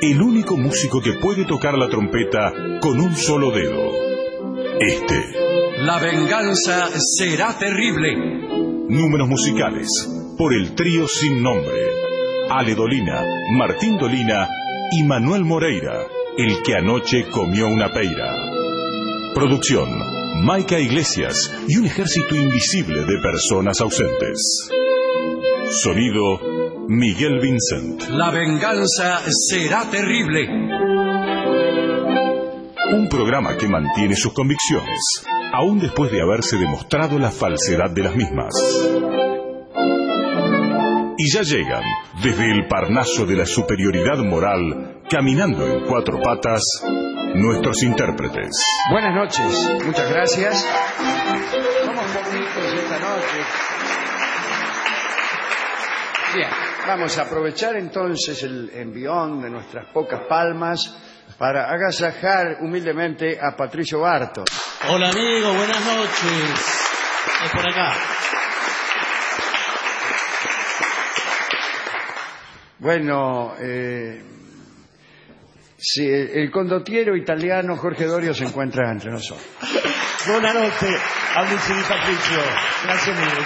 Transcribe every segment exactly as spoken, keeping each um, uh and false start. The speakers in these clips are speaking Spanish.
el único músico que puede tocar la trompeta con un solo dedo. Este. La venganza será terrible. Números musicales por el trío sin nombre. Ale Dolina, Martín Dolina y Manuel Moreira, el que anoche comió una peira. Producción, Maica Iglesias y un ejército invisible de personas ausentes. Sonido, Miguel Vincent. La venganza será terrible. Un programa que mantiene sus convicciones, aún después de haberse demostrado la falsedad de las mismas. Y ya llegan, desde el Parnaso de la superioridad moral, caminando en cuatro patas, nuestros intérpretes. Buenas noches, muchas gracias. Somos poquitos esta noche. Bien, vamos a aprovechar entonces el envión de nuestras pocas palmas para agasajar humildemente a Patricio Bartos. Hola amigo, buenas noches. Es por acá. Bueno, eh, sí, el condottiero italiano Jorge Dorio se encuentra entre nosotros. Buenas noches, amici di Patricio. Gracias mille.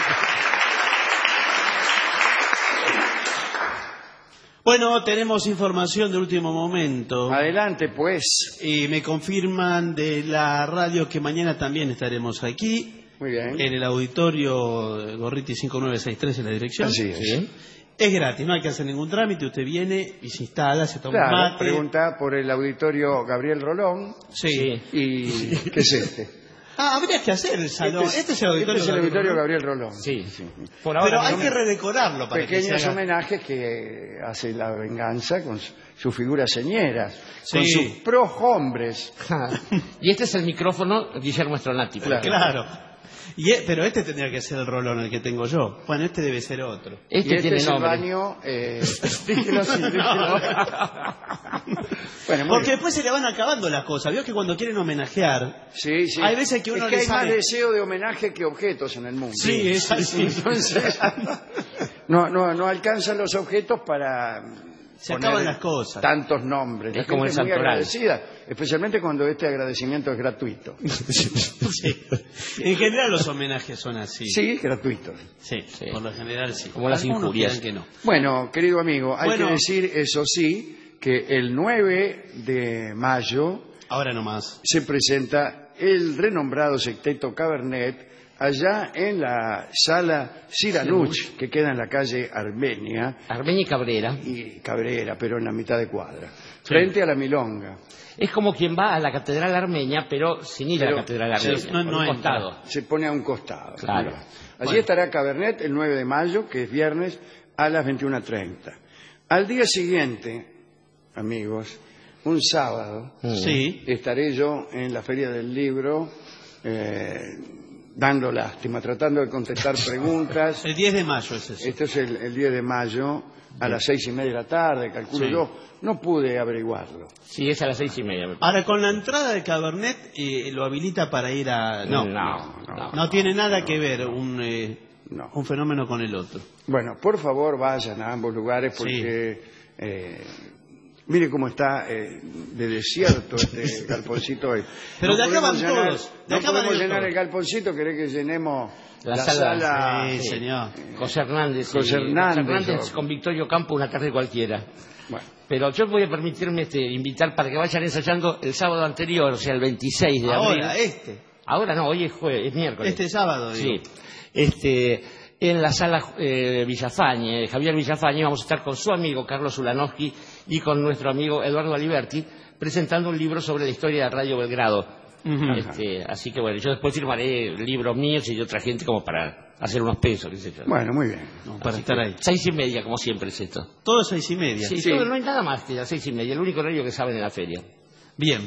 Bueno, tenemos información de último momento. Adelante, pues. Y me confirman de la radio que mañana también estaremos aquí. Muy bien. En el auditorio Gorriti cinco nueve seis tres en la dirección. Así es. ¿Sí? Es gratis, no hay que hacer ningún trámite. Usted viene y se instala, se toma Claro, un mate. pregunta por el auditorio Gabriel Rolón. Sí. ¿Y qué es este? Ah, habría que hacer el salón. Este es, este es el auditorio, este es el auditorio Gabriel Rolón. Sí, sí. Por ahora Pero hay que redecorarlo para pequeños que se haga... homenajes que hace la venganza con sus figuras señeras, sí. con sus prohombres. Y este es el micrófono Guillermo Stronati. Claro. claro. Y es, pero este tendría que ser el rolón el que tengo yo. Bueno, este debe ser otro. Este, y este tiene es nombre. el baño. Eh, dígelo así, dígelo. Bueno, porque bien. después se le van acabando las cosas. Vio que cuando quieren homenajear, sí, sí. hay veces que uno es que le hay sale... más deseo de homenaje que objetos en el mundo. Sí, es así. Entonces, no, no, no alcanzan los objetos para... Se acaban las cosas. Tantos nombres. Es como el gente muy santoral. agradecida, especialmente cuando este agradecimiento es gratuito. Sí. En general los homenajes son así. Sí, gratuitos. Sí, sí, por lo general sí. Como las Algunos injurias. que no. Bueno, querido amigo, hay Bueno. que decir, eso sí, que el nueve de mayo Ahora nomás. se presenta el renombrado Sexteto Cabernet allá en la sala Siranuch, que queda en la calle Armenia. Armenia y Cabrera. Y Cabrera, pero en la mitad de cuadra. Sí. Frente a la Milonga. Es como quien va a la Catedral Armenia, pero sin ir pero, a la Catedral Armenia. Sí, no, no por un entra. costado. Se pone a un costado. Claro. Allí Bueno. estará Cabernet el nueve de mayo, que es viernes, a las veintiuna treinta. Al día siguiente, amigos, un sábado, Mm. Sí. estaré yo en la Feria del Libro eh, dando lástima, tratando de contestar preguntas. El diez de mayo es eso. Esto es el, el diez de mayo a las seis y media de la tarde, calculo Sí. yo. No pude averiguarlo. Sí, es a las seis y media. Ahora, con la entrada de Cabernet, eh, lo habilita para ir a... No, no, no, no. no tiene nada que ver un, eh, No. un fenómeno con el otro. Bueno, por favor vayan a ambos lugares porque... Eh, mire cómo está eh, de desierto este galponcito hoy. Pero de acá podemos van llenar- todos, de No acá van podemos ellos llenar todos. el galponcito, querés que llenemos La la, sala- sala... sí, señor. José Hernández. José y- Hernández, o- con Victorio Campo una tarde cualquiera. Bueno, Pero yo voy a permitirme este, invitar para que vayan ensayando el sábado anterior, o sea, el veintiséis de abril. Ahora, este. Ahora no, hoy es jueves, es miércoles. Este sábado, digo. Sí. Este, en la sala eh, Villafañe, eh, Javier Villafañe, vamos a estar con su amigo Carlos Ulanowski y con nuestro amigo Eduardo Aliberti presentando un libro sobre la historia de Radio Belgrado. Ujú. Este, así que bueno, yo después firmaré libros míos y de otra gente como para hacer unos pesos, qué sé yo. bueno, muy bien. No, para Así estar que, ahí. Seis y media, como siempre es esto. Todo seis y media. Sí, Sí. todo- no hay nada más que las seis y media, el único horario que saben en la feria. Bien.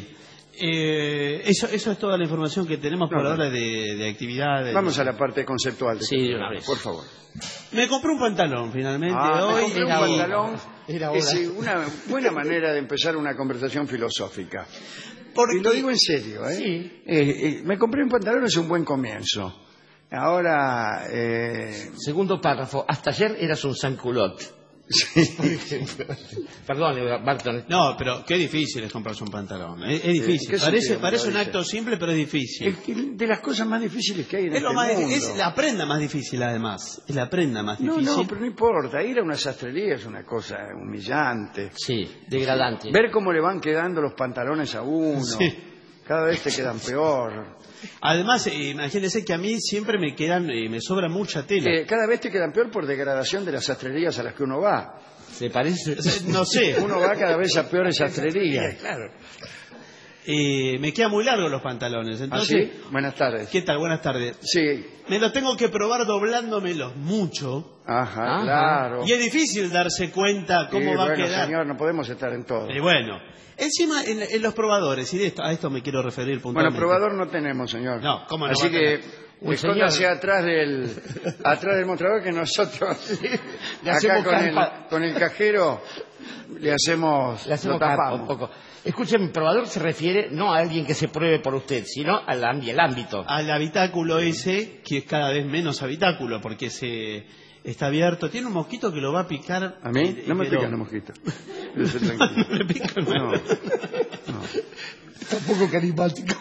Eh, eso, eso es toda la información que tenemos por No, no. ahora de, de actividades. Vamos a la parte conceptual. De Sí, este de una programa, vez. Por favor. Me compré un pantalón finalmente Ah, me hoy. compré un era hora. pantalón. Era Es hora. una buena manera de empezar una conversación filosófica. Porque- Y lo digo en serio, ¿eh? Sí. Eh, eh, me compré un pantalón, es un buen comienzo. Ahora, eh, Segundo párrafo, hasta ayer eras un sanculot. Sí. Perdón, Barton. No, pero qué difícil es comprarse un pantalón. Es, es difícil. ¿Qué Parece, sentido, parece un Mauricio? acto simple, pero es difícil. Es que de las cosas más difíciles que hay en Es, lo este más, mundo. es la prenda más difícil, además. Es la prenda más No, difícil. no, pero no importa. Ir a una sastrería es una cosa humillante. Sí, degradante. Ver cómo le van quedando los pantalones a uno. Sí. Cada vez te quedan peor. Además, eh, imagínense que a mí siempre me quedan, eh, me sobra mucha tela. Eh, cada vez te quedan peor por degradación de las sastrerías a las que uno va. ¿Se parece? No sé. Uno va cada vez a peores sastrerías. Claro. Eh, me quedan muy largos los pantalones. ¿Ah, Entonces, sí? Buenas tardes. ¿qué tal? Buenas tardes. Sí. Me los tengo que probar doblándomelos mucho. Ajá, Ajá. claro. Y es difícil darse cuenta cómo Sí, va bueno, a quedar. señor, no podemos estar en todo. Y bueno, encima en, en los probadores, y de esto, a esto me quiero referir Bueno, puntualmente. probador no tenemos, señor. No, ¿cómo no Así va a que tener? Un escóndase señor- atrás del atrás del mostrador que nosotros Le acá hacemos con el, campa- con el cajero le hacemos, Le hacemos lo campo tapamos. un poco. Escúcheme, probador se refiere no a alguien que se pruebe por usted, sino al, ambi- el ámbito. Al habitáculo ese, que es cada vez menos habitáculo, porque se está abierto. Tiene un mosquito que lo va a picar. ¿A mí? eh, No me pero- pican los mosquitos. Quédese tranquilo. No me pican. No, no. Tampoco carismático.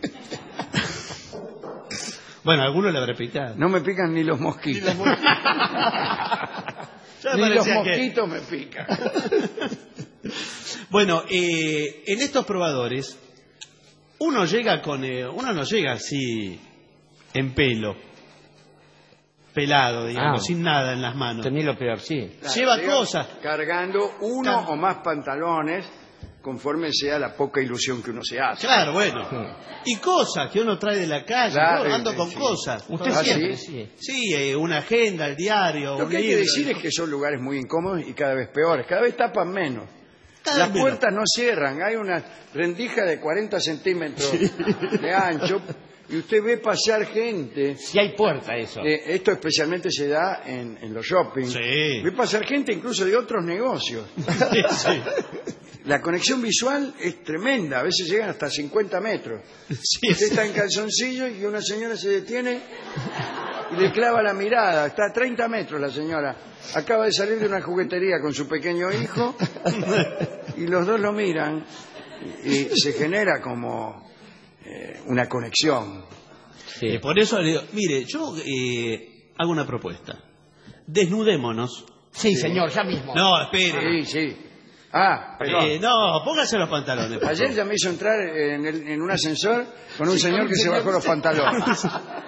Bueno, a alguno le habrá picado. No me pican ni los mosquitos. Ya me Ni los parecía que- mosquitos me pican. Bueno, eh, en estos probadores, uno llega con. eh, uno no llega así en pelo, pelado, digamos, Ah. sin nada en las manos. Tenía lo peor, sí. Lleva Llega cosas. Cargando uno Car- o más pantalones conforme sea la poca ilusión que uno se hace. Claro, bueno. Y cosas que uno trae de la calle, Claro, ¿no? Ando sí, con sí. cosas. Usted ¿Ah, siempre, sí? sí. Sí, eh, una agenda, el diario. Lo un que hay que libro. decir es que son lugares muy incómodos y cada vez peores. Cada vez tapan menos. Cada Las vez menos. puertas no cierran. Hay una rendija de cuarenta centímetros de ancho y usted ve pasar gente. Si hay puerta eso. Eh, esto especialmente se da en, en los shopping. Sí. Ve pasar gente incluso de otros negocios. Sí, sí. La conexión visual es tremenda. A veces llegan hasta cincuenta metros. Sí, Usted sí. está en calzoncillo y una señora se detiene y le clava la mirada. Está a treinta metros la señora. Acaba de salir de una juguetería con su pequeño hijo y los dos lo miran y se genera como eh, una conexión. Sí. Eh, por eso le digo, mire, yo eh, hago una propuesta. Desnudémonos. Sí, señor, ya mismo. No, espere. Sí, sí. Ah, perdón. Eh, no, póngase los pantalones. por Ayer favor. ya me hizo entrar en, el- en un ascensor con un señor que se bajó los pantalones.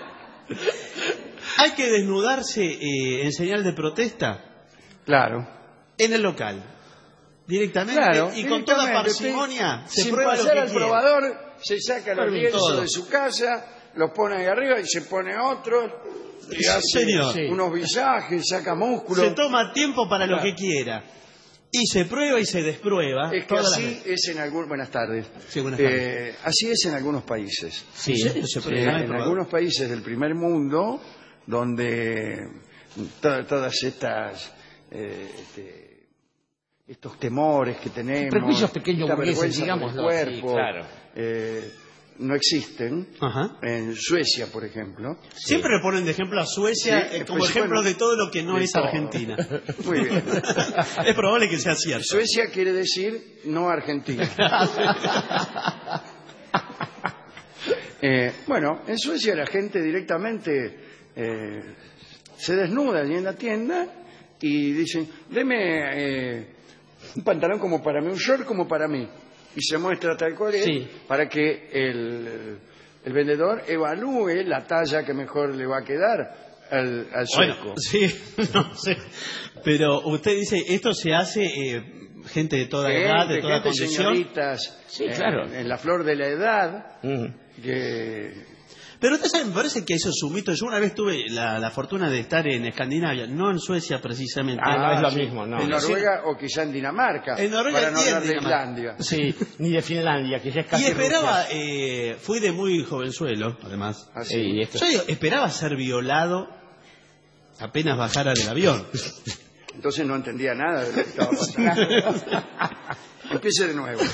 Hay que desnudarse eh, en señal de protesta Claro. en el local. Directamente Claro, y con toda directamente, parsimonia usted, se sin prueba lo pasar que al quiere. probador, se saca los Todo. lienzos de su casa, los pone ahí arriba y se pone otros y Sí, hace señor. Sí. unos visajes, saca músculo. Se toma tiempo para lo Claro. que quiera. Y se prueba y se desprueba. Es que todas las así veces. es en algunos... Buenas tardes. Sí, buenas Eh, así es en algunos países. Sí. ¿En serio se Eh, prueba? ¿No hay en probador? algunos países del primer mundo, donde to- todas estas... eh, este, estos temores que tenemos, Prejuicios pequeños esta burgueses, vergüenza por el digámoslo así, cuerpo, claro. eh, no existen. Ajá. En Suecia, por ejemplo. Siempre le ponen de ejemplo a Suecia Sí, eh, como pues, ejemplo bueno, de todo lo que no de es todo. Argentina. Muy bien. Es probable que sea cierto. Suecia quiere decir no Argentina. Eh, bueno, en Suecia la gente directamente eh, se desnuda allí en la tienda y dicen, deme eh, un pantalón como para mí, un short como para mí. Y se muestra tal cual es Sí. para que el, el vendedor evalúe la talla que mejor le va a quedar al, al sueco. Bueno, sí, no sé. Pero usted dice, esto se hace eh, gente de toda edad, de toda gente, condición. señoritas Sí, eh, claro. en la flor de la edad Mm. que Pero usted sabe, me parece que eso es un mito. Yo una vez tuve la, la fortuna de estar en Escandinavia, no en Suecia precisamente. Ah, no es lo sí, mismo, no. en Noruega o quizá en Dinamarca, En Noruega para no y en hablar de Dinamarca. Islandia. Sí, ni de Finlandia, que ya es Y casi esperaba, Rusia. eh, fui de muy jovenzuelo, además. Así. Sí, esto- Yo digo, esperaba ser violado apenas bajara del avión. Entonces no entendía nada de lo que estaba pasando. Empiece de nuevo.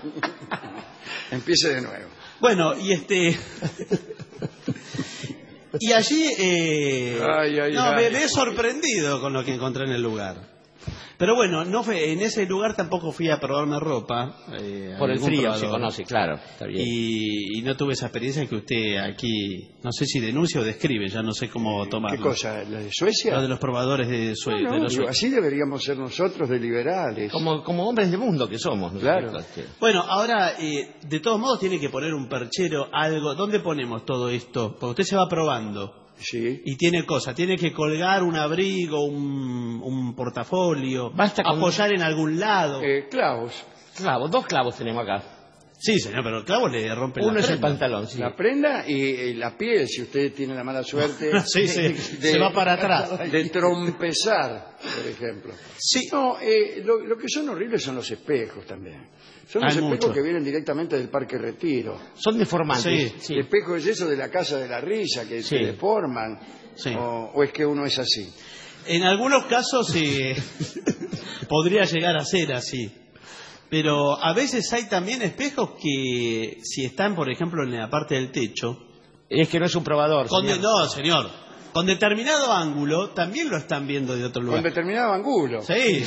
Empiece de nuevo. Bueno, y este... Y allí eh, Ay, ay, no, ay. me, me he sorprendido con lo que encontré en el lugar. Pero bueno, no fue, en ese lugar tampoco fui a probarme ropa. Eh, a Por el ningún frío probador. se conoce, claro. Está bien. Y, y no tuve esa experiencia que usted aquí, no sé si denuncia o describe, ya no sé cómo tomarlo. ¿Qué cosa? ¿La de Suecia? Lo de los probadores de, Sue- No, no, de los digo, suecos. así deberíamos ser nosotros de liberales. Como, como hombres de mundo que somos. ¿no es Claro. cierto? Este, Bueno, ahora, eh, de todos modos, tiene que poner un perchero, algo. ¿Dónde ponemos todo esto? Porque usted se va probando. Sí. Y tiene cosas, tiene que colgar un abrigo, un, un portafolio, Basta con- apoyar en algún lado. Eh, clavos. Clavos, dos clavos tenemos acá. Sí, señor, pero el clavo le rompe la Uno es el prenda. pantalón, sí. La prenda y, y la piel, si usted tiene la mala suerte Sí, sí, de- se va para atrás. de trompezar, por ejemplo. Sí. No, eh, lo, lo que son horribles son los espejos también. Son los Hay espejos mucho. que vienen directamente del Parque Retiro. Son deformantes. Sí, sí. Espejos es eso de la Casa de la Risa, que Sí. se deforman. Sí. O, o es que uno es así. En algunos casos eh, podría llegar a ser así. Pero a veces hay también espejos que, si están, por ejemplo, en la parte del techo, Es que no es un probador. con de- señor. no, señor, con determinado ángulo también lo están viendo de otro Con lugar. determinado ángulo. Sí.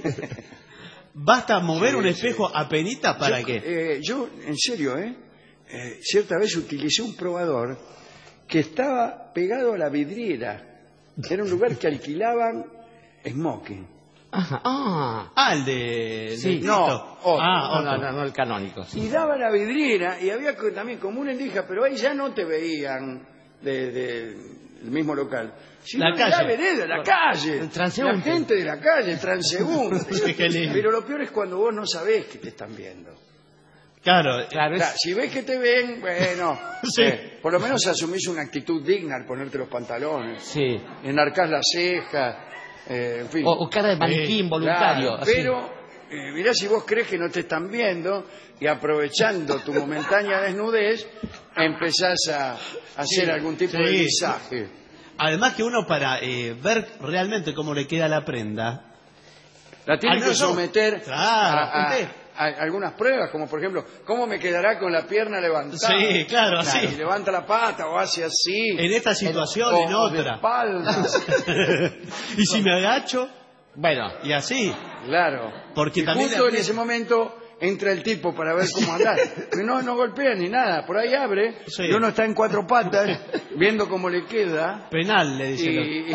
Basta mover Sí, un sí. espejo apenita para yo, que... eh, yo, en serio, ¿eh? Eh, cierta vez utilicé un probador que estaba pegado a la vidriera. Era un lugar que alquilaban smoking. Ajá. Ah. Ah, el de... Sí. del No, Cristo. otro. Ah, No, otro. no, no, no el canónico. sí. Y daba la vidriera y había co- también como una endija, pero ahí ya no te veían de- de- del mismo local. Sino La de calle. La vereda, la calle. El transeúnte. La gente de la calle, el transeúnte. Sí, qué lindo. Pero lo peor es cuando vos no sabés que te están viendo. Claro, Claro, es- Claro, si ves que te ven, bueno, Sí. eh, por lo menos asumís una actitud digna al ponerte los pantalones, sí. enarcás las cejas, eh, en fin. O, o cara de maniquín Sí, voluntario. Claro, así. pero eh, mirá si vos crees que no te están viendo y aprovechando tu momentánea desnudez empezás a, a hacer Sí, algún tipo sí. de visaje. además que uno para eh, ver realmente cómo le queda la prenda... La tiene Ah, no, que no. someter Claro, a, a- usted. a algunas pruebas, como por ejemplo, ¿cómo me quedará con la pierna levantada? Sí, claro, así. Y levanta la pata o hace así. En esta situación, o- en o de otra. espaldas. Y si me agacho, Bueno, y así. Claro. Porque y también justo la- en ese momento entra el tipo para ver cómo andar. Pero no, no golpea ni nada. Por ahí abre Sí. y uno está en cuatro patas viendo cómo le queda. Penal, le dice. el otro. Y,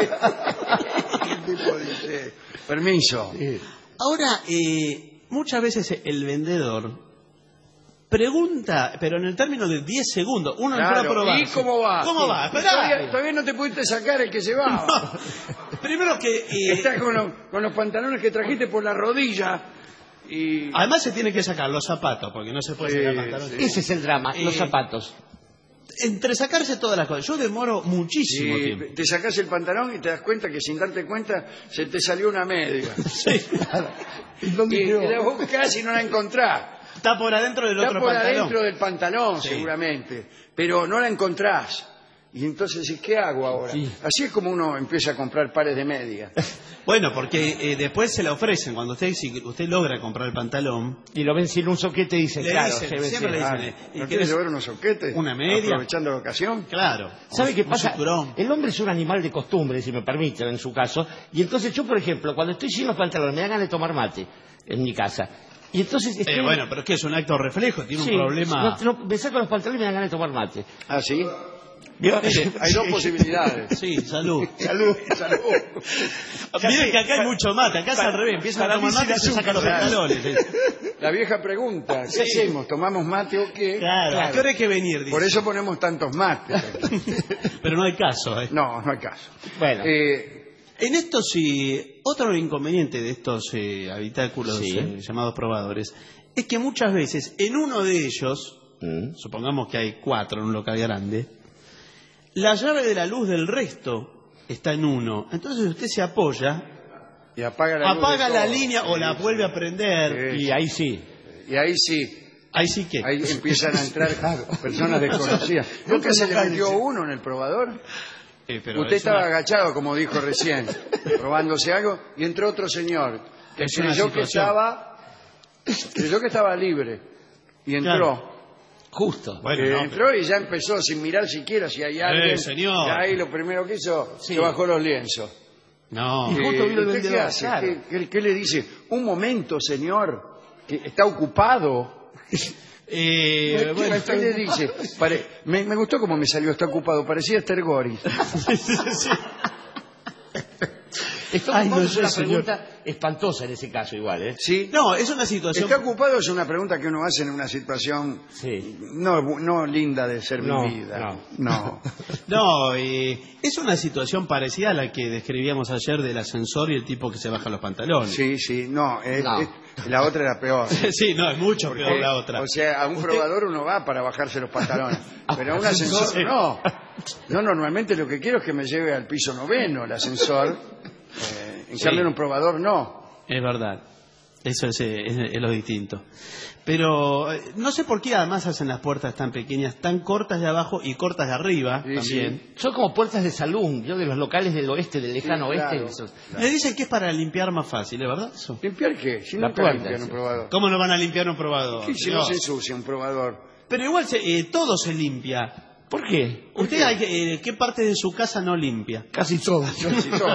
y el tipo dice, permiso. Ahora, eh, muchas veces el vendedor pregunta, pero en el término de diez segundos, uno entró a Claro, probar. ¿y cómo va? ¿Cómo Sí. va? Y Esperá. Todavía, todavía no te pudiste sacar el que llevaba. No. Primero que... eh, Estás con los, con los pantalones que trajiste por la rodilla. Y además se tiene que sacar los zapatos, porque no se puede Sí, sacar pantalones. sí. ese es el drama, los Eh, zapatos. Entre sacarse todas las cosas, yo demoro muchísimo y tiempo. te sacás el pantalón y te das cuenta que sin darte cuenta se te salió una media. Sí. Y, y la buscas y no la encontrás. Está por adentro del Está otro por pantalón. adentro del pantalón, Sí. seguramente. Pero no la encontrás. Y entonces decís, ¿qué hago ahora? Sí. Así es como uno empieza a comprar pares de medias. Bueno, porque eh, después se la ofrecen. Cuando usted, si usted logra comprar el pantalón, Y lo ven sin un soquete y dicen, Le claro, dicen, se ve siempre sin- le Ah, dicen, ¿y ¿No querés quieres llevar unos soquetes? una media? Aprovechando la ocasión. claro. ¿Sabe un- qué un pasa? cinturón. El hombre es un animal de costumbre, si me permiten, en su caso. Y entonces yo, por ejemplo, cuando estoy sin los pantalones, me da ganas de tomar mate en mi casa. Y entonces estoy... Eh, bueno, pero es que es un acto reflejo, tiene Sí, un problema. no, no, me saco los pantalones y me da ganas de tomar mate. ¿Ah, sí? Digo, Hay dos posibilidades. Sí, salud. Salud, salud. Miren que acá hay mucho mate, acá es al revés, empiezan a tomar mate y se sacan los pantalones. La vieja pregunta, ¿qué hacemos? ¿Tomamos mate o qué? Claro, ¿a qué hora hay que venir? Dice. Por eso ponemos tantos mates. Pero no hay caso. ¿eh? No, no hay caso. Bueno, Eh, En esto sí, otro inconveniente de estos eh, habitáculos Sí. eh, llamados probadores es que muchas veces en uno de ellos, mm, supongamos que hay cuatro en un local grande, la llave de la luz del resto está en uno. Entonces usted se apoya, y apaga la luz apaga de la todo. línea o la vuelve a prender. Sí. y ahí sí. Y ahí sí, Ahí sí que. ahí empiezan a entrar personas desconocidas. ¿Nunca se le metió uno en el probador? Eh, pero Usted es estaba una- agachado, como dijo recién, probándose algo, y entró otro señor que Es una creyó que situación. estaba creyó que estaba libre y entró. Claro. Justo. Bueno, Que no, entró y ya empezó sin mirar siquiera si hay alguien. señor. Ya ahí lo primero que hizo, Sí. se bajó los lienzos. No. Y justo vino el ¿Usted qué vendedor, hace? claro. ¿Qué, qué- qué le dice? Un momento, señor, que está ocupado. Eh, ¿Qué, bueno, qué le dice? Pare- me, me gustó cómo me salió, está ocupado. Parecía Esther Goris. Esto Ay, no es sé, una señor. pregunta espantosa en ese caso igual, ¿eh? ¿Sí? no, es una situación... ¿Está ocupado? Es una pregunta que uno hace en una situación Sí. no, no linda de ser No, vivida. no. No. No, eh, es una situación parecida a la que describíamos ayer del ascensor y el tipo que se baja los pantalones. Sí, sí, no, es- No. es- la otra era peor. Sí, no, es mucho peor la otra. O sea, a un probador uno va para bajarse los pantalones, pero a un ascensor Sí. no. No, normalmente lo que quiero es que me lleve al piso noveno el ascensor. Eh, en Sí. cambio en un probador no. Es verdad. Eso es, eh, es- es lo distinto. Pero eh, no sé por qué además hacen las puertas tan pequeñas, tan cortas de abajo y cortas de arriba Sí, también. Son como puertas de salón, yo de los locales del oeste, del lejano Sí, oeste. claro. esos- Le dicen que es para limpiar más fácil, ¿es verdad eso? ¿Limpiar qué? Si La nunca puerta, limpian un sí. probador. ¿Cómo no van a limpiar un probador? ¿Qué si no Dios. se ensucia un probador? Pero igual se- eh, todo se limpia. ¿Por qué? ¿Usted hay que- eh, qué parte de su casa no limpia? Casi todo. Casi todo.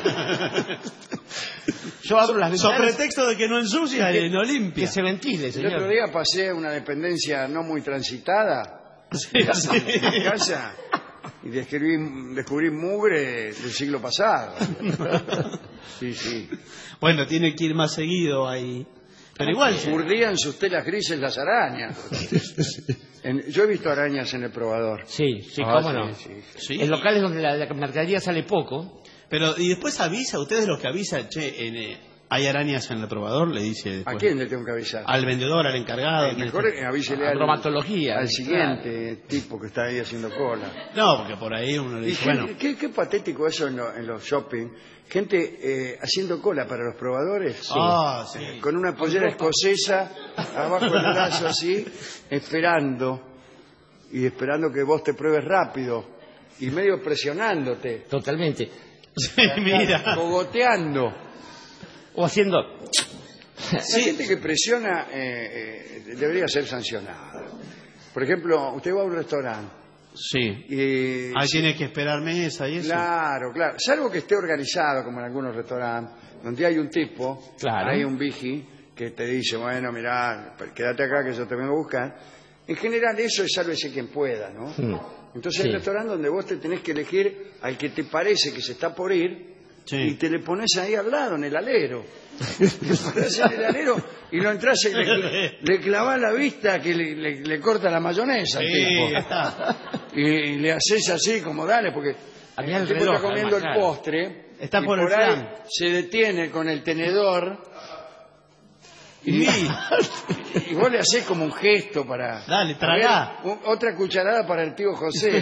Yo abro las So ventanas pretexto de que no ensucia, eh, no que limpia. se ventile, El señor. otro día pasé a una dependencia no muy transitada Sí, en sí. mi casa y descubrí, descubrí mugre del siglo pasado. Sí, sí. Bueno, tiene que ir más seguido ahí. Pero igual, sí. Urdían sus telas grises las arañas. En- yo he visto arañas en el probador. Sí, sí, Ah, cómo sí, no. sí, sí. Sí. En locales donde la, la mercadería sale poco, Pero, y después avisa, ustedes los que avisan, che, en, eh, hay arañas en el probador, le dice ¿A después. quién le tengo que avisar? Al vendedor, al encargado. Eh, mejor que- avísele a al, bromatología. al siguiente tipo que está ahí haciendo cola. No, porque por ahí uno le Y dice, gente- bueno, qué, qué patético eso en, lo- en los shopping. Gente eh, haciendo cola para los probadores. ah, sí. Con una pollera escocesa abajo del brazo así, esperando. Y esperando que vos te pruebes rápido. Y medio presionándote. totalmente. Sí, mira. Cogoteando. O haciendo... La gente que presiona eh, eh, debería ser sancionada. Por ejemplo, usted va a un restaurante Sí. y... Ahí tiene que esperar mesa y eso. Claro, claro. Salvo que esté organizado, como en algunos restaurantes, donde hay un tipo, Claro. hay un vigi que te dice, bueno, mirá, quédate acá que yo te vengo a buscar. En general eso es sálvese quien pueda, ¿no? Mm. Entonces Sí. hay restaurantes donde vos te tenés que elegir al que te parece que se está por ir Sí. y te le pones ahí al lado, en el alero. Te pones en el alero y lo entras y le, le clavás la vista que le, le- le corta la mayonesa al Sí, tipo. está. Y, y le haces así como dale, porque A mí el el tipo reloj, está comiendo además, el claro. postre, Está y por el ahí flan. se detiene con el tenedor y, Sí. y vos le haces como un gesto para... Dale, A tragá. ver, u- otra cucharada para el tío José.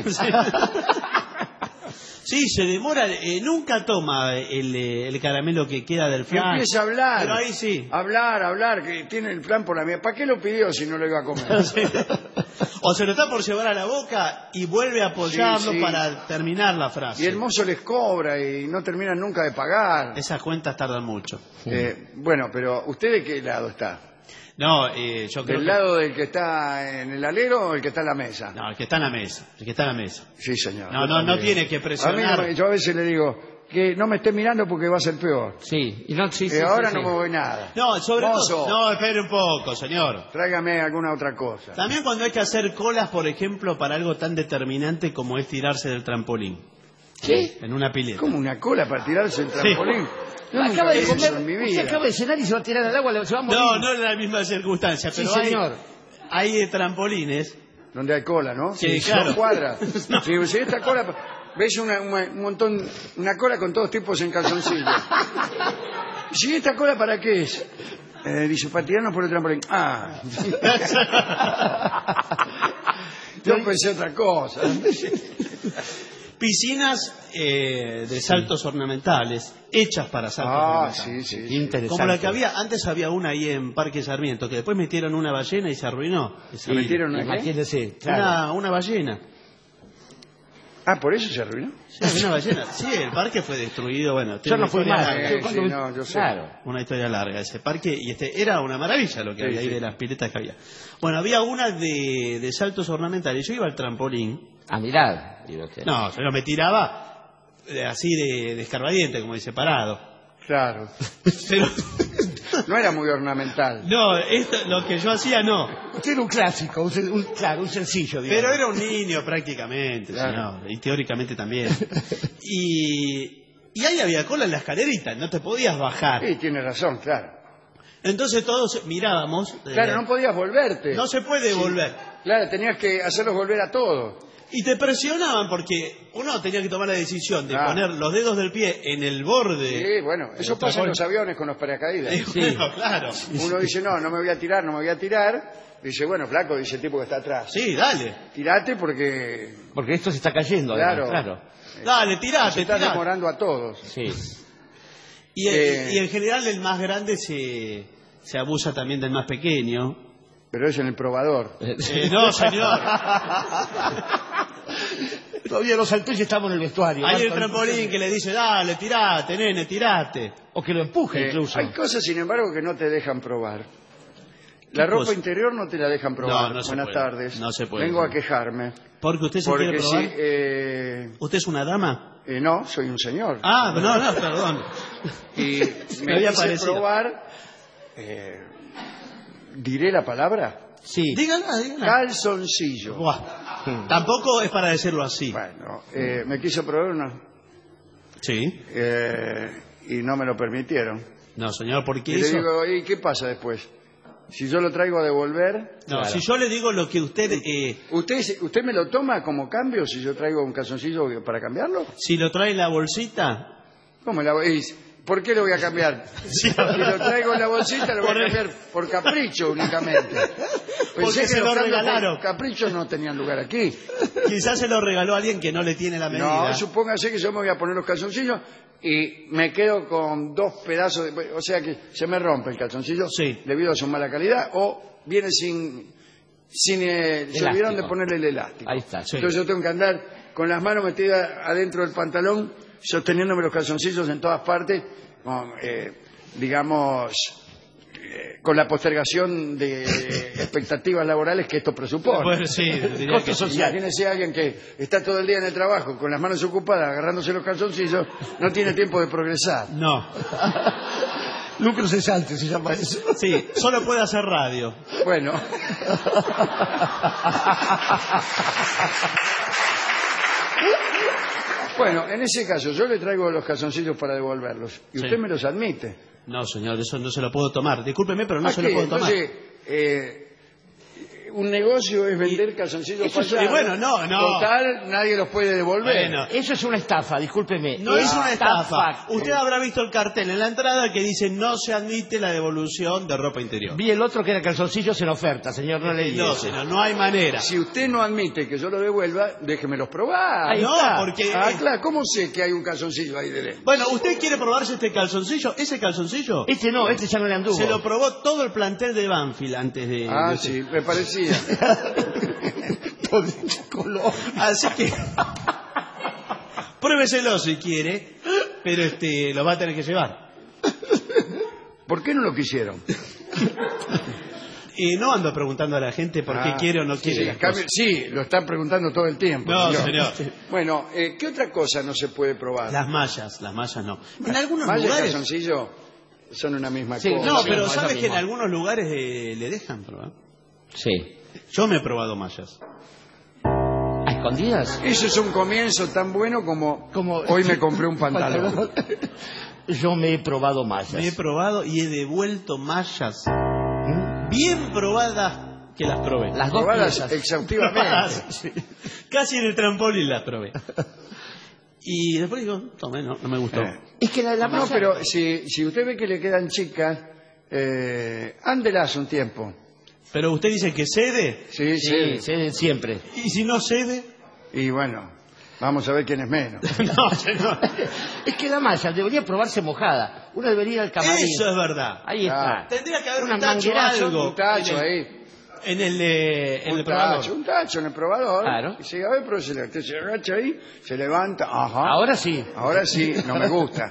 Sí, se demora, eh, nunca toma el, eh, el caramelo que queda del Y flan. empieza a hablar. Pero ahí sí. Hablar, hablar, que tiene el plan por la mía. ¿Para qué lo pidió si no lo iba a comer? O se lo está por llevar a la boca y vuelve a apoyarlo Sí, sí. para terminar la frase. Y el mozo les cobra y no terminan nunca de pagar. Esas cuentas tardan mucho. Eh, bueno, pero ¿usted de qué lado está? No, eh, yo creo ¿Del que... lado del que está en el alero o el que está en la mesa? No, el que está en la mesa. El que está en la mesa. Sí, señor. No, Yo no, no también. tiene que A mí presionar. no me- yo a veces le digo que no me esté mirando porque va a ser peor. Sí, y no, sí, Y sí, ahora sí, no sí. me voy nada. No, sobre Mozo, todo... No, espere un poco, señor. tráigame alguna otra cosa. También cuando hay que hacer colas, por ejemplo, para algo tan determinante como es tirarse del trampolín. ¿Qué? En una pileta. Como una cola para tirarse el trampolín. Yo nunca Acaba vi de eso comer, en mi usted vida. acaba de cenar y se va a tirar al agua, se va a morir. No, no es la misma circunstancia, Sí, pero hay, señor. hay eh, trampolines. Donde hay cola, ¿no? Sí, Son claro. cuadras. Si, si esta cola, ves una, una- un montón, una cola con todos tipos en calzoncillo. Si esta cola, ¿para qué es? Eh, dice, para tirarnos por el trampolín. Ah. Yo pensé otra cosa. Piscinas eh, de saltos ornamentales, hechas para saltos Ah, ornamentales. sí, sí. Qué sí. interesante. Como la que había, antes había una ahí en Parque Sarmiento, que después metieron una ballena y se arruinó. ¿Se metieron una qué? Imagínese, claro. Una, una ballena. Ah, ¿por eso se arruinó? Sí, había una ballena. Sí, el parque fue destruido. Bueno, Yo no fui historia más. larga. Eh, Yo cuando- sí, no, yo sé. Claro. Una historia larga ese parque. Y este era una maravilla lo que Sí, había ahí sí. de las piletas que había. Bueno, había una de, de saltos ornamentales. Yo iba al trampolín. A mirar. Digo que- No, yo no me tiraba eh, así de, de escarbadiente, como dice, parado. Claro. Pero, No era muy ornamental. no, esto, lo que yo hacía no. Usted era un clásico, un, sen- un- claro, un sencillo, digamos. Pero era un niño prácticamente, Claro. señor, y teóricamente también. Y, y ahí había cola en la escalerita, no te podías bajar. Sí, tiene razón, claro. Entonces todos mirábamos. eh, Claro, no podías volverte. no se puede volver. Claro, tenías que hacerlos volver a todos. Y te presionaban porque uno tenía que tomar la decisión de Ah. poner los dedos del pie en el borde. Sí, bueno, eso el pasa en trapón. los aviones con los paracaídas. Eh, bueno, claro. Uno dice, no, no me voy a tirar, no me voy a tirar. Dice, bueno, flaco, dice el tipo que está atrás. Sí, dale. Tirate porque Porque esto se está cayendo. Claro. además, claro. Dale, se tirate, está tirate. demorando a todos. Sí. Y, Eh. y en general el más grande se, se abusa también del más pequeño. Pero es en el probador. Eh, no, señor. Todavía no saltó y estamos en el vestuario. Hay el Marta. trampolín que le dice, dale, tirate, nene, tirate. O que lo empuje Eh, incluso. hay cosas, sin embargo, que no te dejan probar. La ¿Qué ropa cosa? interior no te la dejan probar. No, no se Buenas puede. tardes. No se puede. Vengo a quejarme. Porque usted se Porque quiere si... probar. eh, ¿Usted es una dama? eh, no, soy un señor. Ah, no, no, perdón. Y Me me había quise parecido. probar... eh, ¿diré la palabra? Sí. Dígala, dígala. Calzoncillo. Buah. Tampoco es para decirlo así. Bueno, eh, me quiso probar una... Sí. eh, y no me lo permitieron. No, señor, porque Y le eso... digo, ¿y qué pasa después? Si yo lo traigo a devolver... No, Claro. si yo le digo lo que usted... eh, ¿Usted, ¿Usted me lo toma como cambio si yo traigo un calzoncillo para cambiarlo? si lo trae en la bolsita... ¿Cómo la voy a- ¿Por qué lo voy a cambiar? Sí, Si lo traigo en la bolsita lo voy Por a el- cambiar por capricho únicamente. Porque se los lo cambios regalaron. por capricho no tenían lugar aquí. Quizás se lo regaló a alguien que no le tiene la medida. No, supóngase que yo me voy a poner los calzoncillos y me quedo con dos pedazos, de, o sea que se me rompe el calzoncillo Sí. debido a su mala calidad o viene sin, sin eh, se Elástico. olvidaron de ponerle el elástico. Ahí está, sí. Entonces yo tengo que andar con las manos metidas adentro del pantalón, sosteniéndome los calzoncillos en todas partes, con, eh, digamos, eh, con la postergación de expectativas laborales que esto presupone. Bueno, sí, diría que sí. Imagínese a alguien que está todo el día en el trabajo con las manos ocupadas agarrándose los calzoncillos, no tiene tiempo de progresar. No. Lucro cesante se llama eso. Sí, solo puede hacer radio. Bueno. Bueno, en ese caso yo le traigo los calzoncillos para devolverlos y Sí. usted me los admite. No, señor, eso no se lo puedo tomar. Discúlpeme, pero no ¿A se qué? lo puedo tomar. Entonces, eh, un negocio es vender calzoncillos eso es- falsados. y bueno, no, no. Total, nadie los puede devolver. Bueno, Eso es una estafa, discúlpeme. no es una estafa. estafa. Usted habrá visto el cartel en la entrada que dice no se admite la devolución de ropa interior. Vi el otro que era calzoncillos en oferta, señor, no leí No, eso. señor, no hay manera. Si usted no admite que yo lo devuelva, déjemelos probar. Ahí No, está. porque... Ah, claro, ¿cómo sé que hay un calzoncillo ahí dentro? Bueno, ¿usted quiere probarse este calzoncillo? Ese calzoncillo Este no, este ya no le anduvo. se lo probó todo el plantel de Banfield antes de... Ah, de- sí, me parecía. Color. Así que... Pruébeselo si quiere, pero este lo va a tener que llevar. ¿Por qué no lo quisieron? Y no ando preguntando a la gente por qué Ah, quiere o no sí, quiere en las cambio- cosas. sí, lo están preguntando todo el tiempo. No, señor. Bueno, eh, ¿qué otra cosa no se puede probar? Las mallas, las mallas no. En algunos Malla y lugares... calzoncillo son una misma Sí, cosa. No, Sí, pero no, es lo ¿sabes que en mismo. algunos lugares eh, le dejan probar? Sí. Yo me he probado mallas. ¿A escondidas? Eso es un comienzo tan bueno como, Como- hoy me compré un pantalón. Yo me he probado mallas. Me he probado y he devuelto mallas ¿Mm? bien probadas que las probé. Las dos Probadas piezas. exhaustivamente. Sí. Casi en el trampolín las probé. Y después digo, tome, no, no me gustó. Eh. Es que la, la No, malla... pero si, si usted ve que le quedan chicas, eh, ándelas un tiempo. Pero usted dice que cede, Sí, Sí, sí. sí, siempre. y si no cede... Y bueno, vamos a ver quién es menos. No, señor. Es que la malla debería probarse mojada. Uno debería ir al camarín. Eso es verdad. Ahí Ah. está. Tendría que haber Una un tacho manguerazo, algo. Un tacho ahí. En el, eh, en un el probador. tacho, un tacho en el probador. Claro. Y se a ver, pero se, le- se agacha ahí, se levanta. Ajá. Ahora sí. Ahora sí, no me gusta.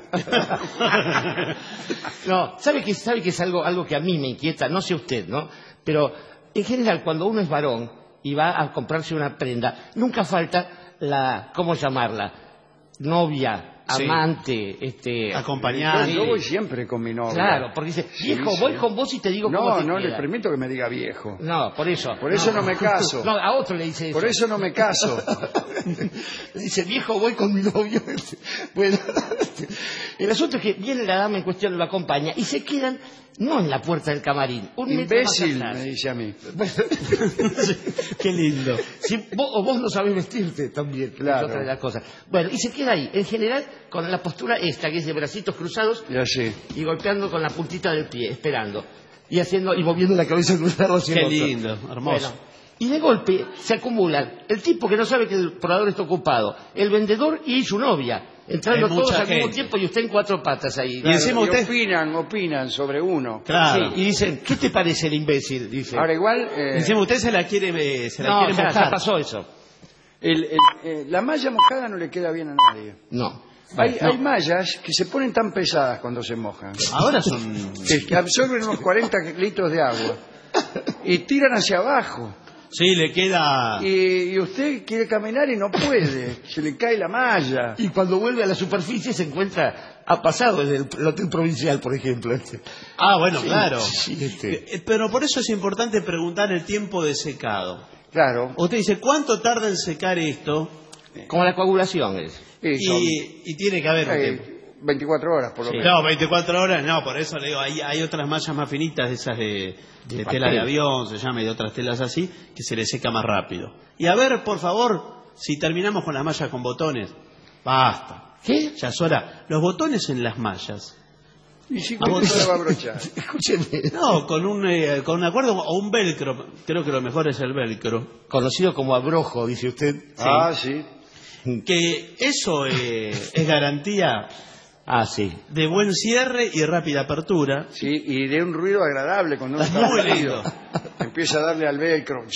No, ¿sabe que, sabe que es algo, algo que a mí me inquieta? No sé usted, ¿no? Pero en general, cuando uno es varón y va a comprarse una prenda, nunca falta la, ¿cómo llamarla? Novia, Sí. amante, este... Acompañante. Yo, yo voy siempre con mi novia. Claro, porque dice, viejo, Sí, sí. voy con vos y te digo cómo No, te no queda. le permito que me diga viejo. No, por eso. Por eso no me caso. No, a otro le dice eso. Por eso no me caso. Le dice, viejo, voy con mi novio. Bueno, el asunto es que viene la dama en cuestión, lo acompaña, y se quedan, no en la puerta del camarín, un metro más Imbécil, atrás. me dice a mí. Qué lindo. Si vos, o vos no sabés vestirte también, que Claro. es otra de las cosas. Bueno, y se queda ahí, en general, con la postura esta, que es de bracitos cruzados Ya sé. y golpeando con la puntita del pie, esperando. Y haciendo, y moviendo la cabeza cruzada hacia Qué el otro. lindo, hermoso. Bueno, y de golpe se acumulan el tipo que no sabe que el probador está ocupado, el vendedor y su novia, entrando Hay todos mucha al mismo gente. tiempo y usted en cuatro patas ahí. Y encima y usted- opinan, opinan sobre uno. Claro. Sí, y dicen, ¿qué te parece el imbécil? Dice. Ahora igual, eh, Encima usted se la quiere, eh, se la no, quiere ya, mojar. ya pasó eso. el- el- eh, la malla mojada no le queda bien a nadie. No. Hay, Bueno, hay mallas que se ponen tan pesadas cuando se mojan, Ahora son... que, que absorben unos cuarenta litros de agua y tiran hacia abajo. Sí, le queda... Y, y usted quiere caminar y no puede, se le cae la malla. y cuando vuelve a la superficie se encuentra ha pasado en el, el hotel provincial, por ejemplo. Este. Ah, bueno, Sí, claro. sí, este. Eh, Pero por eso es importante preguntar el tiempo de secado. Claro. Usted dice, ¿cuánto tarda en secar esto? Como la coagulación es. Y son, Y, y tiene que haber un eh, tiempo. veinticuatro horas por lo Sí. menos. No, veinticuatro horas, no, por eso le digo, hay, hay otras mallas más finitas de esas de, de tela de avión, se llama, y de otras telas así, que se le seca más rápido. Y a ver, por favor, si terminamos con las mallas con botones. Basta. ¿Qué? Ya es hora. Los botones en las mallas. Y si A vos- usted se la va a abrochar. Escúcheme. No, con un, eh, con un acuerdo o un velcro. Creo que lo mejor es el velcro. Conocido como abrojo, dice usted. Ah, sí. Que eso eh, es garantía Ah, sí. de buen cierre y rápida apertura. Sí, y de un ruido agradable cuando uno está Muy aburrido. lindo. Empieza a darle al velcro.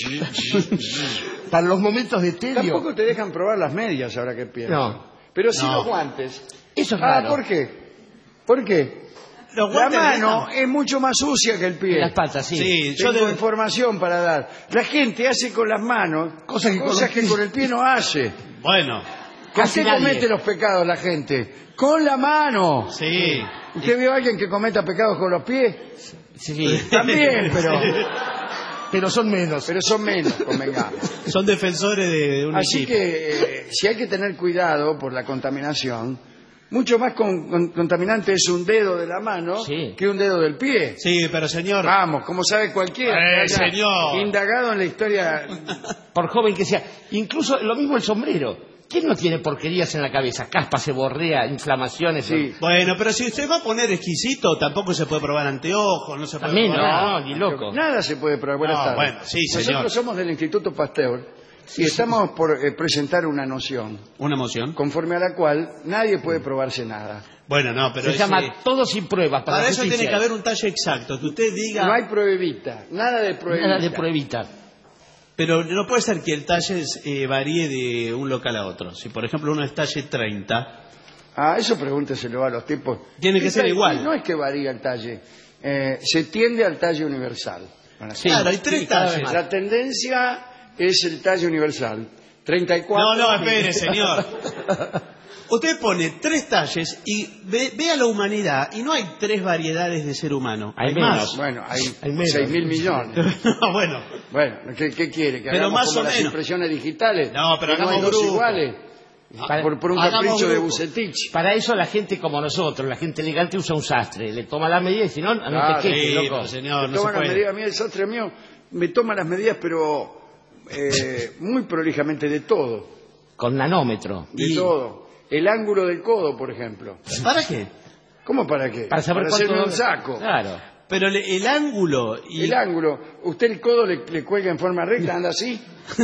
Para los momentos de tedio. Tampoco te dejan probar las medias ahora que pienso. No. Pero sí No. los guantes. Eso es Ah, raro. ¿por qué? ¿Por qué? Los La guantes mano dejan- es mucho más sucia que el pie. Las patas, sí. Sí, yo Tengo de- información para dar. La gente hace con las manos Cosas que con los que pies- con el pie no hace. Bueno, ¿Con Casi qué nadie. comete los pecados la gente? Con la mano. sí. ¿Usted vio a alguien que cometa pecados con los pies? Sí. También, pero, Pero son menos. pero son menos, convengamos. Son defensores de, de un Así equipo. que eh, si hay que tener cuidado por la contaminación, mucho más con- con- contaminante es un dedo de la mano Sí. que un dedo del pie. Sí, pero señor, Vamos, como sabe cualquiera Eh, que haya señor. indagado en la historia. Por joven que sea. Incluso lo mismo el sombrero. ¿Quién no tiene porquerías en la cabeza? Caspa, se borrea, inflamaciones. Sí. bueno, pero si usted va a poner exquisito, tampoco se puede probar anteojos, no se puede También, probar nada. no, ni loco. Nada se puede probar. Buenas No, tardes. bueno, sí, señor. Nosotros somos del Instituto Pasteur y estamos por eh, presentar una noción Una emoción. conforme a la cual nadie puede probarse nada. Bueno, no, pero Se ese- llama todo sin pruebas. Para, para la eso justicia. tiene que haber un talle exacto, que usted diga, No hay pruebita, nada de pruebita. Nada de pruebita. pero no puede ser que el talle eh, varíe de un local a otro. Si por ejemplo uno es talle treinta, Ah, eso pregúnteselo a los tipos. Tiene que El ser talle- igual. No es que varía el talle, eh, se tiende al talle universal. Bueno, Sí. claro, hay tres sí, cada vez talles. más. La tendencia es el talle universal. treinta y No, cuatro. no, espere, señor. Usted pone tres talles y ve, ve a la humanidad y no hay tres variedades de ser humano. Hay Hay, menos. más. Bueno, hay Hay menos. seis mil millones. No, bueno, Bueno, ¿qué, qué quiere? ¿Que Pero hagamos más como o las menos. impresiones digitales? No, pero ¿Que no hay hagamos dos grupo. iguales? Para- Por, por un hagamos capricho de grupo. Bucetich. Para eso la gente como nosotros, la gente elegante usa un sastre. Le toma la medida y si no, no Claro, te quejes, sí, loco. pero señor, Me no se toma las puede. medidas, a mí el sastre mío me toma las medidas, pero eh, muy prolijamente de todo. Con nanómetro. De Y- todo. El ángulo del codo, por ejemplo. ¿Para qué? ¿Cómo para qué? Para saber hacerme cuánto... un saco. Claro. Pero le- el ángulo y El ángulo. ¿Usted el codo le, le cuelga en forma recta? ¿Anda así?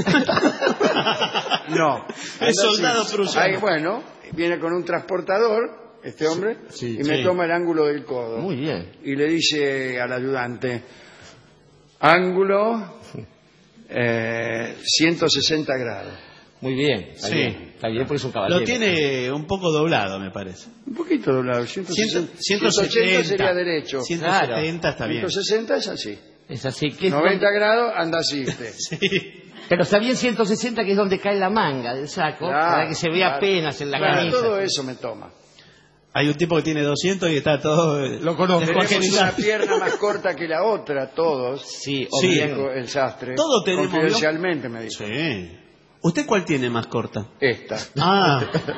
No. Es anda soldado así. prusiano. Ahí, bueno, viene con un transportador, este hombre, Sí, y me sí. toma el ángulo del codo. Muy bien. Y le dice al ayudante, ángulo eh, ciento sesenta grados. Muy bien, está Sí. bien. Está bien porque es un caballero. Lo tiene un poco doblado, me parece. Un poquito doblado. ciento sesenta, ciento ciento ochenta setenta sería derecho. ciento Claro. setenta está bien. ciento sesenta es así. Es así que es noventa donde- grados anda así usted. Sí. Pero está bien ciento sesenta, que es donde cae la manga del saco, Claro, para que se vea claro. apenas en la Claro, camisa. todo eso me toma. Hay un tipo que tiene doscientos y está todo... Lo conozco. Tenemos descuartizado. una pierna más corta que la otra, todos. Sí, Sí. obvio. Dijo el sastre. Todo tenemos, Confidencialmente me dijo. Sí. ¿Usted cuál tiene más corta? Esta. Ah,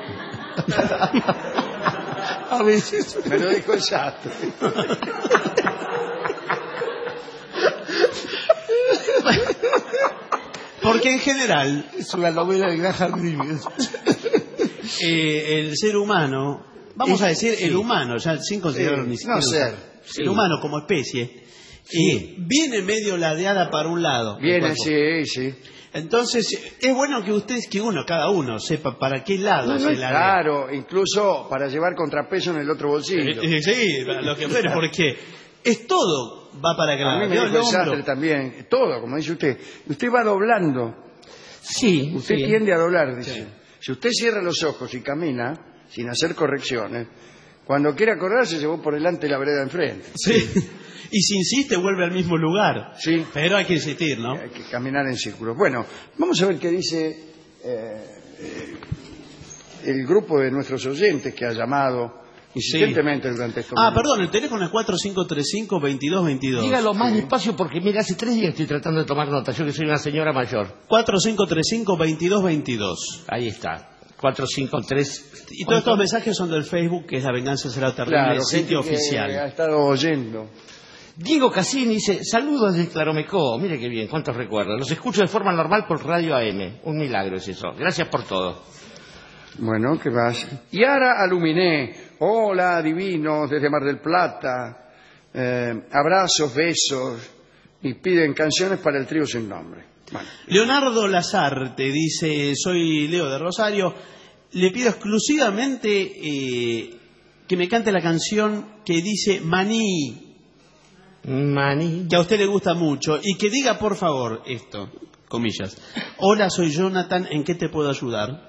A veces. Me lo dijo el sastre. porque en general Es una novela de Graham Greene. eh, el ser humano, vamos Es- a decir sí. el humano, ya sin considerarlo Sí, ni siquiera no ser. usar- Sí. el humano como especie, Sí. eh, viene medio ladeada para un lado. el Viene, cuerpo. sí, sí. Entonces, es bueno que ustedes, que uno, cada uno, sepa para qué lado No, se no, ladea. claro, incluso para llevar contrapeso en el otro bolsillo. Eh, eh, Sí, lo que fuera, porque es todo, va para que A mí me lado. dijo el El hombro. sastre también. Todo, como dice usted. Usted va doblando. Sí, Usted sí. tiende a doblar, dice. Si usted cierra los ojos y camina, sin hacer correcciones, cuando quiere acordarse se va por delante de la vereda enfrente. Sí. Y si insiste, vuelve al mismo lugar. Sí. Pero hay que insistir, ¿no? Hay que caminar en círculos. Bueno, vamos a ver qué dice eh, eh, el grupo de nuestros oyentes que ha llamado insistentemente durante estos Ah, minutos. perdón, el teléfono es cuatro cinco tres cinco, veintidós veintidós. Dígalo más despacio porque, mira, hace tres días estoy tratando de tomar nota. Yo que soy una señora mayor. cuatro cinco tres cinco, veintidós veintidós. Ahí está. cuatro cinco tres. Y todos estos mensajes son del Facebook, que es La Venganza Será Terrible, Claro, el sitio gente que oficial. ha estado oyendo. Diego Cassini dice, saludos desde Claromecó. Mire qué bien, cuántos recuerdos. Los escucho de forma normal por Radio A M. Un milagro es eso. Gracias por todo. Bueno, ¿qué más? Yara Aluminé. Hola, divinos, desde Mar del Plata. Eh, abrazos, besos. Y piden canciones para el trío sin nombre. Bueno, Leonardo Lazarte dice, soy Leo de Rosario, le pido exclusivamente eh, que me cante la canción que dice Maní, Mani. que a usted le gusta mucho, y que diga por favor esto, comillas, hola, soy Jonathan, ¿en qué te puedo ayudar?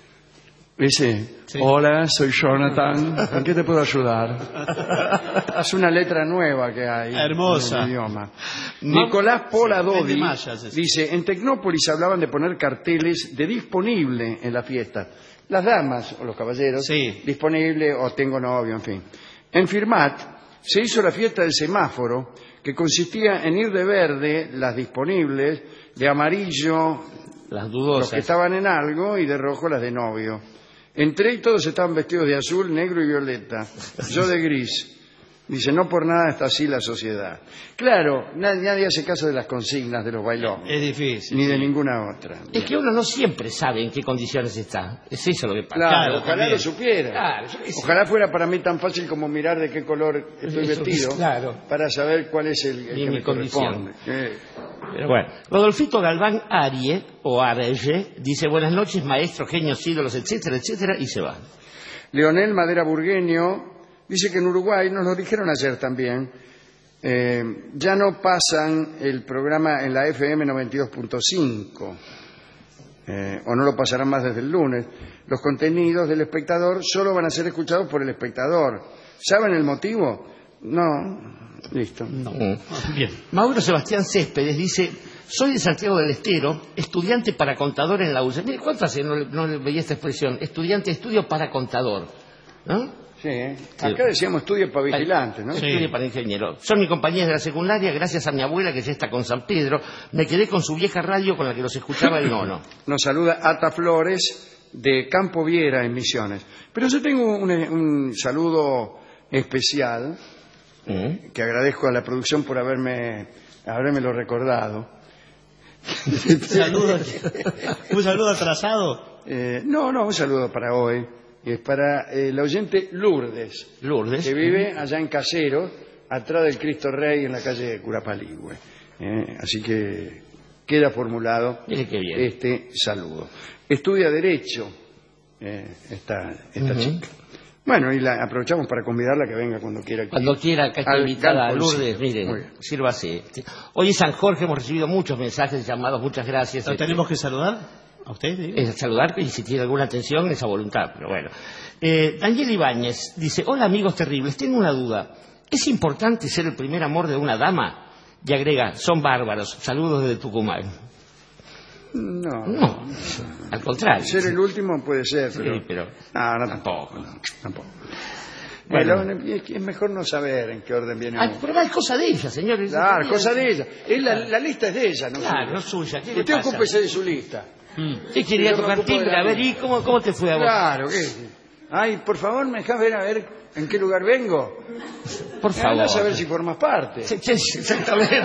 ese. Sí. Hola, soy Jonathan. ¿En qué te puedo ayudar? Es una letra nueva que hay. Hermosa. En el idioma. Nicolás Pola Sí, vende Dodi mallas ese. dice, en Tecnópolis hablaban de poner carteles de disponible en la fiesta. Las damas o los caballeros, Sí. disponible o tengo novio, en fin. En Firmat se hizo la fiesta del semáforo, que consistía en ir de verde, las disponibles, de amarillo, Las los dudosas. que estaban en algo, y de rojo, las de novio. Entré y todos estaban vestidos de azul, negro y violeta. Yo de gris. Dice, no por nada está así la sociedad. Claro, nadie, nadie hace caso de las consignas de los bailones, Es difícil. ni de sí. ninguna otra. Es que uno no siempre sabe en qué condiciones está. Es eso lo que pasa. Claro, Claro, ojalá también. lo supiera. Claro, yo qué sé. Ojalá fuera para mí tan fácil como mirar de qué color estoy Eso, vestido, claro. para saber cuál es el, el Y que mi me condición. corresponde. Eh, Pero bueno, Rodolfito Galván Arie, o Areye, dice buenas noches, maestros, genios, ídolos, etcétera, etcétera, y se va. Leonel Madera Burgueño dice que en Uruguay, nos lo dijeron ayer también, eh, ya no pasan el programa en la F M noventa y dos punto cinco, eh, o no lo pasarán más desde el lunes. Los contenidos del espectador solo van a ser escuchados por el espectador. ¿Saben el motivo? No. Listo. Mm. Bien. Mauro Sebastián Céspedes dice, soy de Santiago del Estero, estudiante para contador en la U C E. Mire, ¿cuánto hace? No, no le veía esta expresión. Estudiante, estudio para contador. ¿No? Sí, ¿eh? Acá decíamos estudio para vigilantes, ¿no? Sí. Estudio para ingeniero. Son mis compañeros de la secundaria, gracias a mi abuela que ya está con San Pedro. Me quedé con su vieja radio con la que los escuchaba el nono. Nos saluda Ata Flores de Campo Viera en Misiones. Pero yo tengo un, un saludo especial ¿Mm? que agradezco a la producción por haberme habérmelo recordado. Saludo, un saludo atrasado. Eh, no, no, un saludo para hoy. Y es para eh, la oyente Lourdes, Lourdes. que vive allá en Caseros, atrás del Cristo Rey en la calle Curapaligüe. Eh, así que queda formulado Mire qué bien. este saludo. Estudia Derecho eh, esta, esta Ujú. chica. Bueno, y la aprovechamos para convidarla que venga cuando quiera. Cuando quiera, que esté invitada a Lourdes, mire, sírvase. Hoy es San Jorge, hemos recibido muchos mensajes, llamados, muchas gracias. ¿Lo tenemos que saludar a usted? Eh, saludar y si tiene alguna atención, esa voluntad, pero bueno. Eh, Daniel Ibáñez dice, hola amigos terribles, tengo una duda. ¿Es importante ser el primer amor de una dama? Y agrega, son bárbaros, saludos desde Tucumán. No, No, al contrario. ser el último puede ser, pero... Sí, pero No, no, tampoco. no, tampoco. Bueno. Bueno, es es mejor no saber en qué orden viene Ah, uno. pero es cosa de ella, señores. Claro, cosa de ella. Es la, la lista es de ella, ¿no? Claro, no suya. ¿Qué le Usted pasa? ocúpese de su lista. Usted quería Yo me tocar ocupo de timbre, la a ver, mía. ¿y cómo, cómo te fue a vos? Claro, ¿qué? Ay, por favor, ¿me dejas ver a ver en qué lugar vengo? Por favor. Anda a saber si formas parte. Sí, sí, exactamente.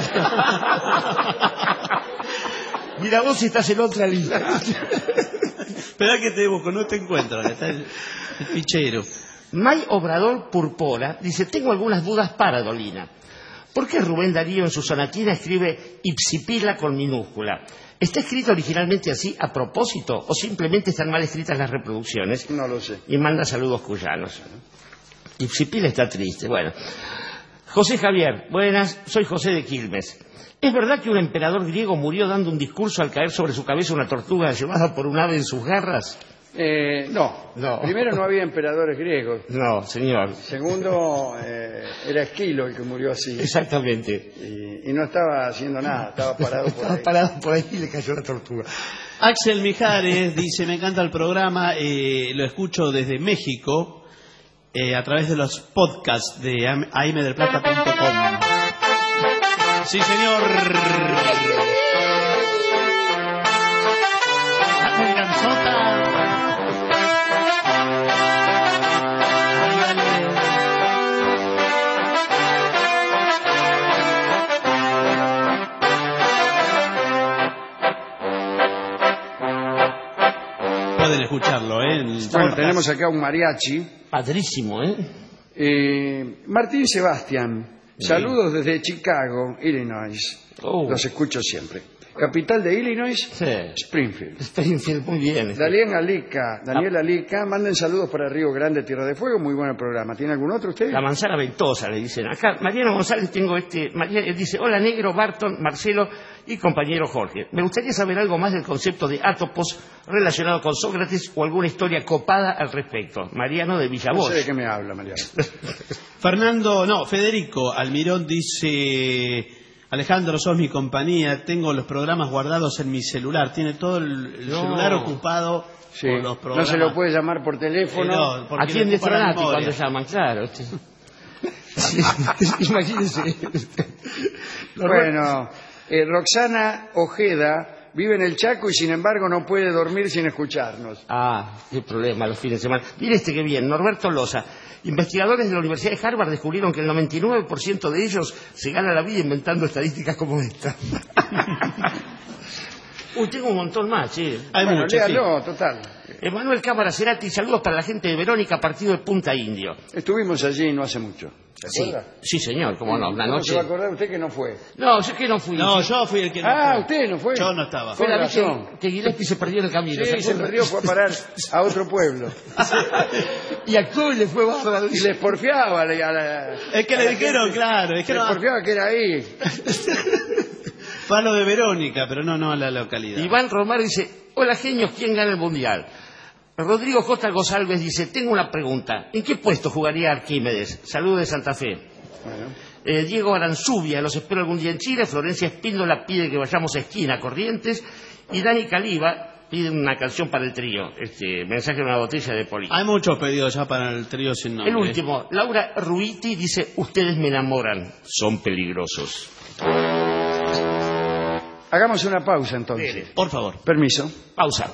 Mira, vos estás en otra lista. Espera que te busco, no te encuentro, acá está el, el fichero. May Obrador Purpora dice, tengo algunas dudas para Dolina. ¿Por qué Rubén Darío en su sonatina escribe Ipsipila con minúscula? ¿Está escrito originalmente así a propósito o simplemente están mal escritas las reproducciones? No lo sé. Y manda saludos cuyanos. Ipsipila está triste. Bueno. José Javier, buenas, soy José de Quilmes. ¿Es verdad que un emperador griego murió dando un discurso al caer sobre su cabeza una tortuga llevada por un ave en sus garras? Eh, no. No. Primero, no había emperadores griegos. No, señor. Segundo, eh, era Esquilo el que murió así. Exactamente. Y, y no estaba haciendo nada, estaba parado por Estaba ahí. parado por ahí y le cayó la tortuga. Axel Mijares dice, me encanta el programa, eh, lo escucho desde México eh, a través de los podcasts de a m del plata punto com. Sí, señor. Pueden escucharlo, ¿eh? En Bueno, podcast. tenemos acá un mariachi. Padrísimo, ¿eh? Eh, Martín Sebastián, saludos desde Chicago, Illinois. Oh. Los escucho siempre. Capital de Illinois, Sí. Springfield. Springfield, muy bien. Daniel Alica, Daniel Alica, manden saludos para Río Grande, Tierra de Fuego, muy buen programa. ¿Tiene algún otro usted? La manzana ventosa, le dicen. Acá, Mariano González, tengo este... Mariano, dice, hola Negro, Barton, Marcelo y compañero Jorge. Me gustaría saber algo más del concepto de átopos relacionado con Sócrates o alguna historia copada al respecto. Mariano de No Villavoz. sé de qué me habla, Mariano. Fernando, no, Federico Almirón dice, Alejandro, sos mi compañía, tengo los programas guardados en mi celular, tiene todo el, el No. celular ocupado Sí. por los No programas. se lo puede llamar por teléfono. Eh, no, porque Aquí le en ocupa la Nestronati memoria. cuando llaman, claro. Sí. Sí, imagínense. Bueno, eh, Roxana Ojeda vive en el Chaco y sin embargo no puede dormir sin escucharnos. Ah, qué problema los fines de semana. Mire este que bien, Norberto Loza. Investigadores de la Universidad de Harvard descubrieron que el noventa y nueve por ciento de ellos se gana la vida inventando estadísticas como esta. Uy, tengo un montón más, sí. Hay Bueno, mucho, sí. léalo, total. Emanuel Cámara Cerati, saludos para la gente de Verónica, partido de Punta Indio. Estuvimos allí no hace mucho. ¿Se Sí, acuerda? sí señor, cómo no, una ¿Cómo noche. se va a acordar usted que no fue? No, yo que no fui. No, yo fui el que no Ah, fue. usted no fue. Yo no estaba. Fue la Con vez que, razón. que Gillespie se perdió en el camino. Sí, se acuerda? perdió, fue a parar a otro pueblo. Y actuó y le fue bárbaro. Y les porfiaba a la, a la- Es que a le la dijeron, gente. claro, es que Les no, porfiaba que era ahí. fue a lo de Verónica, pero no, no a la localidad. Iván Romar dice, hola genios, ¿quién gana el mundial? Rodrigo J. González dice, tengo una pregunta. ¿En qué puesto jugaría Arquímedes? Saludos de Santa Fe. Bueno, Eh, Diego Aranzubia, los espero algún día en Chile. Florencia Espíndola pide que vayamos a esquina, Corrientes. Y Dani Caliba pide una canción para el trío. Este mensaje de una botella de poli. Hay muchos pedidos ya para el trío sin nombre. El último, Laura Ruiti dice, ustedes me enamoran, son peligrosos. hagamos una pausa entonces. Mire. Por favor. Permiso. Pausa.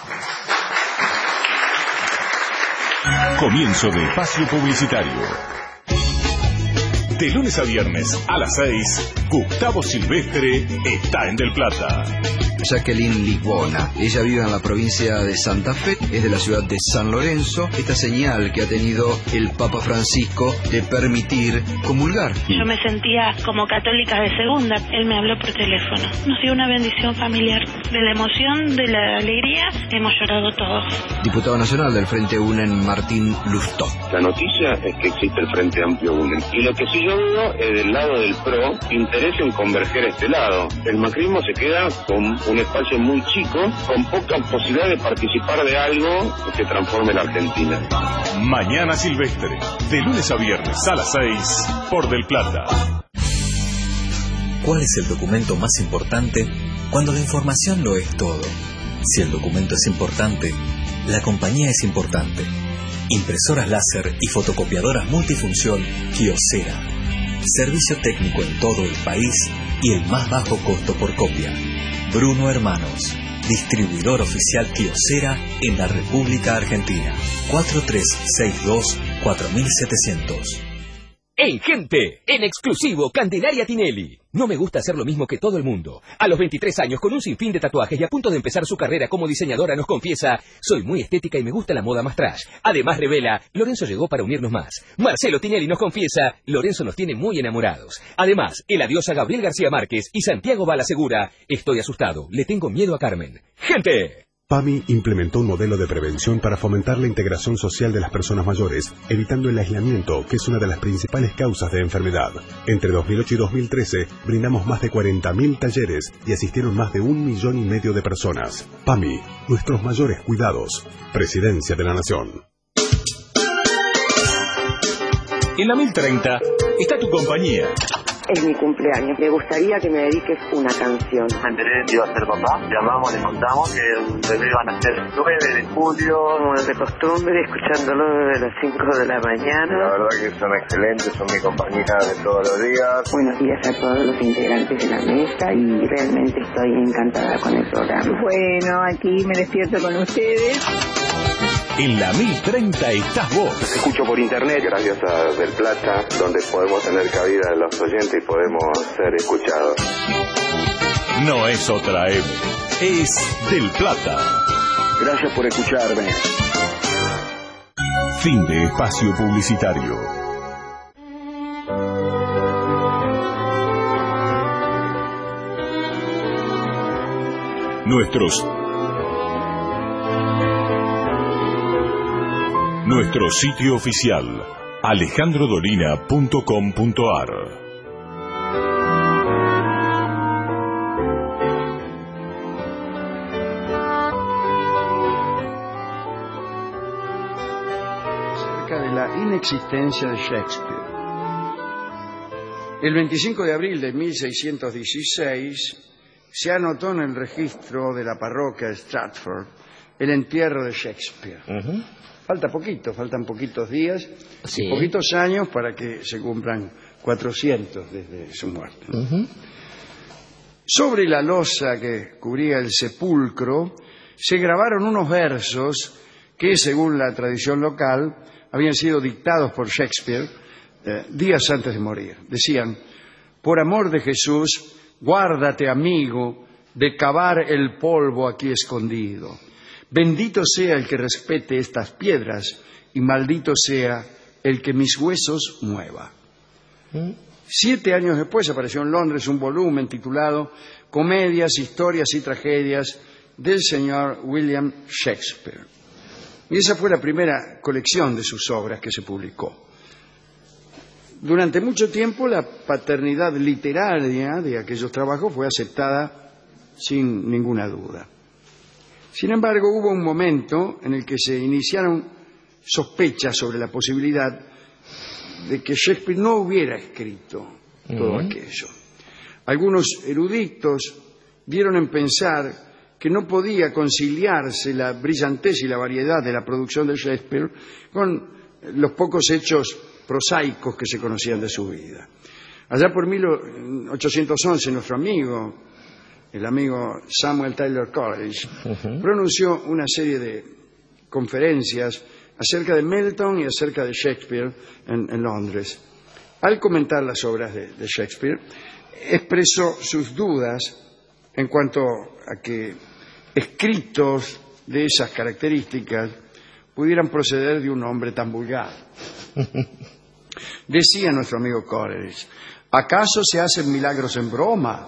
Comienzo de espacio publicitario. De lunes a viernes a las seis, Gustavo Silvestre está en Del Plata. Jacqueline Lisbona. Ella vive en la provincia de Santa Fe, es de la ciudad de San Lorenzo. Esta señal que ha tenido el Papa Francisco de permitir comulgar. Yo me sentía como católica de segunda. Él me habló por teléfono. Nos dio una bendición familiar. de la emoción, de la alegría, hemos llorado todos. Diputado nacional del Frente UNEN, Martín Lustó. La noticia es que existe el Frente Amplio UNEN. Y lo que sí yo veo es del lado del PRO interés en converger a este lado. El macrismo se queda con un espacio muy chico, con poca posibilidad de participar de algo que transforme la Argentina. Mañana Silvestre, de lunes a viernes a las seis, por Del Plata. ¿Cuál es el documento más importante cuando la información lo es todo? Si el documento es importante, la compañía es importante. Impresoras láser y fotocopiadoras multifunción Kyocera. Servicio técnico en todo el país y el más bajo costo por copia. Bruno Hermanos, distribuidor oficial Kyocera en la República Argentina. cuatro tres seis dos cuatro siete cero cero. ¡Hey, gente! En exclusivo, Candelaria Tinelli. No me gusta hacer lo mismo que todo el mundo. A los veintitrés años, con un sinfín de tatuajes y a punto de empezar su carrera como diseñadora, nos confiesa: soy muy estética y me gusta la moda más trash. Además revela: Lorenzo llegó para unirnos más. Marcelo Tinelli nos confiesa: Lorenzo nos tiene muy enamorados. Además, el adiós a Gabriel García Márquez y Santiago Bala asegura: estoy asustado, le tengo miedo a Carmen. ¡Gente! PAMI implementó un modelo de prevención para fomentar la integración social de las personas mayores, evitando el aislamiento, que es una de las principales causas de enfermedad. Entre dos mil ocho y dos mil trece, brindamos más de cuarenta mil talleres y asistieron más de un millón y medio de personas. PAMI, nuestros mayores cuidados. Presidencia de la Nación. En la mil treinta está tu compañía. Es mi cumpleaños. Me gustaría que me dediques una canción. Me enteré que iba a ser papá. Llamamos, le contamos que el bebé iban a ser el nueve de julio. Como de costumbre, escuchándolo desde las cinco de la mañana. La verdad que son excelentes, son mi compañía de todos los días. Buenos días a todos los integrantes de la mesa y realmente estoy encantada con el programa. Bueno, aquí me despierto con ustedes. En la mil treinta estás vos. Te escucho por internet gracias a Del Plata, donde podemos tener cabida de los oyentes y podemos ser escuchados. No es otra M, es Del Plata. Gracias por escucharme. Fin de espacio publicitario. Nuestros Nuestro sitio oficial, alejandro dolina punto com punto a r. Acerca de la inexistencia de Shakespeare. El veinticinco de abril de mil seiscientos dieciséis se anotó en el registro de la parroquia de Stratford el entierro de Shakespeare. Uh-huh. Falta poquito, faltan poquitos días, sí. y poquitos años para que se cumplan cuatrocientos desde su muerte. Uh-huh. Sobre la losa que cubría el sepulcro se grabaron unos versos que, según la tradición local, habían sido dictados por Shakespeare eh, días antes de morir. Decían: por amor de Jesús, guárdate, amigo, de cavar el polvo aquí escondido. Bendito sea el que respete estas piedras y maldito sea el que mis huesos mueva. ¿Mm? Siete años después apareció en Londres un volumen titulado Comedias, Historias y Tragedias del señor William Shakespeare. Y esa fue la primera colección de sus obras que se publicó. Durante mucho tiempo la paternidad literaria de aquellos trabajos fue aceptada sin ninguna duda. Sin embargo, hubo un momento en el que se iniciaron sospechas sobre la posibilidad de que Shakespeare no hubiera escrito todo uh-huh. aquello. Algunos eruditos dieron en pensar que no podía conciliarse la brillantez y la variedad de la producción de Shakespeare con los pocos hechos prosaicos que se conocían de su vida. Allá por mil ochocientos once, nuestro amigo, el amigo Samuel Taylor Coleridge, uh-huh. pronunció una serie de conferencias acerca de Milton y acerca de Shakespeare en, en Londres. Al comentar las obras de, de Shakespeare, expresó sus dudas en cuanto a que escritos de esas características pudieran proceder de un hombre tan vulgar. Decía nuestro amigo Coleridge: ¿acaso se hacen milagros en broma?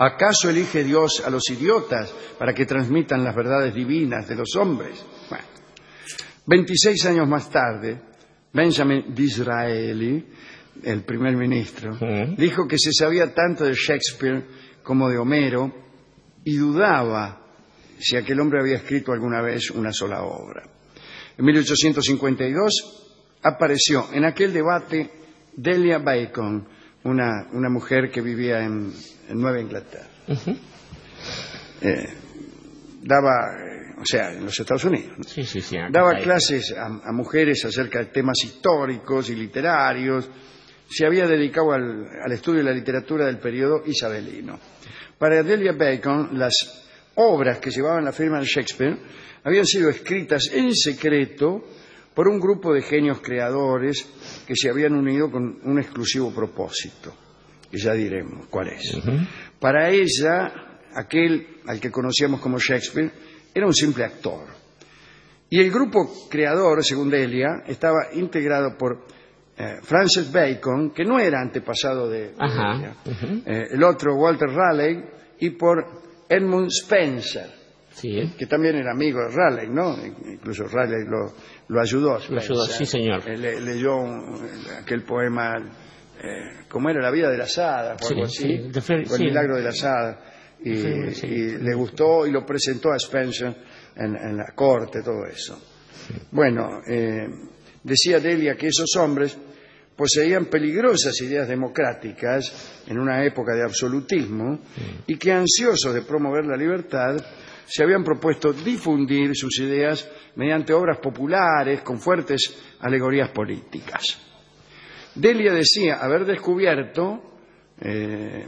¿Acaso elige Dios a los idiotas para que transmitan las verdades divinas de los hombres? Bueno, veintiséis años más tarde, Benjamin Disraeli, el primer ministro, uh-huh. dijo que se sabía tanto de Shakespeare como de Homero y dudaba si aquel hombre había escrito alguna vez una sola obra. En mil ochocientos cincuenta y dos apareció en aquel debate Delia Bacon, una, una mujer que vivía en, en Nueva Inglaterra. Uh-huh. Eh, daba, eh, o sea, en los Estados Unidos, ¿no? sí, sí, sí, daba clases a, a mujeres acerca de temas históricos y literarios. Se había dedicado al, al estudio de la literatura del periodo isabelino. Para Delia Bacon, las obras que llevaban la firma de Shakespeare habían sido escritas en secreto por un grupo de genios creadores que se habían unido con un exclusivo propósito, que ya diremos cuál es. Uh-huh. Para ella, aquel al que conocíamos como Shakespeare era un simple actor. Y el grupo creador, según Delia, estaba integrado por eh, Francis Bacon, que no era antepasado de, de Ajá. Delia, Uh-huh. eh, el otro Walter Raleigh, y por Edmund Spenser, sí. que también era amigo de Raleigh, ¿no? Incluso Raleigh lo, lo ayudó. Lo ayudó, sí, señor. Eh, le, leyó un, aquel poema, eh, ¿cómo era? La vida de las hadas, o sí, algo así, sí. The Fair, o el sí. milagro de las hadas. Y, sí, sí. y le gustó y lo presentó a Spenser en, en la corte, todo eso. Sí. Bueno, eh, decía Delia que esos hombres poseían peligrosas ideas democráticas en una época de absolutismo y que, ansiosos de promover la libertad, se habían propuesto difundir sus ideas mediante obras populares con fuertes alegorías políticas. Delia decía haber descubierto eh,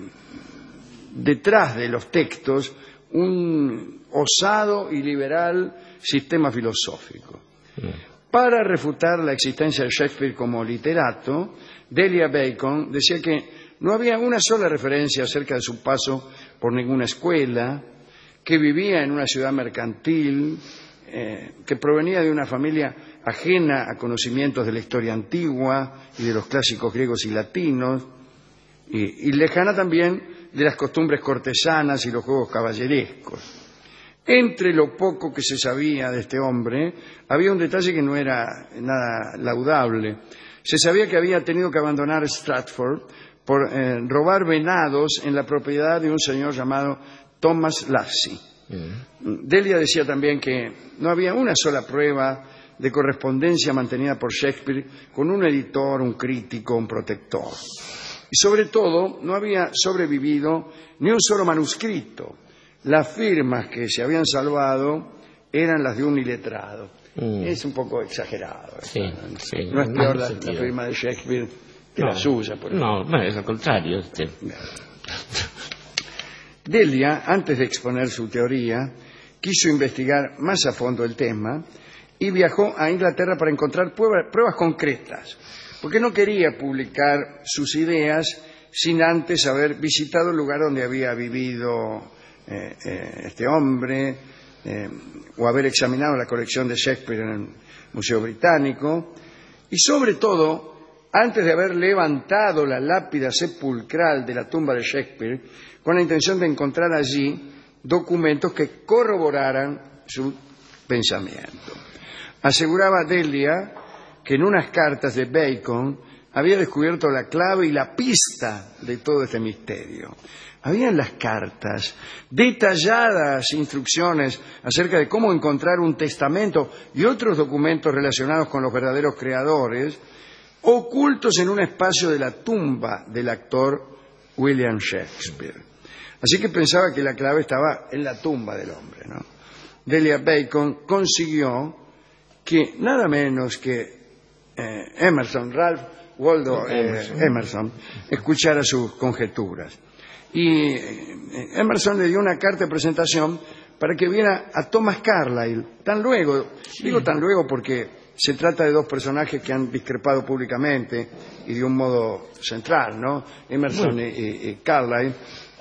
detrás de los textos un osado y liberal sistema filosófico. Para refutar la existencia de Shakespeare como literato, Delia Bacon decía que no había una sola referencia acerca de su paso por ninguna escuela, que vivía en una ciudad mercantil, eh, que provenía de una familia ajena a conocimientos de la historia antigua y de los clásicos griegos y latinos, y, y lejana también de las costumbres cortesanas y los juegos caballerescos. Entre lo poco que se sabía de este hombre, había un detalle que no era nada laudable. Se sabía que había tenido que abandonar Stratford por eh, robar venados en la propiedad de un señor llamado Thomas Lacy. Mm. Delia decía también que no había una sola prueba de correspondencia mantenida por Shakespeare con un editor, un crítico, un protector. Y sobre todo, no había sobrevivido ni un solo manuscrito. Las firmas que se habían salvado eran las de un iletrado. Mm. Es un poco exagerado. Sí, ¿no? Sí, no es peor la, sentido. la firma de Shakespeare que no, la suya. Por ejemplo. No, no, es al contrario. Este. Delia, antes de exponer su teoría, quiso investigar más a fondo el tema y viajó a Inglaterra para encontrar pruebas, pruebas concretas, porque no quería publicar sus ideas sin antes haber visitado el lugar donde había vivido Eh, eh, este hombre, eh, o haber examinado la colección de Shakespeare en el Museo Británico, y sobre todo, antes de haber levantado la lápida sepulcral de la tumba de Shakespeare, con la intención de encontrar allí documentos que corroboraran su pensamiento. Aseguraba Delia que en unas cartas de Bacon había descubierto la clave y la pista de todo este misterio. Había en las cartas detalladas instrucciones acerca de cómo encontrar un testamento y otros documentos relacionados con los verdaderos creadores, ocultos en un espacio de la tumba del actor William Shakespeare. Así que pensaba que la clave estaba en la tumba del hombre, ¿no? Delia Bacon consiguió que nada menos que eh, Emerson, Ralph Waldo eh, Emerson. Emerson, escuchara sus conjeturas. Y Emerson le dio una carta de presentación para que viera a Thomas Carlyle. Tan luego, sí. digo tan luego porque se trata de dos personajes que han discrepado públicamente y de un modo central, ¿no? Emerson y, y, y Carlyle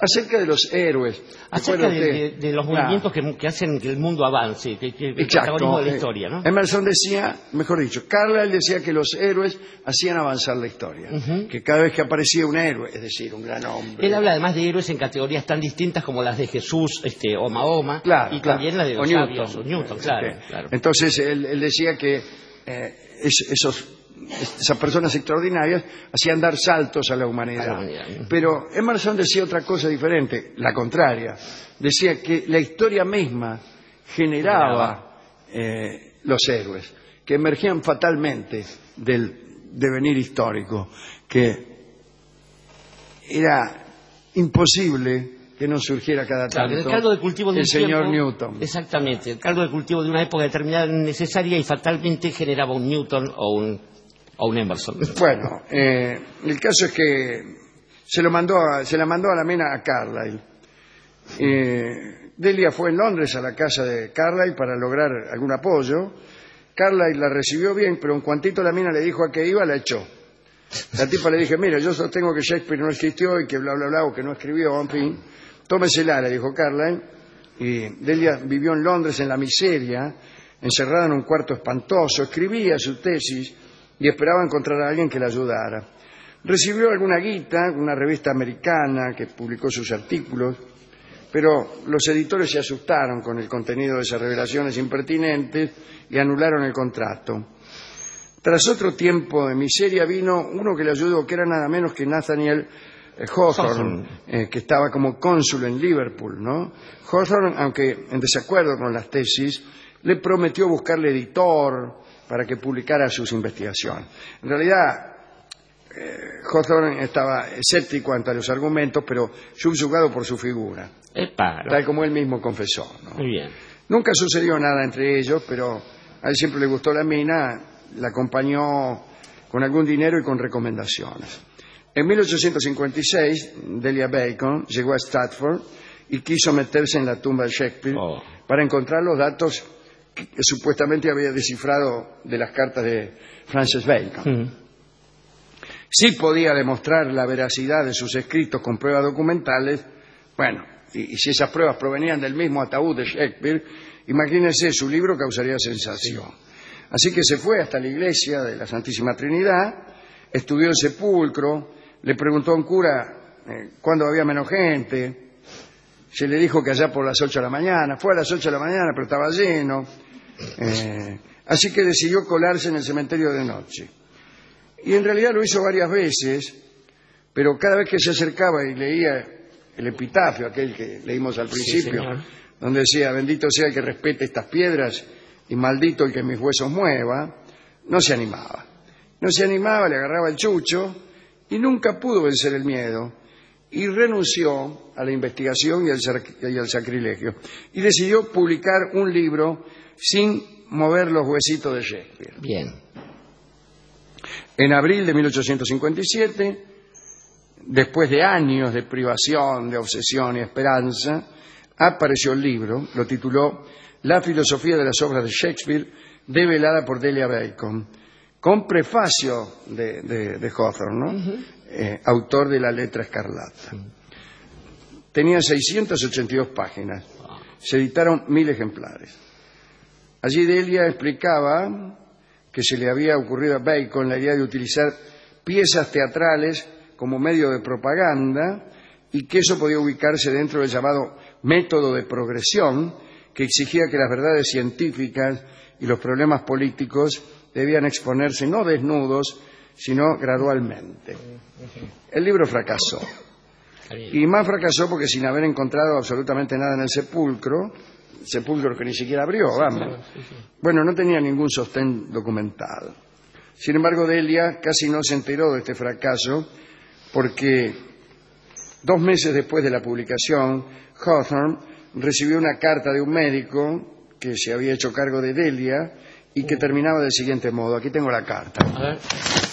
acerca de los héroes. Acerca de, de, de los movimientos que, que hacen que el mundo avance, que, que el Exacto. protagonismo de la historia, ¿no? Emerson decía, mejor dicho, Carlyle decía que los héroes hacían avanzar la historia. Uh-huh. Que cada vez que aparecía un héroe, es decir, un gran hombre. Él habla además de héroes en categorías tan distintas como las de Jesús este, o Mahoma, claro, y claro. también las de los o sabios, Newton. o Newton, claro, Okay. claro. Entonces él, él decía que eh, es, esos... esas personas extraordinarias hacían dar saltos a la humanidad. A la humanidad. Pero Emerson decía otra cosa diferente, la contraria. Decía que la historia misma generaba eh, los héroes, que emergían fatalmente del devenir histórico, que era imposible que no surgiera cada tanto claro, el caldo de cultivo de el un señor tiempo, Newton. Exactamente, el caldo de cultivo de una época determinada necesaria y fatalmente generaba un Newton o un, o un Emerson. Bueno, eh, el caso es que se lo mandó a, se la mandó a la mina a Carlyle. Eh, Delia fue en Londres a la casa de Carlyle para lograr algún apoyo. Carlyle la recibió bien, pero en cuantito la mina le dijo a qué iba, la echó. La tipa le dije, mira, yo sostengo que Shakespeare no existió y que bla, bla, bla, o que no escribió, en fin. Tómesela, le dijo Carlyle. Y Delia vivió en Londres en la miseria, encerrada en un cuarto espantoso, escribía su tesis y esperaba encontrar a alguien que la ayudara. Recibió alguna guita, una revista americana que publicó sus artículos, pero los editores se asustaron con el contenido de esas revelaciones impertinentes y anularon el contrato. Tras otro tiempo de miseria vino uno que le ayudó, que era nada menos que Nathaniel Hawthorne, eh, que estaba como cónsul en Liverpool, ¿no? Hawthorne, aunque en desacuerdo con las tesis, le prometió buscarle editor para que publicara sus investigaciones. En realidad, eh, Hawthorne estaba escéptico ante los argumentos, pero subyugado por su figura, Epa, ¿no? tal como él mismo confesó, ¿no? Muy bien. Nunca sucedió nada entre ellos, pero a él siempre le gustó la mina, la acompañó con algún dinero y con recomendaciones. En mil ochocientos cincuenta y seis, Delia Bacon llegó a Stratford y quiso meterse en la tumba de Shakespeare oh. para encontrar los datos que, que supuestamente había descifrado de las cartas de Francis Bacon. Mm. Sí podía demostrar la veracidad de sus escritos con pruebas documentales. Bueno, y, y si esas pruebas provenían del mismo ataúd de Shakespeare, imagínense, su libro causaría sensación. Así que se fue hasta la iglesia de la Santísima Trinidad, estudió el sepulcro, le preguntó a un cura eh, cuándo había menos gente, se le dijo que allá por las ocho de la mañana, fue a las ocho de la mañana pero estaba lleno, eh, así que decidió colarse en el cementerio de noche. Y en realidad lo hizo varias veces, pero cada vez que se acercaba y leía el epitafio, aquel que leímos al principio, sí, donde decía, bendito sea el que respete estas piedras y maldito el que mis huesos mueva, no se animaba. No se animaba, le agarraba el chucho y nunca pudo vencer el miedo y renunció a la investigación y al, y al sacrilegio y decidió publicar un libro sin mover los huesitos de Shakespeare. Bien. En abril de mil ochocientos cincuenta y siete, después de años de privación, de obsesión y esperanza, apareció el libro, lo tituló La filosofía de las obras de Shakespeare, develada por Delia Bacon, con prefacio de, de, de Hawthorne, ¿no? Uh-huh. eh, autor de La letra escarlata. Tenía seiscientas ochenta y dos páginas, se editaron mil ejemplares. Allí Delia explicaba que se le había ocurrido a Bacon la idea de utilizar piezas teatrales como medio de propaganda y que eso podía ubicarse dentro del llamado método de progresión, que exigía que las verdades científicas y los problemas políticos debían exponerse no desnudos, sino gradualmente. El libro fracasó. Y más fracasó porque sin haber encontrado absolutamente nada en el sepulcro, sepulcro que ni siquiera abrió, vamos. Bueno, no tenía ningún sostén documental. Sin embargo, Delia casi no se enteró de este fracaso porque dos meses después de la publicación, Hawthorne recibió una carta de un médico que se había hecho cargo de Delia y que terminaba del siguiente modo. Aquí tengo la carta. A ver.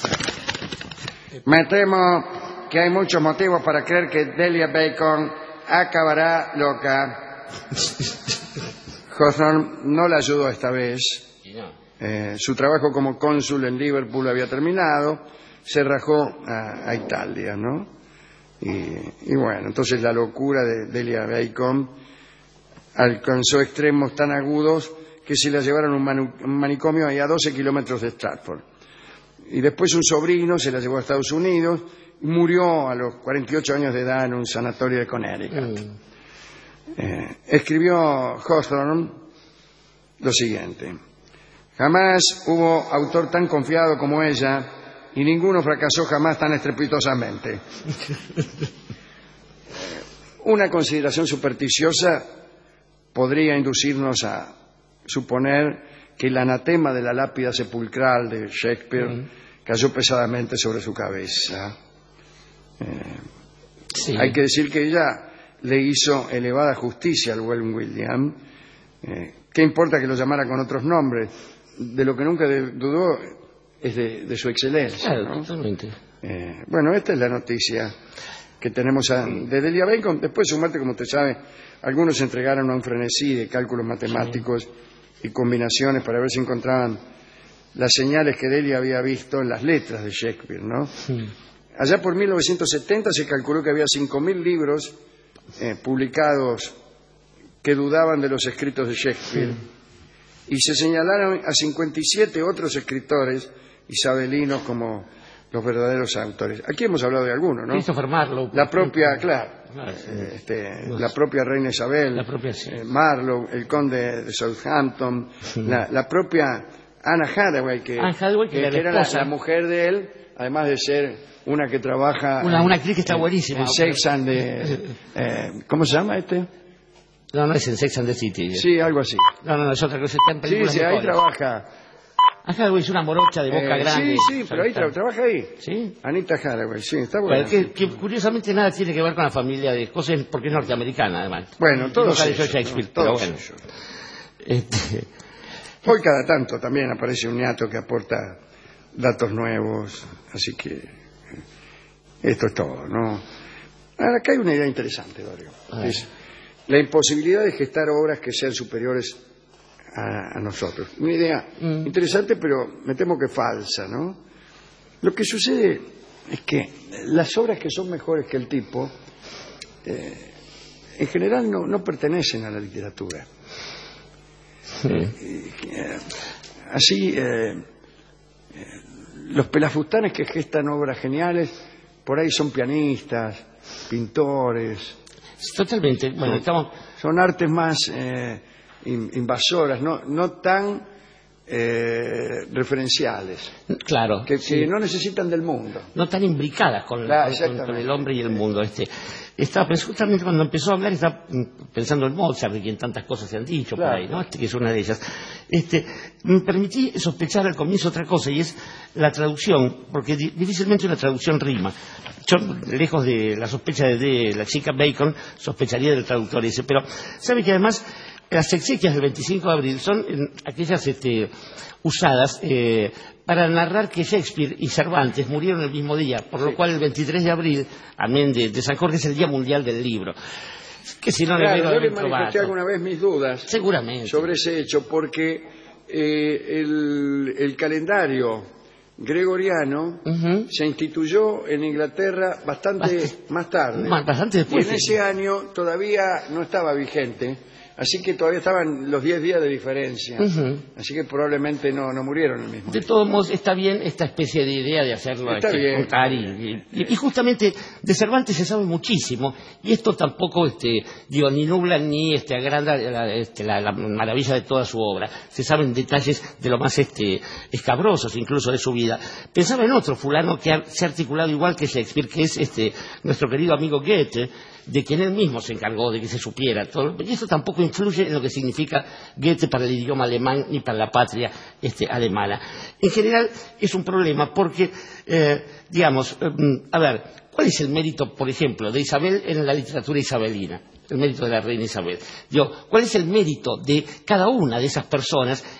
Me temo que hay muchos motivos para creer que Delia Bacon acabará loca. Hawthorne no la ayudó esta vez. Eh, su trabajo como cónsul en Liverpool había terminado. Se rajó a, a Italia, ¿no? Y, y bueno, entonces la locura de Delia Bacon alcanzó extremos tan agudos que se la llevaron a un, manu, un manicomio ahí a doce kilómetros de Stratford. Y después un sobrino se la llevó a Estados Unidos y murió a los cuarenta y ocho años de edad en un sanatorio de Connecticut. Mm. Eh, escribió Hawthorne lo siguiente: jamás hubo autor tan confiado como ella y ninguno fracasó jamás tan estrepitosamente. Una consideración supersticiosa podría inducirnos a suponer que el anatema de la lápida sepulcral de Shakespeare mm. cayó pesadamente sobre su cabeza. Eh, sí. Hay que decir que ella le hizo elevada justicia al buen William. Eh, ¿Qué importa que lo llamara con otros nombres? De lo que nunca de, dudó es de, de su excelencia. Claro, ¿no? Totalmente. Eh, bueno, esta es la noticia que tenemos a, de Delia Bacon. Después de su muerte, como usted sabe, algunos se entregaron a un frenesí de cálculos matemáticos sí. y combinaciones para ver si encontraban las señales que Delia había visto en las letras de Shakespeare, ¿no? Sí. Allá por mil novecientos setenta se calculó que había cinco mil libros eh, publicados que dudaban de los escritos de Shakespeare sí. y se señalaron a cincuenta y siete otros escritores isabelinos como los verdaderos autores. Aquí hemos hablado de algunos, ¿no? Christopher Marlowe. La propia, claro, ah, sí. este, no, la propia reina Isabel, la propia, sí. eh, Marlowe, el conde de Southampton, sí. la, la propia Anna Hathaway, que, Anne Hathaway, que, que, que era la, la mujer de él, además de ser una que trabaja... Una, una actriz que está en, buenísima. En Sex and the... Eh, ¿Cómo se llama este? No, no es en Sex and the City. Sí, algo así. No, no, es otra cosa. Está en películas sí, sí, ahí mejores. trabaja... Hathaway es una morocha de boca eh, grande. Sí, sí, pero ahí tra trabaja ahí. ¿Sí? Anita Hathaway, sí, está bueno. Que, que curiosamente nada tiene que ver con la familia de cosas, porque es norteamericana, además. Bueno, todos no ellos, Shakespeare, ¿no? pero Todos bueno. ellos. Este... Hoy cada tanto también aparece un niato que aporta datos nuevos, así que esto es todo, ¿no? Ahora, acá hay una idea interesante, Dario. Es la imposibilidad de gestar obras que sean superiores a, a nosotros. Una idea mm. interesante, pero me temo que falsa, ¿no? Lo que sucede es que las obras que son mejores que el tipo, eh, en general no, no pertenecen a la literatura. Sí. Eh, eh, así, eh, eh, los pelafustanes que gestan obras geniales, por ahí son pianistas, pintores. Totalmente. Bueno, son, estamos... son artes más eh, invasoras, no, no tan eh, referenciales. Claro. Que, sí. que no necesitan del mundo. No tan imbricadas con, claro, con, con el hombre y el mundo. Este, estaba justamente cuando empezó a hablar, estaba pensando en Mozart, de quien tantas cosas se han dicho claro. por ahí, ¿no? Este, que es una de ellas. Este, me permití sospechar al comienzo otra cosa, y es la traducción, porque di difícilmente una traducción rima. Yo, lejos de la sospecha de, de la chica Bacon, sospecharía del traductor ese. Pero, ¿sabe que además las exequias del veinticinco de abril son eh, aquellas este, usadas eh, para narrar que Shakespeare y Cervantes murieron el mismo día, por lo sí. cual el veintitrés de abril, amén de, de San Jorge, es el Día Mundial del Libro? Que si no claro, le yo le manifesté alguna vez mis dudas Seguramente. sobre ese hecho, porque eh, el, el calendario gregoriano uh-huh. se instituyó en Inglaterra bastante Bast más tarde. Bastante después. Y en ese año todavía no estaba vigente, así que todavía estaban los diez días de diferencia. Uh-huh. Así que probablemente no, no murieron el mismo De día. todos modos, está bien esta especie de idea de hacerlo está este, bien. contar y, y, y justamente de Cervantes se sabe muchísimo, y esto tampoco este, digo, ni nubla ni este, agranda la, este, la, la maravilla de toda su obra. Se saben detalles de lo más este, escabrosos incluso de su vida. Pensaba en otro fulano que ha, se ha articulado igual que Shakespeare, que es este, nuestro querido amigo Goethe, de quien él mismo se encargó de que se supiera todo. Y eso tampoco influye en lo que significa Goethe para el idioma alemán ni para la patria este, alemana. En general es un problema porque, eh, digamos, eh, a ver, ¿cuál es el mérito, por ejemplo, de Isabel en la literatura isabelina? El mérito de la reina Isabel. Digo, ¿cuál es el mérito de cada una de esas personas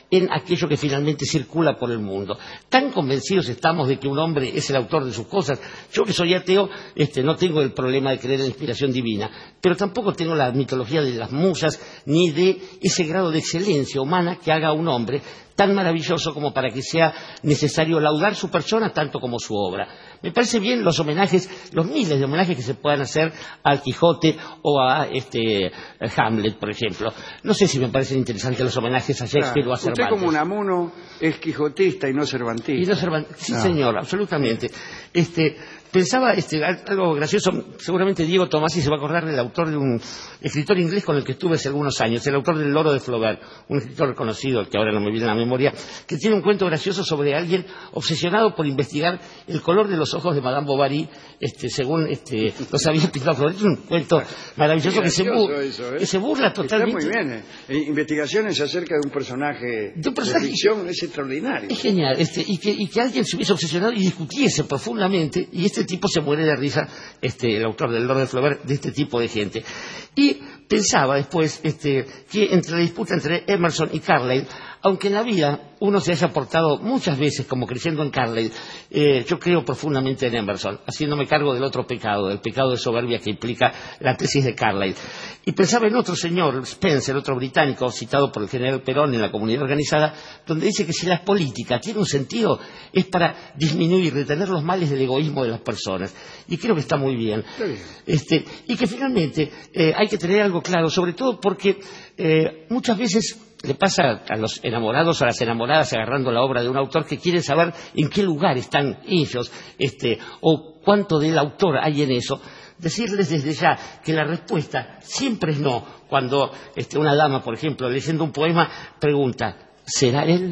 en aquello que finalmente circula por el mundo. Tan convencidos estamos de que un hombre es el autor de sus cosas. Yo, que soy ateo, este, no tengo el problema de creer en la inspiración divina, pero tampoco tengo la mitología de las musas ni de ese grado de excelencia humana que haga a un hombre tan maravilloso como para que sea necesario laudar su persona tanto como su obra. Me parece bien los homenajes, los miles de homenajes que se puedan hacer al Quijote o a este Hamlet, por ejemplo. No sé si me parecen interesantes los homenajes a Shakespeare Claro. o a Cervantes. Usted, como Unamuno, es quijotista y no cervantista. Y no Cervantes. Sí, No. señor, absolutamente. Este, pensaba este, algo gracioso, seguramente Diego Tomasi se va a acordar del autor de un escritor inglés con el que estuve hace algunos años, el autor del Loro de Flaubert, un escritor reconocido, que ahora no me viene a la memoria, que tiene un cuento gracioso sobre alguien obsesionado por investigar el color de los ojos de Madame Bovary, este, según este, los había pintado Flaubert. Es un cuento maravilloso que se, bu eso, ¿eh? que se burla totalmente. Está muy bien. ¿eh? Investigaciones acerca de un personaje de, un personaje de ficción es extraordinario. Es genial. Este, y, que, y que alguien se hubiese obsesionado y discutiese profundamente, y este tipo se muere de risa, este, el autor del Lord de Flaubert, de este tipo de gente. Y pensaba después este, que entre la disputa entre Emerson y Carlyle, aunque en la vida uno se haya portado muchas veces como creyendo en Carlyle, eh, yo creo profundamente en Emerson, haciéndome cargo del otro pecado, del pecado de soberbia que implica la tesis de Carlyle. Y pensaba en otro señor, Spencer, otro británico, citado por el general Perón en La Comunidad Organizada, donde dice que si la política tiene un sentido es para disminuir, detener los males del egoísmo de las personas. Y creo que está muy bien. Está bien. Este, y que finalmente eh, hay que tener algo claro, sobre todo porque eh, muchas veces le pasa a los enamorados o a las enamoradas agarrando la obra de un autor que quieren saber en qué lugar están ellos, este, o cuánto del autor hay en eso. Decirles desde ya que la respuesta siempre es no. Cuando este, una dama, por ejemplo, leyendo un poema, pregunta, ¿será él?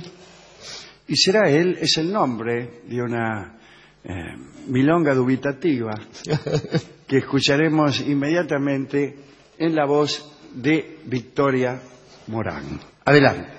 Y será él, es el nombre de una eh, milonga dubitativa que escucharemos inmediatamente en la voz de Victoria Morán. Adelante.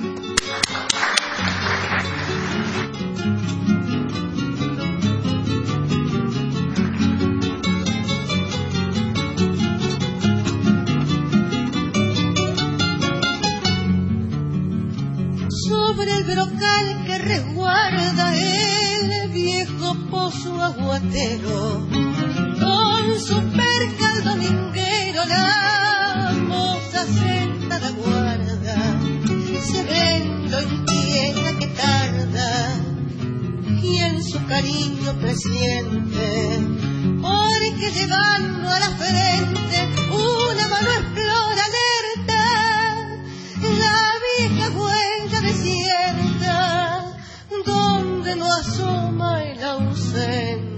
Sobre el brocal que resguarda el viejo pozo aguatero, con su perca al dominguero la moza sentada guarda, se ven lo inquieta que tarda y en su cariño presiente, porque llevando a la frente una mano explora alerta la vieja huella desierta donde no asoma el ausente.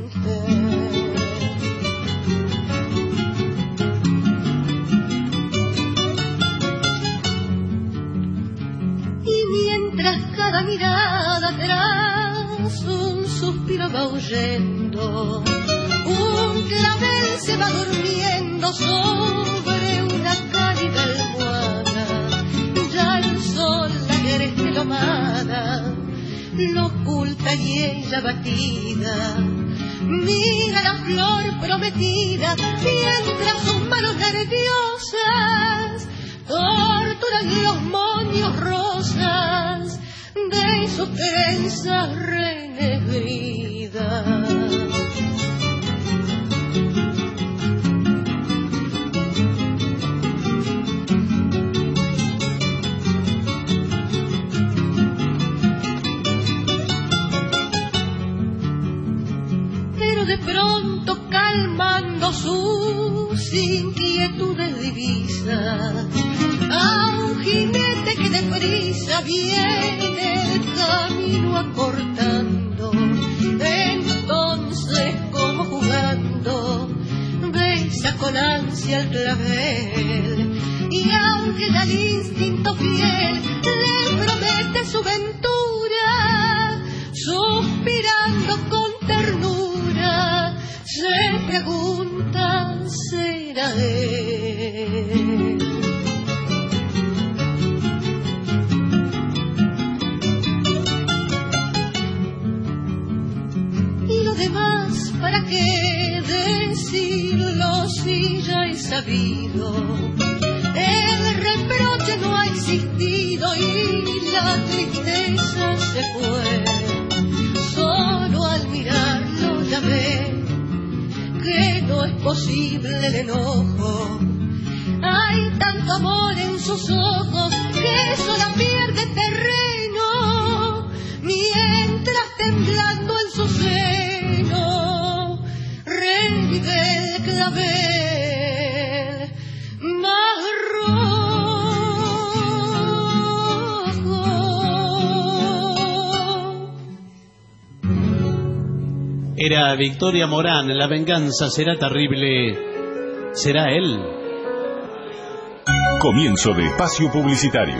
Y mientras cada mirada atrás un suspiro va huyendo, un clavel se va durmiendo sobre una cálida almohada, ya el sol la agreste lomada lo oculta y ella batida mira la flor prometida mientras sus manos nerviosas torturan los moños rosas de sus trenzas renegridas. De pronto calmando sus inquietudes divisa a un jinete que deprisa viene el camino acortando. Entonces, como jugando, besa con ansia el clavel y aunque ya el instinto fiel le promete su ventura, suspirando con ternura se pregunta, ¿será él? Y lo demás, ¿para qué decirlo si ya he sabido? El reproche no ha existido y la tristeza se fue. Solo al mirarlo ya ve que no es posible el enojo. Hay tanto amor en sus ojos que sola pierde terreno, mientras temblando en su seno revive el clavel más rojo. Era Victoria Morán, la venganza será terrible. ¿Será él? Comienzo de espacio publicitario.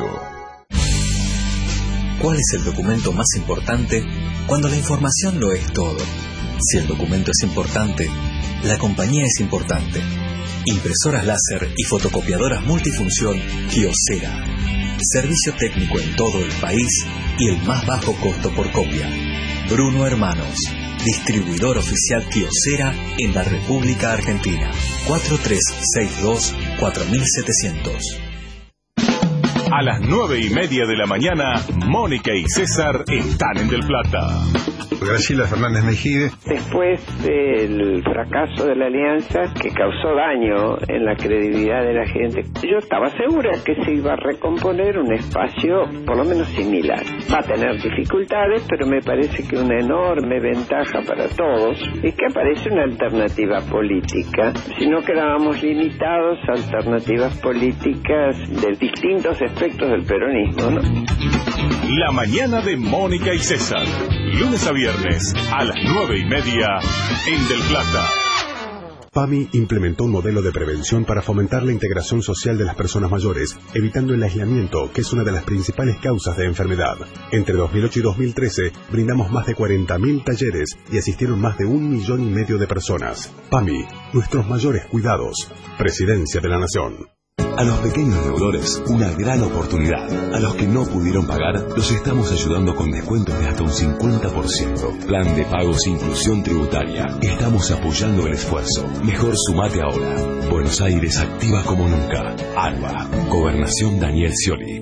¿Cuál es el documento más importante cuando la información lo es todo? Si el documento es importante, la compañía es importante. Impresoras láser y fotocopiadoras multifunción Kyocera. Servicio técnico en todo el país y el más bajo costo por copia. Bruno Hermanos, distribuidor oficial Kyocera en la República Argentina. cuatro tres seis dos cuatro siete cero cero. A las nueve y media de la mañana, Mónica y César están en Del Plata. Graciela Fernández Mejide. Después del fracaso de la alianza, que causó daño en la credibilidad de la gente, yo estaba segura que se iba a recomponer un espacio por lo menos similar. Va a tener dificultades, pero me parece que una enorme ventaja para todos es que aparece una alternativa política. Si no quedábamos limitados a alternativas políticas de distintos aspectos del peronismo, ¿no? La mañana de Mónica y César, lunes a viernes a las nueve y media en Del Plata. PAMI implementó un modelo de prevención para fomentar la integración social de las personas mayores, evitando el aislamiento, que es una de las principales causas de enfermedad. Entre dos mil ocho y dos mil trece, brindamos más de cuarenta mil talleres y asistieron más de un millón y medio de personas. PAMI, nuestros mayores cuidados. Presidencia de la Nación. A los pequeños deudores, una gran oportunidad. A los que no pudieron pagar, los estamos ayudando con descuentos de hasta un cincuenta por ciento. Plan de pagos e inclusión tributaria. Estamos apoyando el esfuerzo. Mejor sumate ahora. Buenos Aires activa como nunca. ARBA. Gobernación Daniel Scioli.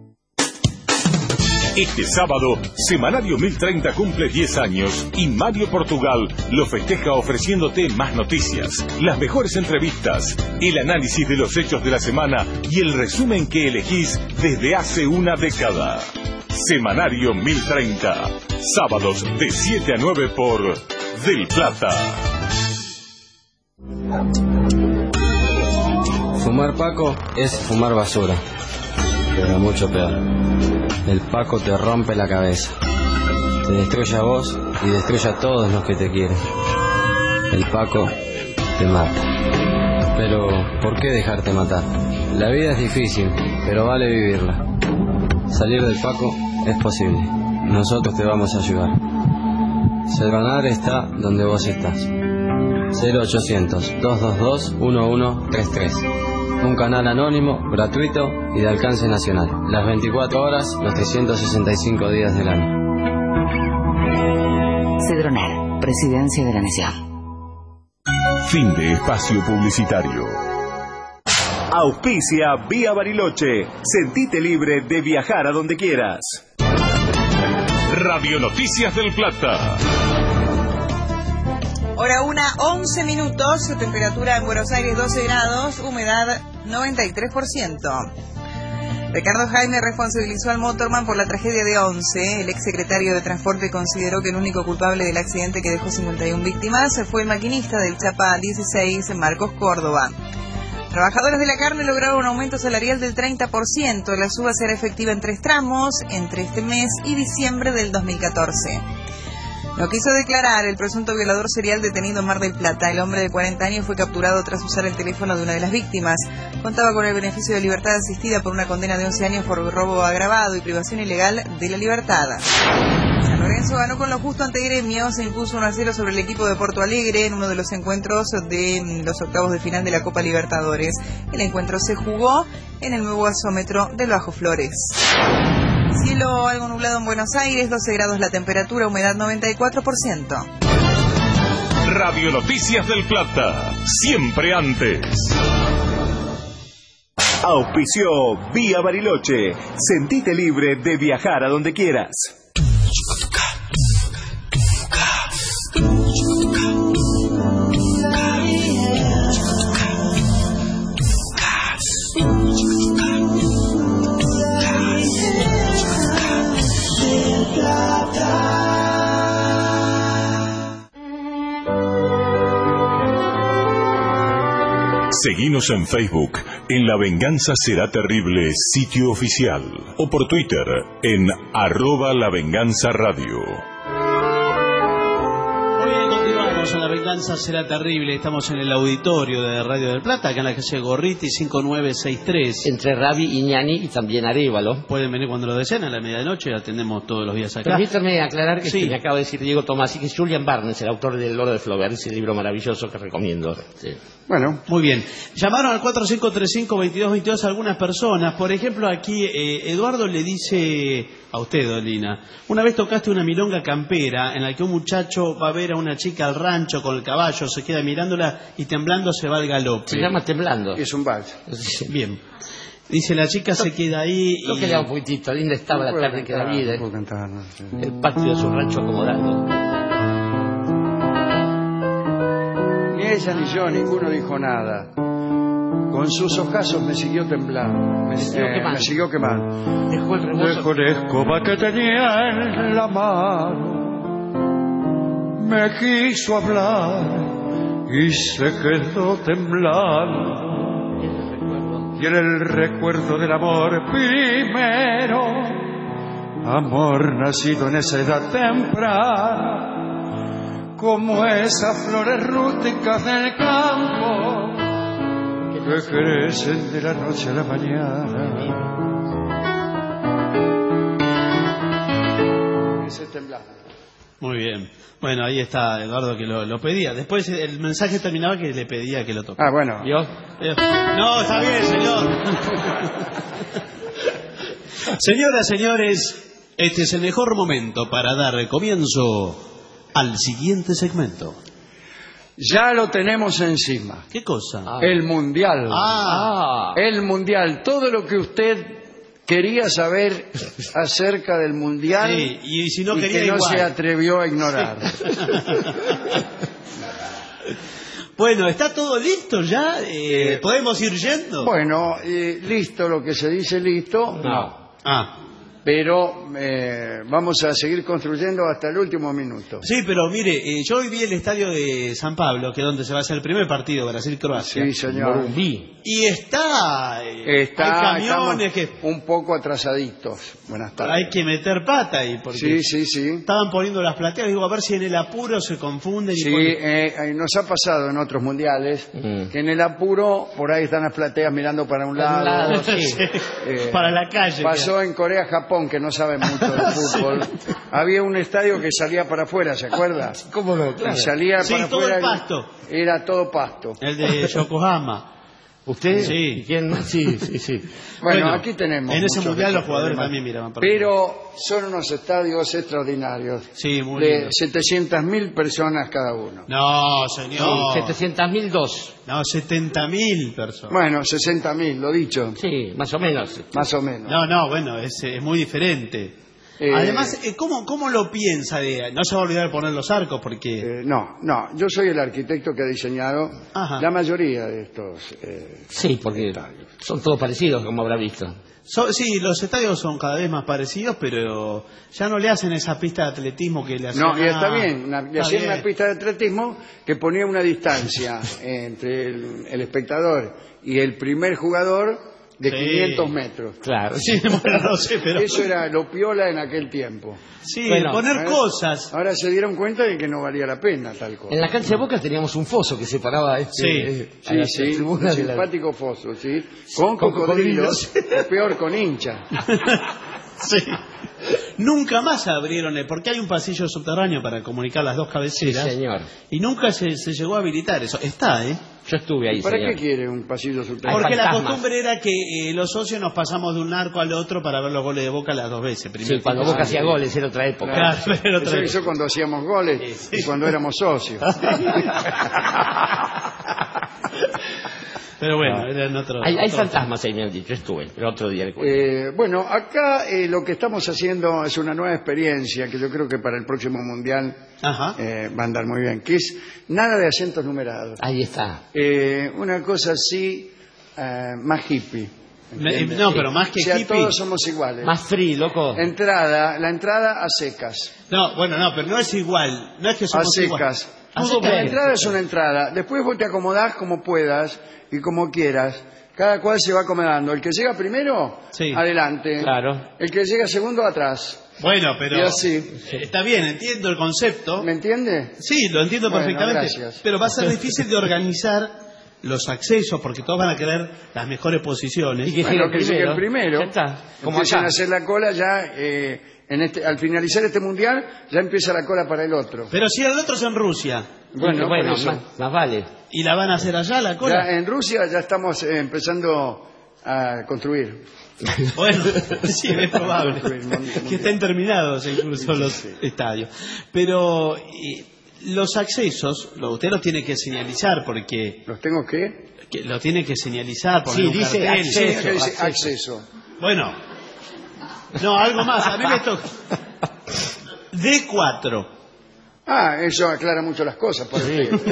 Este sábado, Semanario mil treinta cumple diez años y Mario Portugal lo festeja ofreciéndote más noticias, las mejores entrevistas, el análisis de los hechos de la semana y el resumen que elegís desde hace una década. Semanario mil treinta, sábados de siete a nueve por Del Plata. Fumar Paco es fumar basura, pero mucho peor. El Paco te rompe la cabeza, te destruye a vos y destruye a todos los que te quieren. El Paco te mata. Pero, ¿por qué dejarte matar? La vida es difícil, pero vale vivirla. Salir del Paco es posible. Nosotros te vamos a ayudar. Selvanar está donde vos estás. cero ochocientos, dos dos dos, uno uno tres tres. Un canal anónimo, gratuito y de alcance nacional. Las veinticuatro horas, los trescientos sesenta y cinco días del año. Cedronar, Presidencia de la Nación. Fin de espacio publicitario. Auspicia Vía Bariloche. Sentite libre de viajar a donde quieras. Radio Noticias del Plata. Hora una, once minutos, temperatura en Buenos Aires doce grados, humedad noventa y tres por ciento. Ricardo Jaime responsabilizó al motorman por la tragedia de Once. El exsecretario de Transporte consideró que el único culpable del accidente que dejó cincuenta y una víctimas fue el maquinista del Chapa dieciséis, Marcos Córdoba. Trabajadores de la carne lograron un aumento salarial del treinta por ciento. La suba será efectiva en tres tramos, entre este mes y diciembre del dos mil catorce. No quiso declarar el presunto violador serial detenido en Mar del Plata. El hombre de cuarenta años fue capturado tras usar el teléfono de una de las víctimas. Contaba con el beneficio de libertad asistida por una condena de once años por robo agravado y privación ilegal de la libertad. San Lorenzo ganó con lo justo ante Gremio. Se impuso uno a cero sobre el equipo de Porto Alegre en uno de los encuentros de los octavos de final de la Copa Libertadores. El encuentro se jugó en el nuevo gasómetro del Bajo Flores. Cielo algo nublado en Buenos Aires, doce grados la temperatura, humedad noventa y cuatro por ciento. Radio Noticias del Plata, siempre antes. Auspició Vía Bariloche. Sentite libre de viajar a donde quieras. Seguinos en Facebook, en La Venganza Será Terrible, sitio oficial. O por Twitter, en arroba La Venganza Radio. Muy bien, continuamos en La Venganza Será Terrible. Estamos en el auditorio de Radio del Plata, acá en la calle Gorriti cinco nueve seis tres. Entre Rabi, Iñani y también Arévalo. Pueden venir cuando lo deseen, a la medianoche, atendemos todos los días acá. Permítanme aclarar que, sí. que me acaba de decir Diego Tomás y que es Julian Barnes, el autor del Loro de Flaubert, ese libro maravilloso que recomiendo. Sí. Bueno. Muy bien. Llamaron al cuatro cinco tres cinco, veintidós veintidós algunas personas. Por ejemplo, aquí eh, Eduardo le dice a usted, Dolina, una vez tocaste una milonga campera en la que un muchacho va a ver a una chica al rancho con el caballo, se queda mirándola y temblando se va al galope. Se llama Temblando. Es un vals. Bien. Dice, la chica se queda ahí y... Toquele un poquitito, linda estaba No la tarde que da cantar, vida. no puedo cantar, no sé. El patio de su rancho acomodando. Ni ella ni yo, ninguno dijo nada. Con sus ojazos me siguió temblando. Me, siguió eh, quemando. me siguió quemando. Dejó el rebozo. Dejó la escoba que tenía en la mano. Me quiso hablar y se quedó temblando. Y en el recuerdo del amor primero, amor nacido en esa edad temprana, como esas flores rústicas del campo que crecen de la noche a la mañana. Ese temblaba. Muy bien. Bueno, ahí está Eduardo que lo, lo pedía. Después el mensaje terminaba que le pedía que lo toque. Ah, bueno. ¿Vio? No, está bien, señor. Señoras, señores, este es el mejor momento para dar comienzo al siguiente segmento. Ya lo tenemos encima. ¿Qué cosa? Ah. El Mundial. Ah. El Mundial. Todo lo que usted quería saber acerca del Mundial, sí, y, si no y quería que no igual. se atrevió a ignorar. Sí. Bueno, ¿está todo listo ya? Eh, ¿Podemos ir yendo? Bueno, eh, listo, lo que se dice listo. No. Ah. Pero eh, vamos a seguir construyendo hasta el último minuto. Sí, pero mire, eh, yo hoy vi el estadio de San Pablo, que es donde se va a hacer el primer partido, Brasil-Croacia. Sí, señor. Y está... eh, Está hay camiones que... un poco atrasaditos. Buenas tardes. Hay que meter pata ahí, porque sí, sí, sí. estaban poniendo las plateas. Digo, a ver si en el apuro se confunden. Sí, y ponen... eh, nos ha pasado en otros mundiales mm. que en el apuro, por ahí están las plateas mirando para un lado. Un lado sí. eh, para la calle. Pasó que... en Corea-Japón, que no saben mucho de fútbol. Sí. Había un estadio que salía para afuera, ¿se acuerda? ¿Cómo no? Claro. Y salía sí, para todo afuera. El pasto. Era todo pasto. El de Yokohama. ¿Usted? Sí. ¿Y quién más? Sí, sí, sí. Bueno, bueno, aquí tenemos. En ese mundial los jugadores también miraban. Para pero son unos estadios extraordinarios. Sí, muy de lindo. setecientas mil personas cada uno. No, señor. setecientas mil dos. No, setenta mil personas. Bueno, sesenta mil, lo dicho. Sí, más o menos. Más o menos. No, no, bueno, es, es muy diferente. Eh, Además, ¿cómo, ¿cómo lo piensa? De, no se va a olvidar de poner los arcos porque... Eh, no, no, yo soy el arquitecto que ha diseñado Ajá. la mayoría de estos eh, sí, porque estadios. Son todos parecidos, como habrá visto. So, sí, los estadios son cada vez más parecidos, pero ya no le hacen esa pista de atletismo que le hacían. No, y está a... bien, una, le hacían una pista de atletismo que ponía una distancia entre el, el espectador y el primer jugador de sí. quinientos metros. Claro. Sí, bueno, no sé, pero... Eso era lo piola en aquel tiempo. Sí, bueno, poner ahora, cosas. Ahora se dieron cuenta de que no valía la pena tal cosa. En la cancha de Boca teníamos un foso que separaba este... Sí, eh, sí, sí un simpático la... foso, sí. Con, con cocodrilos, o peor, con hinchas. Sí. Nunca más abrieron, porque hay un pasillo subterráneo para comunicar las dos cabeceras. Sí, señor. Y nunca se, se llegó a habilitar eso. Está, ¿eh? Yo estuve ahí, ¿Para señor. qué quiere un pasillo subterráneo? Porque la costumbre era que eh, los socios nos pasamos de un arco al otro para ver los goles de Boca las dos veces. Sí, cuando Boca hacía goles era otra época. Claro, era otra eso época. hizo cuando hacíamos goles sí, sí. y cuando éramos socios. Pero bueno, era en otro... Hay, hay otro fantasmas ahí, me han dicho, estuve, pero otro día. le cuento. Eh, bueno, acá eh, lo que estamos haciendo es una nueva experiencia que yo creo que para el próximo Mundial eh, va a andar muy bien, que es nada de acentos numerados. Ahí está. Eh, una cosa así, eh, más hippie. Me- no, pero más que o sea, hippie- todos somos iguales. Más free, loco. Entrada, la entrada a secas. No, bueno, no, pero no es igual. No es que A somos secas. iguales. A La secas. entrada es una entrada. Después vos te acomodás como puedas y como quieras. Cada cual se va acomodando. El que llega primero, Sí. adelante. Claro. El que llega segundo, atrás. Bueno, pero... Y así. eh, Está bien, entiendo el concepto. ¿Me entiende? Sí, lo entiendo Bueno, perfectamente. gracias. Pero va a ser difícil de organizar los accesos porque todos van a querer las mejores posiciones. Y que Bueno, llegue que llegue el primero. Ya está. Como Empiezan acá. a hacer la cola ya. Eh, en este, al finalizar este mundial, ya empieza la cola para el otro. Pero si el otro es en Rusia Bueno, bueno, por eso. más, más vale. y la van a hacer allá, la cola. Ya en Rusia ya estamos eh, empezando a construir. Bueno, sí, es probable Construir mon- que estén terminados incluso los estadios. Pero eh, los accesos, lo, usted los tiene que señalizar porque... ¿Los tengo que? que lo tiene que señalizar. Poner Sí, un dice cartel. acceso. Sí, acá dice acceso. acceso. Bueno, no, algo más. A mí me toca. D cuatro. Ah, eso aclara mucho las cosas. Por Sí. ejemplo.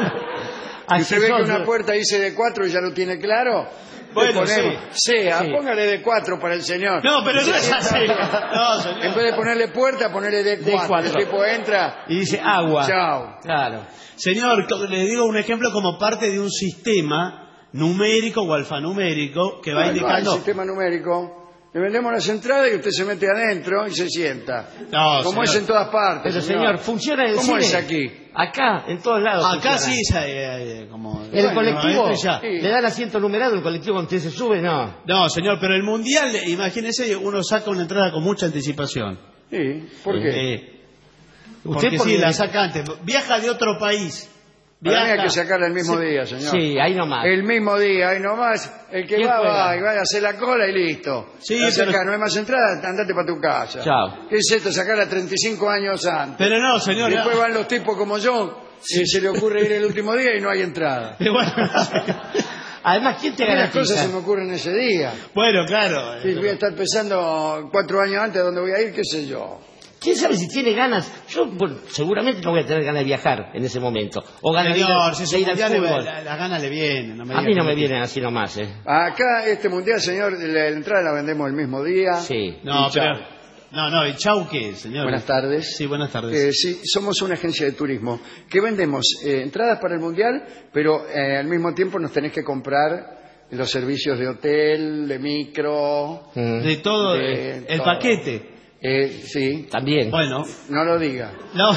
Si usted ve que una puerta dice de cuatro y ya lo tiene claro, Bueno, le ponemos sea, Sí. póngale de cuatro para el señor. No, pero no es así. No, En señor. vez de ponerle puerta, ponerle de cuatro. cuatro. El tipo entra, Y dice agua. chao. Claro. Señor, le digo un ejemplo como parte de un sistema numérico o alfanumérico que va Bueno, indicando... el sistema numérico. Le vendemos las entradas y usted se mete adentro y se sienta. No, Como señor. es en todas partes. Pero señor, ¿funciona en el ¿Cómo cine? es aquí? Acá, en todos lados. Acá funciona. sí, eh, eh, como... ¿El Bueno, colectivo? esto ya. Sí. ¿Le dan asiento numerado el colectivo cuando usted se sube? No. No, señor, pero el mundial, imagínese, uno saca una entrada con mucha anticipación. Sí, ¿por qué? Eh, porque por sí, qué? la saca antes. Viaja de otro país. Para mí hay Viaja. que sacarla el mismo Sí. día, señor. Sí, ahí nomás. El mismo día, ahí nomás. El que ¿Quién va, juega? va y va a hacer la cola y listo. Sí, La pero- saca, no hay más entradas, andate para tu casa. Chao. ¿Qué es esto? Sacarla treinta y cinco años antes. Pero no, señor. Después no. van los tipos como yo, y se le ocurre ir el último día y no hay entrada. Y bueno, Además, ¿quién te Las cosas garantiza? se me ocurren ese día. bueno, claro. Sí, voy a estar pensando cuatro años antes de dónde voy a ir, qué sé yo. ¿Quién sabe si tiene ganas? Yo, bueno, seguramente no voy a tener ganas de viajar en ese momento. O ganas de ir, Señor, a- si de su ir al mundial le- fútbol. la, la gana le viene. No me A diga mí no que me vienen así nomás, ¿eh? Acá, este mundial, señor, la, la entrada la vendemos el mismo día. Sí. No, Y chao. pero... No, no, ¿y chau qué, señor? Buenas tardes. Sí, buenas tardes. Eh, sí, somos una agencia de turismo que vendemos eh, entradas para el mundial, pero eh, al mismo tiempo nos tenés que comprar los servicios de hotel, de micro, De todo, de eh, el todo. paquete. Eh, sí, También. Bueno, no lo diga. no.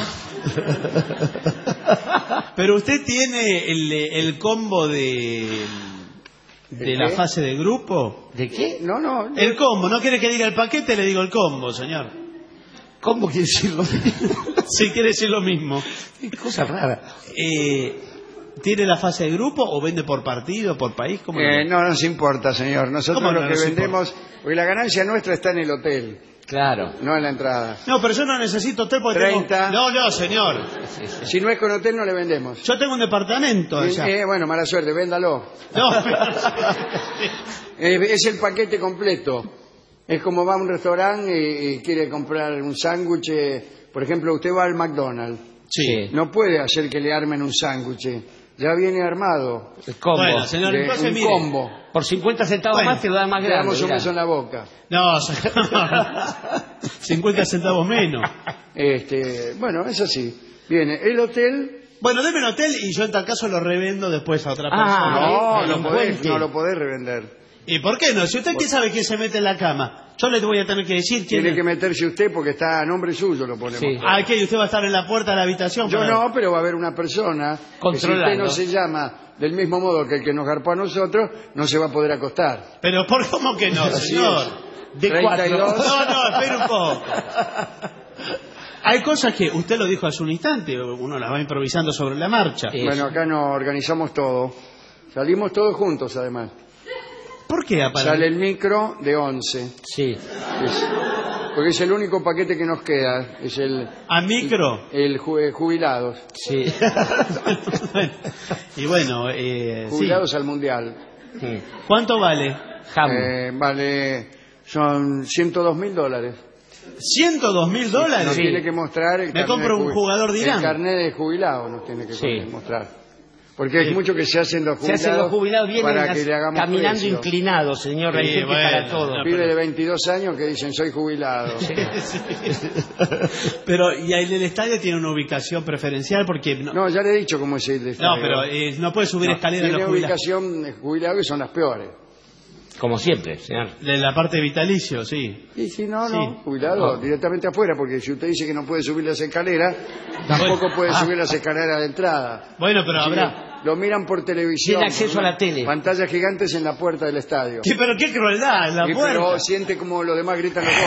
Pero usted tiene el, el combo de, de ¿De la qué? fase de grupo. ¿De qué? No, no. El combo, ¿no quiere que diga el paquete? Le digo el combo, señor. ¿Cómo quiere decirlo? Si quiere decir lo mismo. Qué cosa rara. Eh, ¿Tiene la fase de grupo o vende por partido, por país? ¿Cómo Eh, lo- no nos importa, señor. Nosotros ¿Cómo lo no que nos vendemos, porque la ganancia nuestra está en el hotel, Claro. no en la entrada. No, pero yo no necesito hotel porque treinta. tengo... No, no, señor. Si no es con hotel, no le vendemos. Yo tengo un departamento allá. Eh, bueno, mala suerte, véndalo. No, Eh, es el paquete completo. Es como va a un restaurante y, y quiere comprar un sándwich. eh, Por ejemplo, usted va al McDonald's. sí. No puede hacer que le armen un sándwich. Ya viene armado. El combo. Bueno, señor, de entonces un mire. combo. Por cincuenta centavos Bueno, más te lo dan más Le grande. damos un mirá. beso en la boca. No, señor. cincuenta centavos menos. Este, bueno, es así. Viene el hotel. Bueno, deme un hotel y yo en tal caso lo revendo después a otra Ah, persona. No, eh, no, el podés, puente. no lo podés revender. ¿Y por qué no? Si usted quién sabe quién se mete en la cama, yo le voy a tener que decir quién... Tiene que meterse usted porque está a nombre suyo, lo ponemos. Sí. Ah, ¿qué? ¿Y usted va a estar en la puerta de la habitación? Yo para- no, pero va a haber una persona que si usted Controlando. no se llama del mismo modo que el que nos garpó a nosotros, no se va a poder acostar. Pero ¿por cómo que no, Así señor? es. De treinta y cuatro. dos. No, no, espere un poco. Hay cosas que usted lo dijo hace un instante, uno las va improvisando sobre la marcha. Eso. Bueno, acá nos organizamos todo. Salimos todos juntos, además. ¿Por qué aparece? Sale el micro de once. Sí. Es- Porque es el único paquete que nos queda. Es el... ¿A micro? El, el ju- jubilados. Sí. Y bueno, eh, Jubilados sí. al Mundial. Sí. ¿Cuánto vale? Eh, vale, son ciento dos mil dólares. ¿ciento dos mil dólares? Nos tiene que mostrar el Me carnet compro de un jubi- jugador de Irán. El carnet de jubilado nos tiene que Sí. mostrar. Porque hay Sí. mucho que se hacen los Se jubilados, hacen los jubilados, vienen para las- que le hagamos caminando precio. inclinados, señor. Hay Sí, gente bueno, para todo. no, Pibe de veintidós años que dicen soy jubilado. Pero, y ahí el estadio tiene una ubicación preferencial porque... No, No, ya le he dicho cómo es el no, estadio. pero eh, no puede subir No, escaleras tiene los jubilados. ubicación de jubilado que son las peores. Como siempre, señor. De la parte vitalicio, sí. Y si no, Sí. no, jubilado, directamente afuera, porque si usted dice que no puede subir las escaleras, tampoco Bueno. puede Ah. subir las escaleras de entrada. Bueno, pero Así habrá... que lo miran por televisión. Tiene acceso por a la tele. Pantallas gigantes en la puerta del estadio. ¿Qué, pero qué crueldad, en la Y puerta. pero siente como los demás gritan los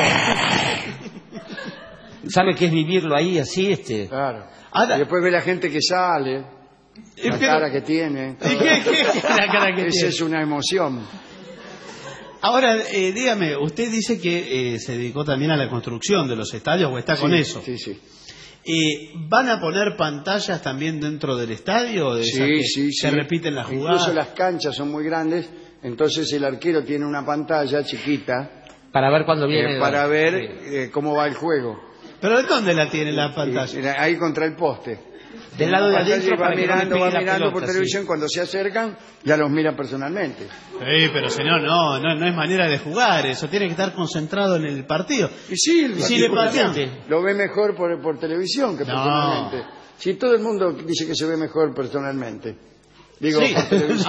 dos. ¿Sabe qué es vivirlo ahí así? Este? Claro. Ahora- Y después ve la gente que sale, Eh, la pero- cara que tiene. ¿Y qué, qué- qué es la cara que Esa tiene? es una emoción. Ahora, eh, dígame, usted dice que eh, se dedicó también a la construcción de los estadios o está con Sí, eso. Sí, sí. Eh, ¿Van a poner pantallas también dentro del estadio? De esas Sí, que sí, se sí. repiten las jugadas. Incluso las canchas son muy grandes, entonces el arquero tiene una pantalla chiquita Para ver cuándo eh, viene. para ver Sí. eh, cómo va el juego. ¿Pero de dónde la tiene la pantalla? Y- y ahí contra el poste. Del lado de La pantalla adentro va para que no le mirando, pegue va la mirando por pelota, televisión, sí. cuando se acercan ya los mira personalmente. Sí, pero señor, no, no, no es manera de jugar, eso tiene que estar concentrado en el partido. Y sí, el Y si le tipo patean. lo ve mejor por, por televisión que No. personalmente. Si todo el mundo dice que se ve mejor personalmente. Digo, Sí. por televisión.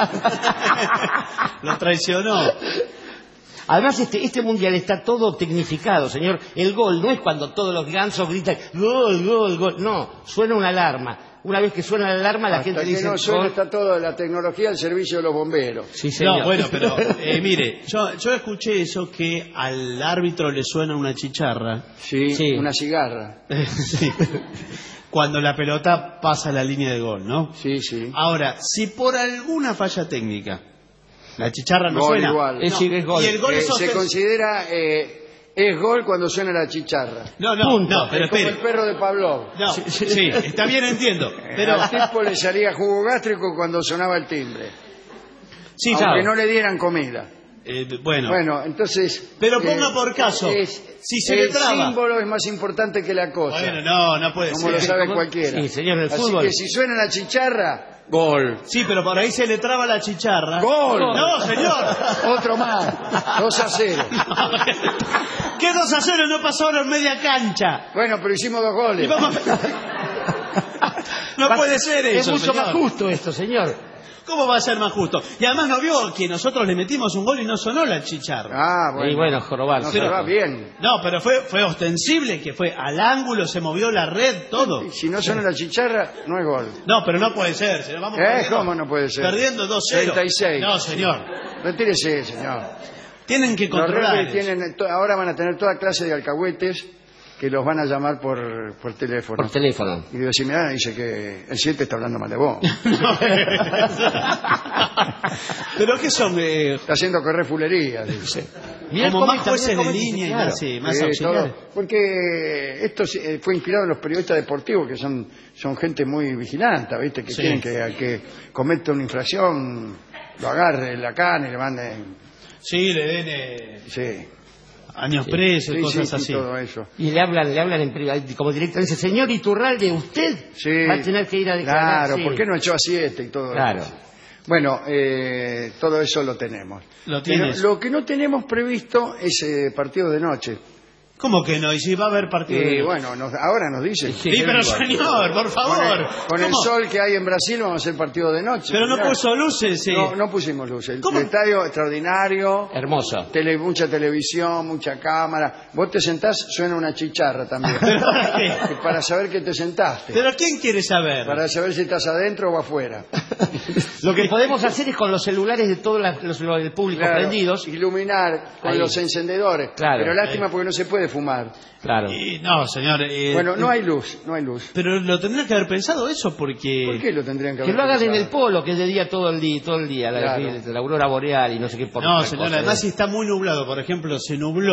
Ah. Lo traicionó. Además, este, este mundial está todo tecnificado, señor. El gol no es cuando todos los gansos gritan gol, gol, gol. No, suena una alarma. Una vez que suena la alarma, la Hasta gente que dice no suena gol. está toda la tecnología al servicio de los bomberos. Sí, señor. No, bueno, pero eh, mire, yo, yo escuché eso que al árbitro le suena una chicharra. Sí, Sí. una cigarra. Sí. Cuando la pelota pasa la línea de gol, ¿no? Sí, sí. Ahora, si por alguna falla técnica la chicharra no Gol suena, igual. no, Es decir, es gol. y el gol Eh, es se ofen- considera eh, es gol cuando suena la chicharra. No, no, Punto. no, pero es como espere. el perro de Pavlov. No, sí, sí, está bien, entiendo. Pero Al tipo le salía jugo gástrico cuando sonaba el timbre. sí, aunque claro. no le dieran comida. Eh, bueno, Bueno, entonces... Pero ponga por caso, es- si se el le traba. símbolo es más importante que la cosa. bueno, no, no puede como ser. lo sabe ¿Cómo? cualquiera. Sí, señor, en el Así fútbol. que si suena la chicharra, gol. Sí, pero por ahí se le traba la chicharra. ¡Gol! No, señor. Otro más. dos a cero. ¿Qué dos a cero no pasaron media cancha? Bueno, pero hicimos dos Y goles. vamos- No puede ser Es eso, mucho señor. más justo esto, señor. ¿Cómo va a ser más justo? Y además no vio que nosotros le metimos un gol y no sonó la chicharra. Ah, bueno. Y bueno, jorobar. No sí. se va bien. No, pero fue, fue ostensible, que fue al ángulo, se movió la red, todo. Y si no suena la chicharra, no es gol. No, pero no puede ser, señor. Vamos ¿Eh? perdiendo- ¿Cómo no puede ser? Perdiendo dos cero. treinta y seis. No, señor. Retírese, señor. Tienen que Los controlar referees eso. tienen, to- ahora van a tener toda clase de alcahuetes que los van a llamar por, por teléfono. Por teléfono. Y si me dan, dice que el siete está hablando mal de vos. ¿Pero qué son? Eh, Está haciendo correr fulería, dice. Mira como cómo más también jueces cómo de dice, línea y claro. más, sí, más Sí, auxiliares. todo. Porque esto se- eh, fue inspirado en los periodistas deportivos, que son, son gente muy vigilante, ¿viste? Que Sí. quieren que al que comete una infracción lo agarre la cana y le manden... Sí, le den eh, Sí, años presos y sí, cosas sí, así. todo eso. Y le hablan, le hablan en privado, como directamente, dice, señor Iturralde, usted Sí. va a tener que ir a declarar. Claro, Sí. ¿por qué no echó a siete y todo Claro. eso? Bueno, eh, todo eso lo tenemos. Lo Pero tienes. lo que no tenemos previsto es eh, partido de noche. ¿Cómo que no? ¿Y si va a haber partido? Y de- bueno, nos- ahora nos dicen. Sí, pero señor, por favor. Con el, con el ¿Cómo? sol que hay en Brasil vamos a hacer partido de noche. Pero no Mirá. puso luces, sí. No, no pusimos luces. El, ¿Cómo? el estadio extraordinario, Hermoso. tele- mucha televisión, mucha cámara. Vos te sentás, suena una chicharra también. ¿Pero para qué? Y para saber que te sentaste. ¿Pero quién quiere saber? Para saber si estás adentro o afuera. Lo que podemos hacer es con los celulares de todo la- los, los- el público Claro, prendidos. iluminar con Ahí. los encendedores. Claro. Pero lástima porque no se puede fumar. Claro. Y no, señor. eh, Bueno, no eh, hay luz, no hay luz. Pero lo tendría que haber pensado eso porque... ¿Por qué lo tendrían que Que haber lo hagan en pensado? el polo, que es de día todo el día, todo el día, la, Claro. la aurora boreal y no sé qué por No, otra señor, cosa. además si está muy nublado, por ejemplo, se nubló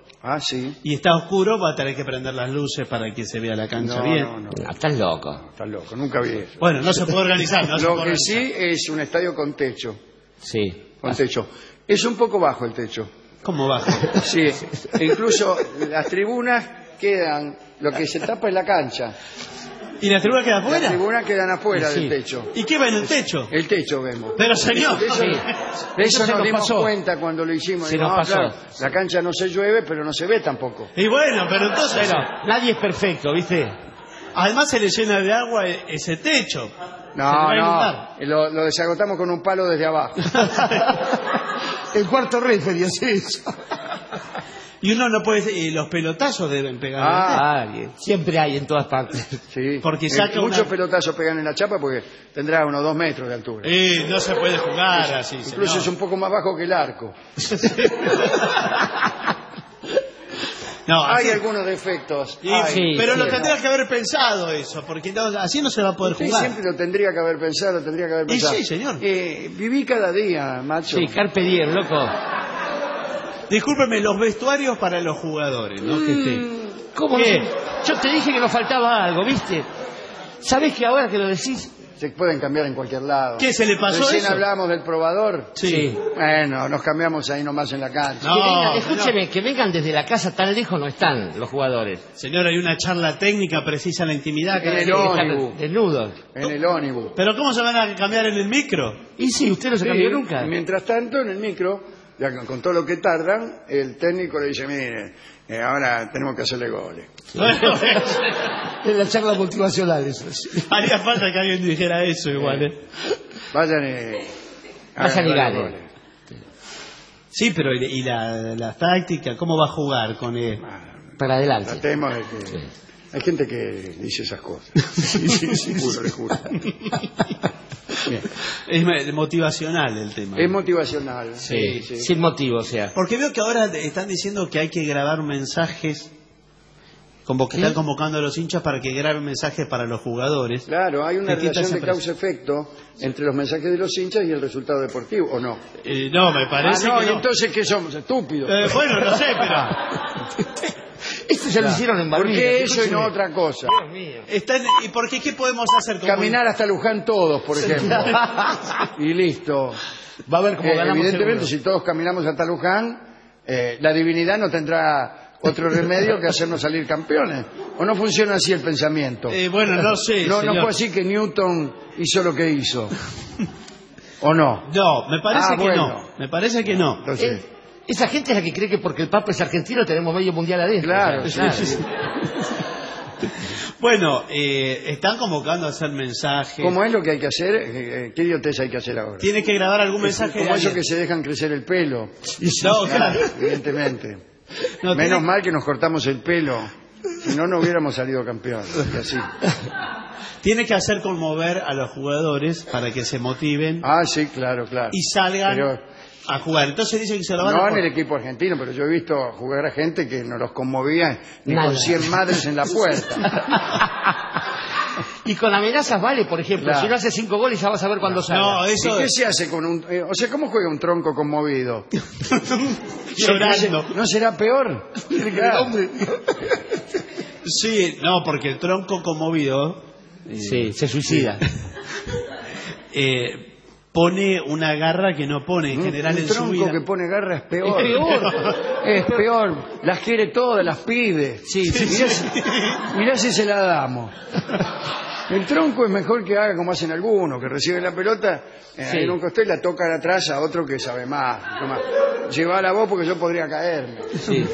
Ah, sí. Y está oscuro, va a tener que prender las luces para que se vea la cancha No, bien. no, no. Ah, estás loco. Estás loco, nunca vi eso. Bueno, no se puede organizar. No se Lo puede que organizar. sí es un estadio con techo. Sí. Con techo. Es un poco bajo el techo. ¿Cómo bajo? Sí. E incluso las tribunas quedan, lo que se tapa es la cancha. ¿Y la tribuna queda afuera? Las tribunas quedan afuera Sí. del techo. ¿Y qué va en el techo? El techo vemos. Pero señor. De eso, Sí. de eso Eso se nos nos dimos pasó. cuenta cuando lo hicimos. Se Digo, nos no, pasó. claro, la cancha no se llueve, pero no se ve tampoco. Y bueno, pero entonces... Pero nadie es perfecto, ¿viste? Además se le llena de agua e- ese techo. Se le va No, a inundar. no, lo, lo desagotamos con un palo desde abajo. El cuarto referee hace eso. Y uno no puede... Y los pelotazos deben pegar. Ah, Siempre hay en todas partes. sí. Porque Eh, saca muchos una- pelotazos pegan en la chapa porque tendrá unos dos metros de altura. Eh, no se puede jugar así, Incluso señor. es un poco más bajo que el arco. No, Hay así- algunos defectos. Y- hay. sí, pero lo Sí, tendrías que haber pensado eso, porque no- así no se va a poder Usted jugar. siempre lo tendría que haber pensado, tendría que haber Y pensado. sí, señor. Eh, viví cada día, macho. Sí, carpe diem, loco. Discúlpeme, los vestuarios para los jugadores, ¿no? Que esté- ¿Cómo ¿Qué? no? Yo te dije que nos faltaba algo, ¿viste? ¿Sabés que ahora que lo decís? Se pueden cambiar en cualquier lado. ¿Qué, se le pasó Recién eso? hablábamos del probador. Sí. Bueno, nos cambiamos ahí nomás en la cancha. No, que vengan, señor. escúcheme, que vengan desde la casa, tan lejos no están los jugadores. Señor, hay una charla técnica precisa en la intimidad. En el que- ónibus. Desnudos. En el ónibus. ¿Pero cómo se van a cambiar en el micro? Y sí, usted no se Sí, cambió nunca. y mientras tanto, en el micro, ya con, con todo lo que tardan, el técnico le dice, mire, eh, ahora tenemos que hacerle goles. Bueno, En la charla motivacional, eso. haría falta que alguien dijera eso igual. ¿eh? Vayan y... Vayan y hagan ganen. goles. Sí, pero ¿y y la, la táctica? ¿Cómo va a jugar con él? Para adelante. Tratemos de que... Hay gente que dice esas cosas. Sí, sí, sí, juro, le juro. Bien. Es me- motivacional el tema. Es motivacional. Sí, sí. sin motivo, o sea. Porque veo que ahora están diciendo que hay que grabar mensajes, como que ¿Sí? están convocando a los hinchas para que graben mensajes para los jugadores. Claro, hay una Distintas relación de empresas. causa-efecto entre los mensajes de los hinchas y el resultado deportivo, ¿o no? Eh, no, me parece ah, no, que y no. entonces, ¿qué somos? ¿Estúpidos? Eh, bueno, no sé, pero... Esto ya lo hicieron en ¿Por Malvinas. qué eso y escúcheme. no otra cosa? Dios mío. Están, ¿Y por qué? ¿Qué podemos hacer? Como- Caminar hasta Luján todos, por ejemplo. Y listo. Va a ver cómo Eh, ganamos evidentemente, seguro. si todos caminamos hasta Luján, eh, la divinidad no tendrá otro remedio que hacernos salir campeones. ¿O no funciona así el pensamiento? Eh, bueno, no sé, No, no señor. fue así que Newton hizo lo que hizo. ¿O no? No, me parece Ah, que bueno. no. Me parece que no. Entonces, Eh, esa gente es la que cree que porque el Papa es argentino tenemos medio mundial adentro. claro, O sea, sí, sí. Bueno, eh, están convocando a hacer mensajes. ¿Cómo es lo que hay que hacer? Eh, eh, ¿Qué idiotez hay que hacer ahora? Tiene que grabar algún mensaje. Como de eso alguien. que se dejan crecer el pelo. No, claro. Evidentemente. No, Menos tiene- mal que nos cortamos el pelo. Si no, no hubiéramos salido campeones. Y así. Tiene que hacer conmover a los jugadores para que se motiven Ah, sí, claro, claro. y salgan Pero- a jugar. Entonces dicen que se lo van No a en poner. el equipo argentino, pero yo he visto jugar a gente que no los conmovía ni Nada. con cien madres en la puerta. Y con amenazas vale, por ejemplo. Claro. Si no hace cinco goles ya vas a ver cuándo sale. No, ¿Y eso qué es se hace con un... eh, o sea, ¿cómo juega un tronco conmovido? llorando. ¿No será peor? Claro. Sí, no, porque el tronco conmovido Sí, se suicida. eh, pone una garra que no pone en Un, general un en su tronco vida. que pone garra es peor. Es peor. Es peor. Las quiere todas, las pide. Sí, sí, Mirá, sí. si- mirá si se la damos. El tronco es mejor que haga como hacen algunos, que reciben la pelota eh, Sí. en un costado y la tocan atrás a otro que sabe más. Toma, llevala vos porque yo podría caerme. Sí.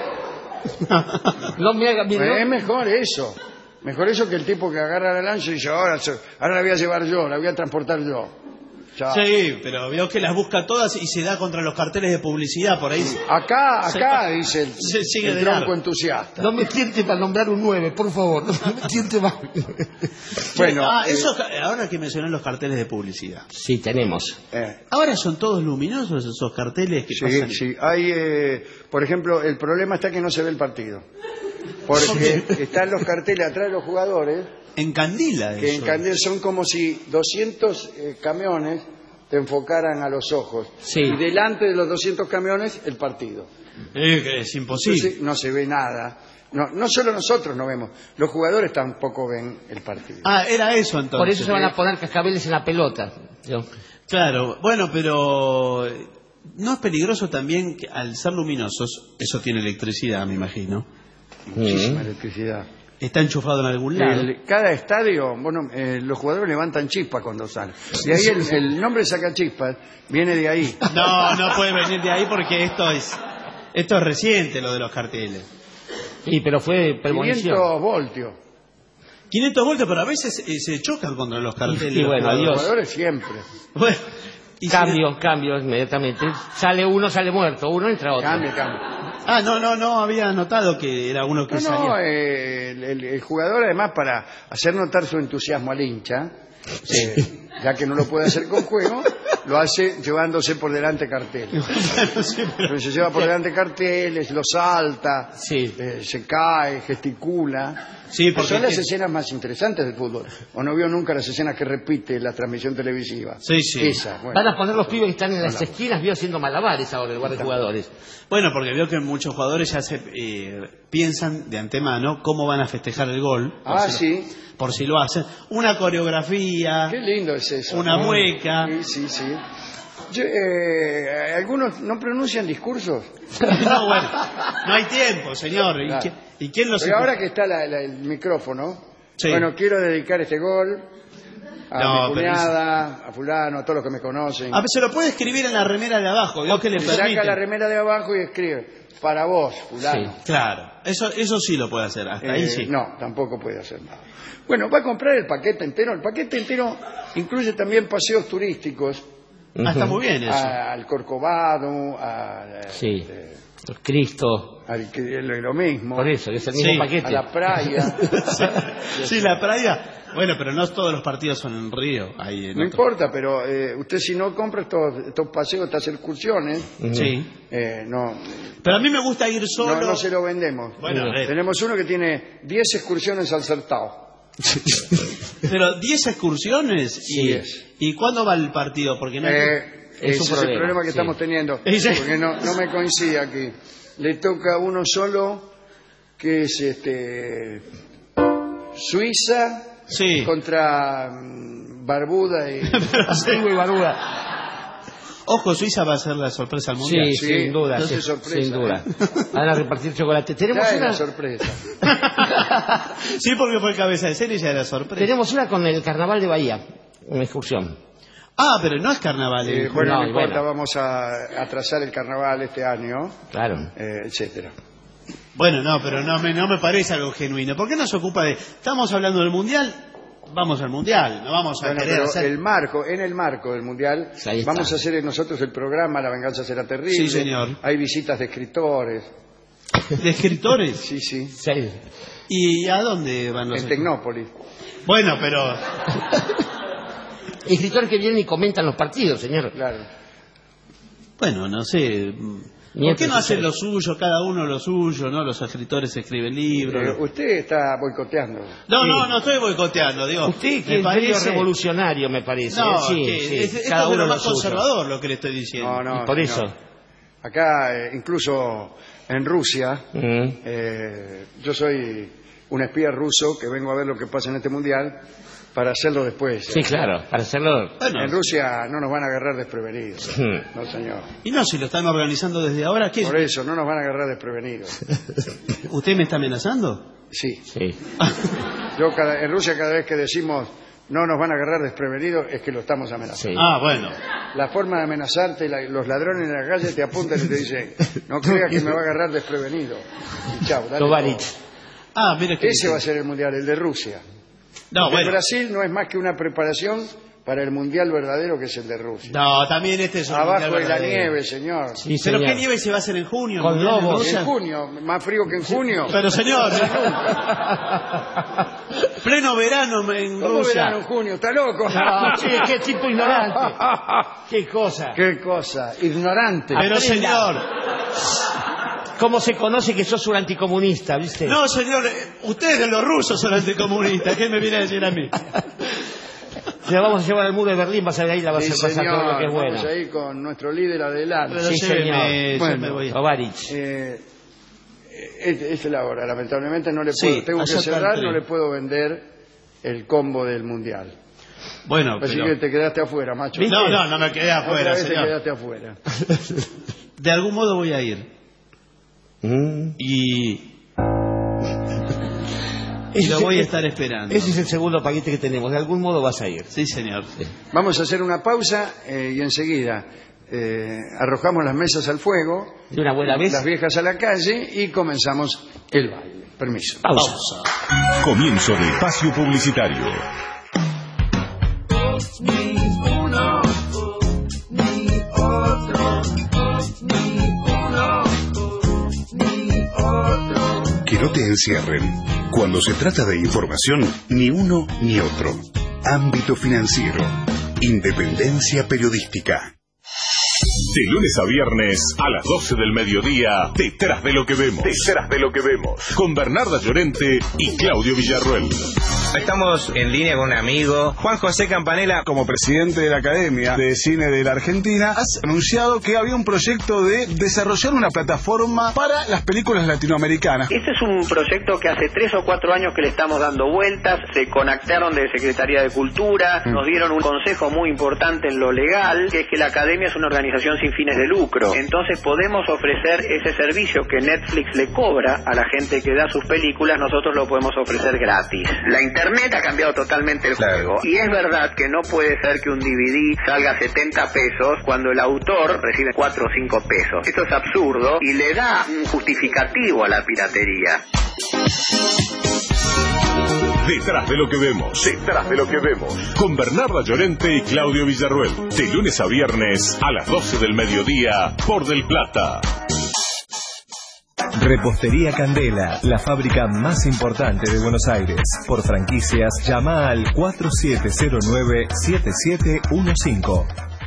No me haga... mire, Es no- mejor eso. Mejor eso que el tipo que agarra la lanza y dice, ahora, so- ahora la voy a llevar yo, la voy a transportar yo. Chao. Sí, pero veo que las busca todas y se da contra los carteles de publicidad por ahí. Acá, acá, Se- dice el, se sigue el de tronco largo. entusiasta. No me tiente para nombrar un nueve, por favor. No me tiente más. Bueno, ah, eh, esos ca- ahora que mencioné los carteles de publicidad. Sí, tenemos. eh, Ahora son todos luminosos esos carteles que pasan. sí, sí. Hay, eh, por ejemplo, el problema está que no se ve el partido. Porque están los carteles atrás de los jugadores, En candila que eso. en Candel son como si doscientos eh, camiones te enfocaran a los ojos. Sí. Y delante de los doscientos camiones, el partido. Eh, que es imposible. Entonces, no se ve nada. No, no solo nosotros no vemos, los jugadores tampoco ven el partido. Ah, era eso entonces. Por eso se van a poner cascabeles en la pelota. Yo. Claro, bueno, pero ¿no es peligroso también que al ser luminosos, eso tiene electricidad, me imagino? Muchísima mm. electricidad. ¿Está enchufado en algún lado? El, cada estadio, bueno, eh, los jugadores levantan chispas cuando salen. De ahí el, el nombre sacachispas viene de ahí. No, no puede venir de ahí porque esto es esto es reciente, lo de los carteles. Sí, pero fue premonición. quinientos voltios. quinientos voltios, pero a veces eh, se chocan contra los carteles. Y bueno, los adiós. jugadores siempre. Bueno, y cambio, se... cambio inmediatamente. Sale uno, sale muerto. Uno entra otro. Cambio, cambio. Ah, no, no, no había notado que era uno que no, salía. No, eh, el, el, el jugador además para hacer notar su entusiasmo al hincha, eh, ya que no lo puede hacer con juego, lo hace llevándose por delante carteles. Entonces se lleva por delante carteles, los salta, sí. eh, se cae, gesticula. Sí, porque son las que... escenas más interesantes del fútbol. ¿O no vio nunca las escenas que repite la transmisión televisiva? Sí, sí. Esa, bueno. Van a poner los pibes que están en las Hola. esquinas, vio haciendo malabares ahora en lugar de jugadores. Bueno, porque veo que muchos jugadores ya se eh, piensan de antemano cómo van a festejar el gol. Ah, si sí. Lo, por si lo hacen. Una coreografía. Qué lindo es eso. Una ¿no? mueca. Sí, sí, sí. Yo, eh, ¿algunos no pronuncian discursos? No, bueno, no hay tiempo, señor. ¿Y, Claro. qui- ¿y quién los Pero ahora que está la, la, el micrófono, sí. Bueno, quiero dedicar este gol a No, mi cuñada, pero... a fulano, a todos los que me conocen. Ah, se lo puede escribir en la remera de abajo, ¿vio? Que le permite. Saca la remera de abajo y escribe, para vos, fulano. Sí, claro, eso, eso sí lo puede hacer, hasta Eh, ahí sí. No, tampoco puede hacer nada. Bueno, va a comprar el paquete entero. El paquete entero incluye también paseos turísticos. Ah, está muy bien eso. A, al Corcovado, a, sí. eh, Cristo. Al, lo, lo mismo. Por eso, es el mismo sí. paquete. A la playa. sí. sí, la playa. Bueno, pero no todos los partidos son en Río. Ahí en no otro. importa, pero eh, usted si no compra estos, estos paseos, estas excursiones, sí. eh, no. Pero a mí me gusta ir solo. No, no se lo vendemos. Bueno, eh. Tenemos uno que tiene diez excursiones al Certao. Pero diez excursiones y, ¿y cuándo va el partido? Porque no hay... eh, es ese un es problema, el problema que sí. estamos teniendo, ¿Sí? porque no, no me coincide aquí. Le toca uno solo, que es este Suiza sí. contra um, Barbuda y, y Barbuda. Ojo, Suiza va a ser la sorpresa al mundial. Sí, sí, sin duda, no sí, es sorpresa, sin duda. ¿eh? Van a repartir chocolate. Tenemos ya una era sorpresa. Sí, porque fue cabeza de serie y ya era sorpresa. Tenemos una con el Carnaval de Bahía, una excursión. Ah, pero no es carnaval. Eh, Eh, bueno, no, no importa, bueno. vamos a atrasar el carnaval este año, Claro. eh, etcétera. Bueno, no, pero no me, no me parece algo genuino. ¿Por qué no se ocupa de... Estamos hablando del mundial, vamos al mundial, no vamos a Bueno, querer pero hacer... el marco, en el marco del mundial, Ahí vamos está. a hacer nosotros el programa La venganza será terrible. Sí, señor. Hay visitas de escritores. ¿De escritores? Sí, sí. Sí. ¿Y a dónde van los En Tecnópolis. Bueno, pero... Escritores que vienen y comentan los partidos, señor. Claro. Bueno, no sé... ¿Por Mientras qué no hacen ustedes- lo suyo, cada uno lo suyo, no? Los escritores escriben libros. Eh, usted está boicoteando. No, Sí. no, no estoy boicoteando, digo. Usted que me es medio parece... revolucionario, me parece. No, sí, que sí. es, esto Cada es de uno lo lo más suyo. conservador lo que le estoy diciendo. No, no. Y por eso. no. Acá, eh, incluso en Rusia, Mm. eh, yo soy un espía ruso que vengo a ver lo que pasa en este mundial para hacerlo después. Sí, claro, para hacerlo. Bueno, En Rusia no nos van a agarrar desprevenidos. Mm. No, señor. y no, si lo están organizando desde ahora, ¿qué? Por eso, no nos van a agarrar desprevenidos. ¿Usted me está amenazando? Sí. Sí. Yo cada- en Rusia cada vez que decimos no nos van a agarrar desprevenidos es que lo estamos amenazando. Sí. Ah, bueno. La forma de amenazarte, la- los ladrones en la calle te apuntan y te dicen, no creas que me va a agarrar desprevenido. Y chau, dale Tovarich. todo. Ah, mire que... Ese va a ser el mundial, el de Rusia. No, el de bueno. Brasil no es más que una preparación para el mundial verdadero que es el de Rusia. No, también este es un Abajo mundial de la verdadero. nieve, señor. Sí, ¿Pero señor. qué nieve se va a hacer en junio? Con ¿Mundial en lobos. Rusia? En junio, más frío que en junio. Pero señor, pleno verano en ¿Cómo Rusia. verano en junio? ¿Está loco? No, che, qué tipo ignorante. Qué cosa. Qué cosa, ignorante. Pero Aprenda. señor, ¿Cómo se conoce que sos un anticomunista, viste? no señor, eh, ustedes los rusos son anticomunistas, ¿qué me viene a decir a mí? Se la vamos a llevar al muro de Berlín, vas a ver ahí, la vas Sí, a pasar señor, todo lo que es buena. vamos ahí con nuestro líder adelante. Sí, señor. Bueno, me voy. Ovarich. Eh, Esta es la hora, lamentablemente no le Sí, puedo, tengo que allá está el cerrar, tren. no le puedo vender el combo del mundial. Bueno, Así pero... que te quedaste afuera, macho. No, no, no me quedé Otra afuera, vez señor. te quedaste afuera. De algún modo voy a ir. Mm. Y... y lo voy a estar esperando. Ese es el segundo paquete que tenemos. De algún modo vas a ir. Sí, señor. Sí. Vamos a hacer una pausa eh, y enseguida eh, arrojamos las mesas al fuego, De una buena vez. las viejas a la calle y comenzamos el baile. Permiso. Pausa. Comienzo de espacio publicitario. Ni uno, ni otro, ni uno, ni otro. Que no te encierren. Cuando se trata de información, ni uno ni otro. Ámbito financiero. Independencia periodística. De lunes a viernes a las doce del mediodía, Detrás de lo que vemos. Detrás de lo que vemos. Con Bernarda Llorente y Claudio Villarroel. Estamos en línea con un amigo, Juan José Campanella. Como presidente de la Academia de Cine de la Argentina, has anunciado que había un proyecto de desarrollar una plataforma para las películas latinoamericanas. Este es un proyecto que hace tres o cuatro años que le estamos dando vueltas. Se conectaron de Secretaría de Cultura, nos dieron un consejo muy importante en lo legal, que es que la Academia es una organización sin fines de lucro. Entonces podemos ofrecer ese servicio que Netflix le cobra a la gente que da sus películas, nosotros lo podemos ofrecer gratis. La Internet ha cambiado totalmente el juego. Y es verdad que no puede ser que un D V D salga setenta pesos cuando el autor recibe cuatro o cinco pesos. Esto es absurdo y le da un justificativo a la piratería. Detrás de lo que vemos. Detrás de lo que vemos. Con Bernarda Llorente y Claudio Villarroel. De lunes a viernes a las doce del mediodía por Del Plata. Repostería Candela, la fábrica más importante de Buenos Aires. Por franquicias, llama al cuatro siete cero nueve siete siete uno cinco.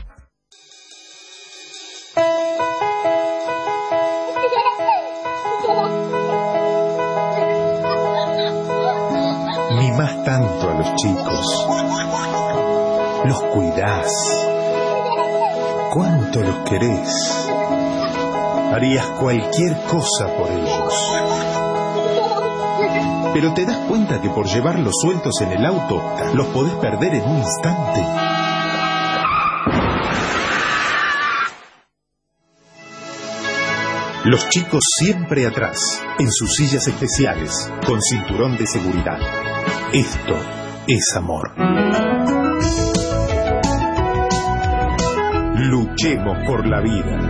Mimás tanto a los chicos. Los cuidás. ¿Cuánto los querés? Harías cualquier cosa por ellos. Pero te das cuenta que por llevarlos sueltos en el auto, los podés perder en un instante. Los chicos siempre atrás, en sus sillas especiales, con cinturón de seguridad. Esto es amor. Luchemos por la vida.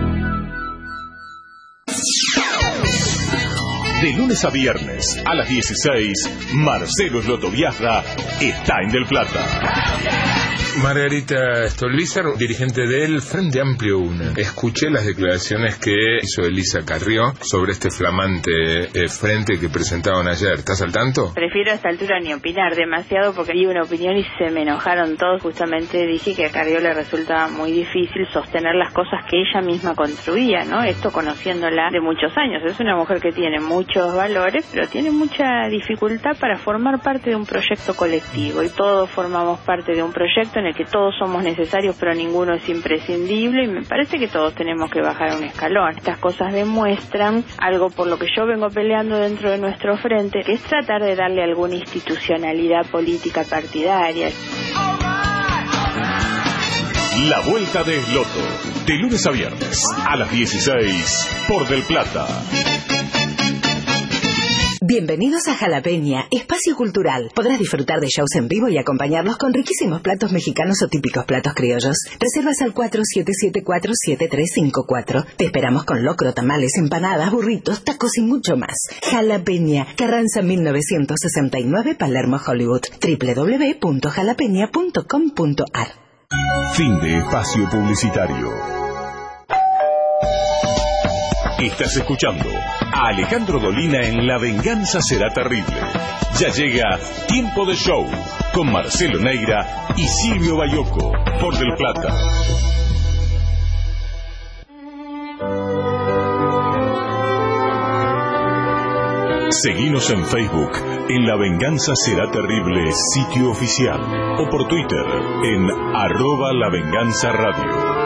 De lunes a viernes a las dieciséis, Marcelo Slotoviazda está en Del Plata. Margarita Stolbizer, dirigente del Frente Amplio uno. Escuché las declaraciones que hizo Elisa Carrió sobre este flamante eh, frente que presentaron ayer. ¿Estás al tanto? Prefiero a esta altura ni opinar demasiado porque di una opinión y se me enojaron todos. Justamente dije que a Carrió le resultaba muy difícil sostener las cosas que ella misma construía, ¿no? Esto conociéndola de muchos años. Es una mujer que tiene muchos valores, pero tiene mucha dificultad para formar parte de un proyecto colectivo. Y todos formamos parte de un proyecto en el que todos somos necesarios pero ninguno es imprescindible y me parece que todos tenemos que bajar un escalón. Estas cosas demuestran algo por lo que yo vengo peleando dentro de nuestro frente, que es tratar de darle alguna institucionalidad política partidaria. La Vuelta de Esloto, de lunes a viernes a las dieciséis por Del Plata. Bienvenidos a Jalapeña, espacio cultural. Podrás disfrutar de shows en vivo y acompañarlos con riquísimos platos mexicanos o típicos platos criollos. Reservas al cuatro siete siete cuatro siete tres cinco cuatro. Te esperamos con locro, tamales, empanadas, burritos, tacos y mucho más. Jalapeña, Carranza mil novecientos sesenta y nueve, Palermo, Hollywood. doble u doble u doble u punto jalapeña punto com punto a r. Fin de espacio publicitario. Estás escuchando a Alejandro Dolina en La Venganza Será Terrible. Ya llega Tiempo de Show con Marcelo Neira y Silvio Bayoco por Del Plata. Seguinos en Facebook, en La Venganza Será Terrible, sitio oficial, o por Twitter, en arroba La Venganza Radio.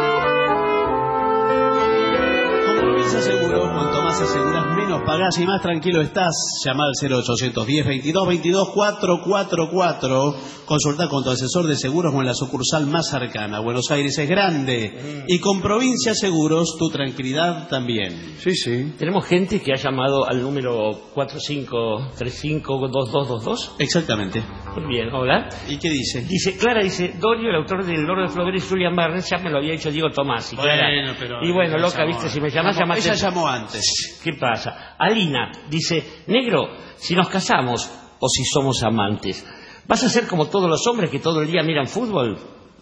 Compromiso Seguro, cuanto más aseguras, menos pagás y más tranquilo estás. Llama al cero ochocientos diez, veintidós, veintidós, cuatrocientos cuarenta y cuatro. Consulta con tu asesor de seguros o en la sucursal más cercana. Buenos Aires es grande y con Provincia Seguros tu tranquilidad también. Sí, sí. Tenemos gente que ha llamado al número cuatro cinco tres cinco dos dos dos dos. Exactamente. Muy bien, hola. ¿Y qué dice? Dice, Clara dice, Dorio, el autor del Loro de Flores, Julian Barnes, ya me lo había dicho Diego Tomás. Y, bueno, Clara, pero... y bueno, loca, llamó, viste, si me llamas, llamó, llamaste. Ella llamó antes. ¿Qué pasa? Alina dice, negro, si nos casamos o si somos amantes, ¿vas a ser como todos los hombres que todo el día miran fútbol?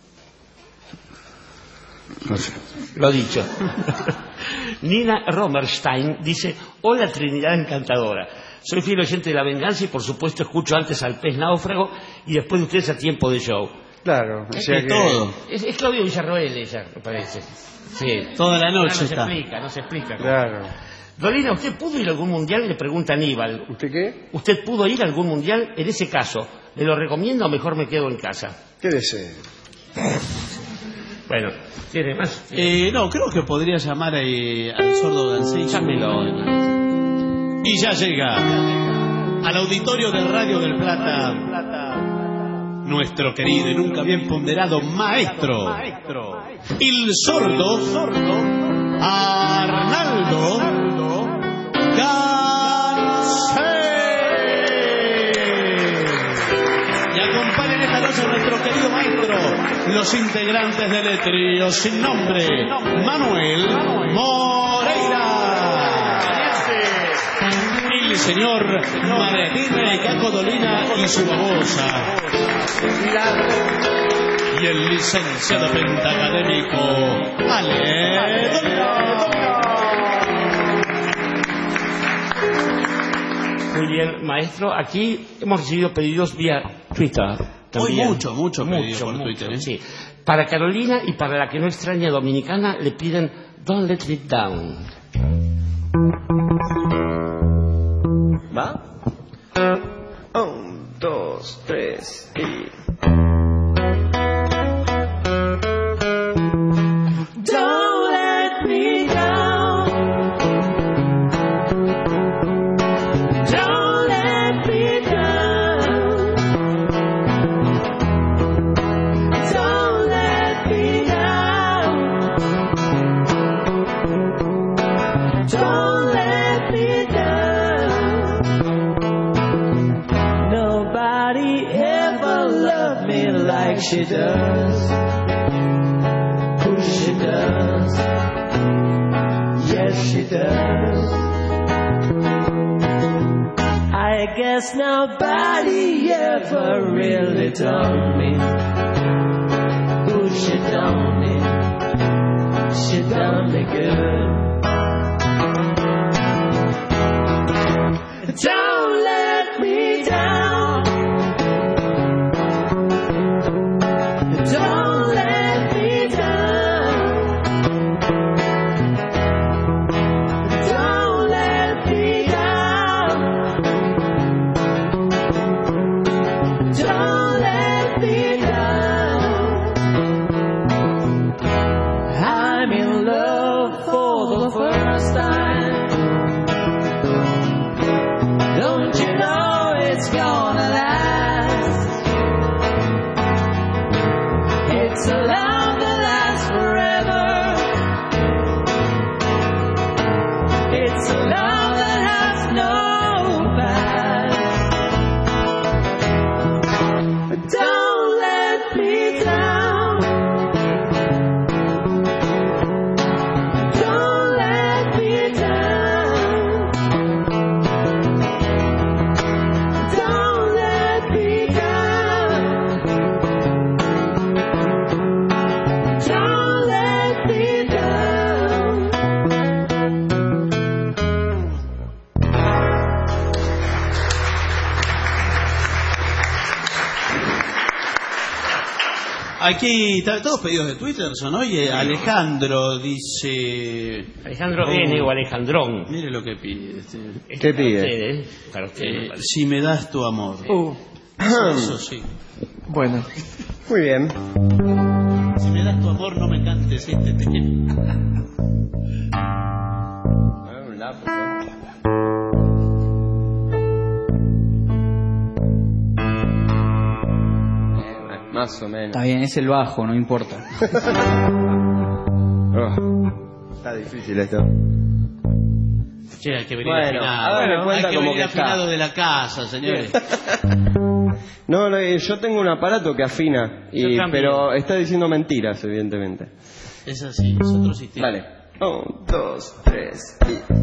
No sé. Lo dicho. Nina Romerstein dice, hola Trinidad encantadora. Soy fiel oyente de La Venganza y por supuesto escucho antes al Pez Náufrago y después de ustedes a Tiempo de Show. Claro, o sea que... todo. Es, es Claudio Villarroel ella, me parece. Sí. Toda la noche no, no está. se explica, no se explica. Claro. Dolina, ¿usted pudo ir a algún mundial? Le pregunta Aníbal. ¿Usted qué? ¿Usted pudo ir a algún mundial? En ese caso, ¿le lo recomiendo o mejor me quedo en casa? ¿Qué desee? Bueno, ¿tiene más? Eh, no, creo que podría llamar eh, al sordo Gansey. Llámelo. Y ya llega al auditorio del Radio del Plata nuestro querido y nunca bien ponderado maestro, el sordo Arnaldo Gansey. Y acompañan esta noche a nuestro querido maestro, los integrantes del trío sin nombre, Manuel Moreira, el señor Martín Caco Dolina y su babosa, y el licenciado pentacadémico Ale Dolina. Muy bien, maestro. Aquí hemos recibido pedidos vía Twitter. Hoy mucho, mucho pedido por mucho, Twitter. ¿eh? Sí. Para Carolina y para la que no extraña dominicana le piden Don't Let It Down. ¿Va? Un, dos, tres y... Don't let me down. Don't let me down. Don't let me down. Don't let me down. Nobody ever loved me like she does. She does. Yes, she does. I guess nobody ever really done me. Ooh, she done me. She done me good. Don't let me down. Don't let me down. Don't let me down. Don't let me down. I'm in love for the first time. Don't you know it's gonna last? It's a love that lasts forever. It's a love that has no past. Don't let me down. Don't let me down. Don't let me down. Don't let me down. aquí está- todos pedidos de Twitter son. Oye, Alejandro dice... Alejandro Oh, N o Alejandrón. Mire lo que pide. Este, ¿Qué pide? Ustedes, para ustedes, me eh, parece. si me das tu amor. Uh, Eso sí. bueno. Muy bien. Si me das tu amor, no me cantes este pequeño. Un lápiz, ¿no? Más o menos. Está bien, es el bajo, no importa. Oh, está difícil esto. Che, hay que venir Bueno, afinado. hágame cuenta hay que como venir que está. afinado de la casa, señores. No, no, eh, yo tengo un aparato que afina, Yo y, también. pero está diciendo mentiras, evidentemente. Es así, nosotros sí tenemos. Vale. Un, dos, tres y...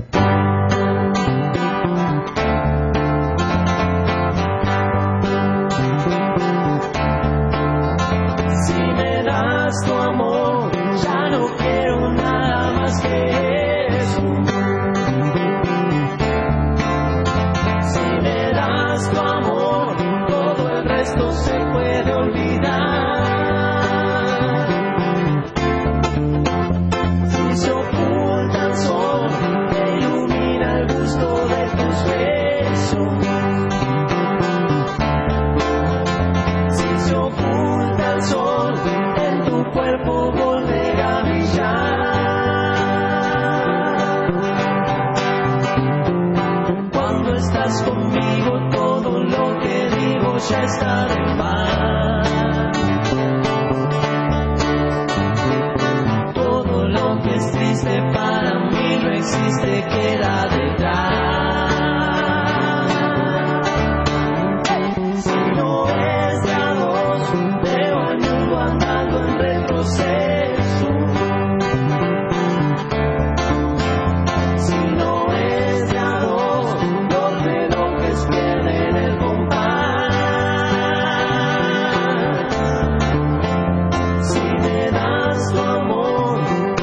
Si me das tu amor, ya no quiero nada más que eso. Si me das tu amor, todo el resto se puede olvidar. Si se oculta el sol, te ilumina el gusto de tus besos. Si se oculta el sol, en tu cuerpo volverá a brillar. Cuando estás conmigo, todo lo que digo ya está de más. Todo lo que es triste para mí no existe, queda detrás. Si no es de a dos, veo al mundo andando en retroceso. Si no es de a dos, los relojes pierden el compás. Si me das tu amor,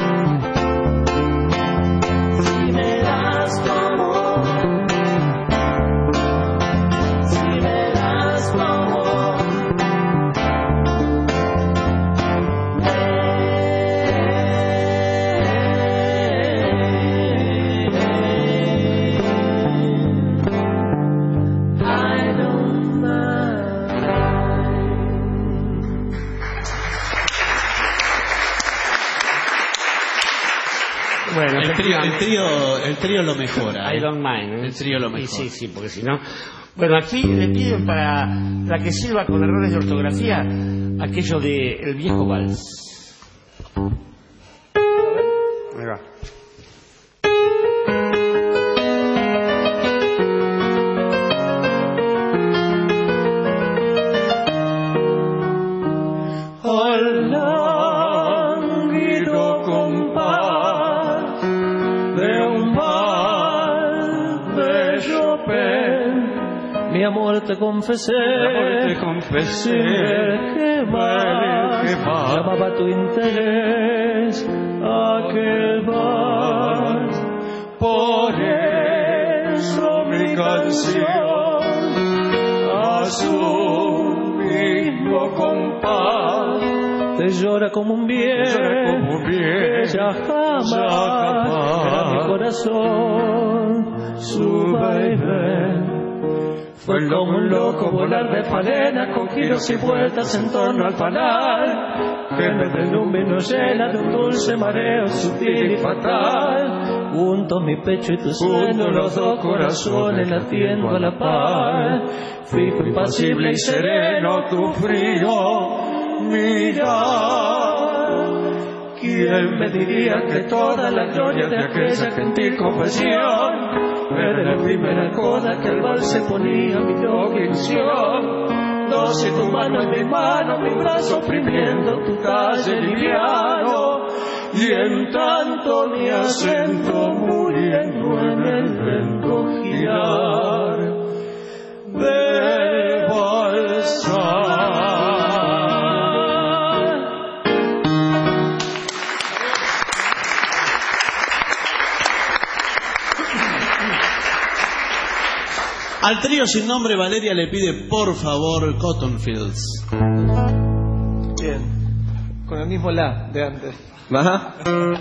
si me das tu amor, si me das tu amor, I don't mind. Bueno, El trío, el trío, el trío lo mejora. I ¿eh? don't mind. ¿eh? El trío lo Sí, mejora. sí, sí, porque si no... Bueno, aquí le piden para la que sirva con errores de ortografía aquello de el viejo vals. Ahí va. Al lánguido compás de un vals de Chopin, mi amor te confesé, te confesé, sin ver qué más, qué más llamaba tu interés aquel vals. Por eso mi canción a su mismo compás te llora como un bien, como un bien que ya jamás, ya jamás era mi corazón su baile. Fue como un loco volar de faena con giros y vueltas en torno al panal, que me deslumbra y nos llena de un dulce mareo sutil y fatal. Junto mi pecho y tu sueño, los dos corazones latiendo a la par. Fijo, impasible y sereno tu frío mirar. ¿Quién me diría que toda la gloria de aquella gentil confesión era la primera coda que el vals se ponía mi loca ilusión? Doce tu mano en mi mano, mi brazo oprimiendo tu talle liviano, y en tanto mi acento muriendo en el lento girar del balsar. Al trío sin nombre, Valeria le pide por favor Cotton Fields. Bien. con el mismo la de antes. ¿Baja?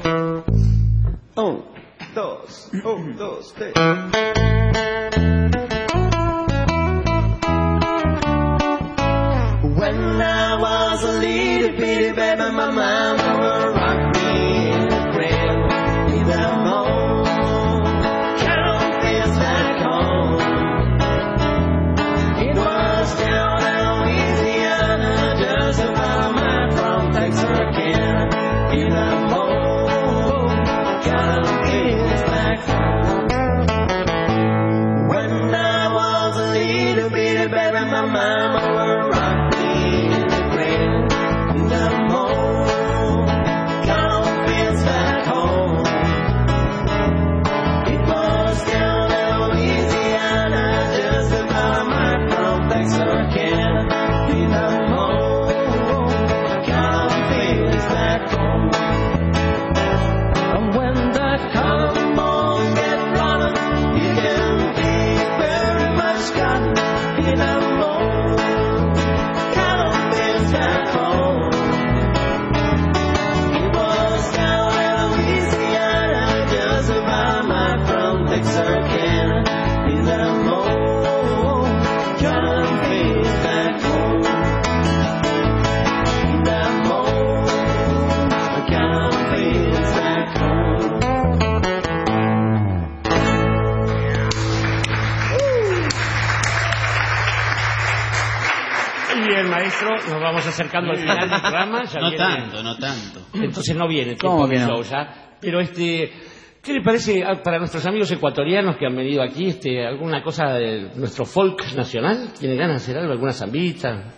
Un, dos, un, dos, tres. When I was a little bitty baby, my mama would rock me in the crib. Leave them home, count this back home. It was down in Louisiana, just about my from Texarkana. Leave them home, count this back home. When I was a little bitty baby, my mama would rock nos vamos acercando al final del programa. Ya no viene, tanto, no tanto. Entonces no viene tiempo de show ya. Pero este, ¿qué le parece para nuestros amigos ecuatorianos que han venido aquí? Este, alguna cosa de nuestro folk nacional. ¿Tiene ganas de hacer algo? ¿Alguna zambita?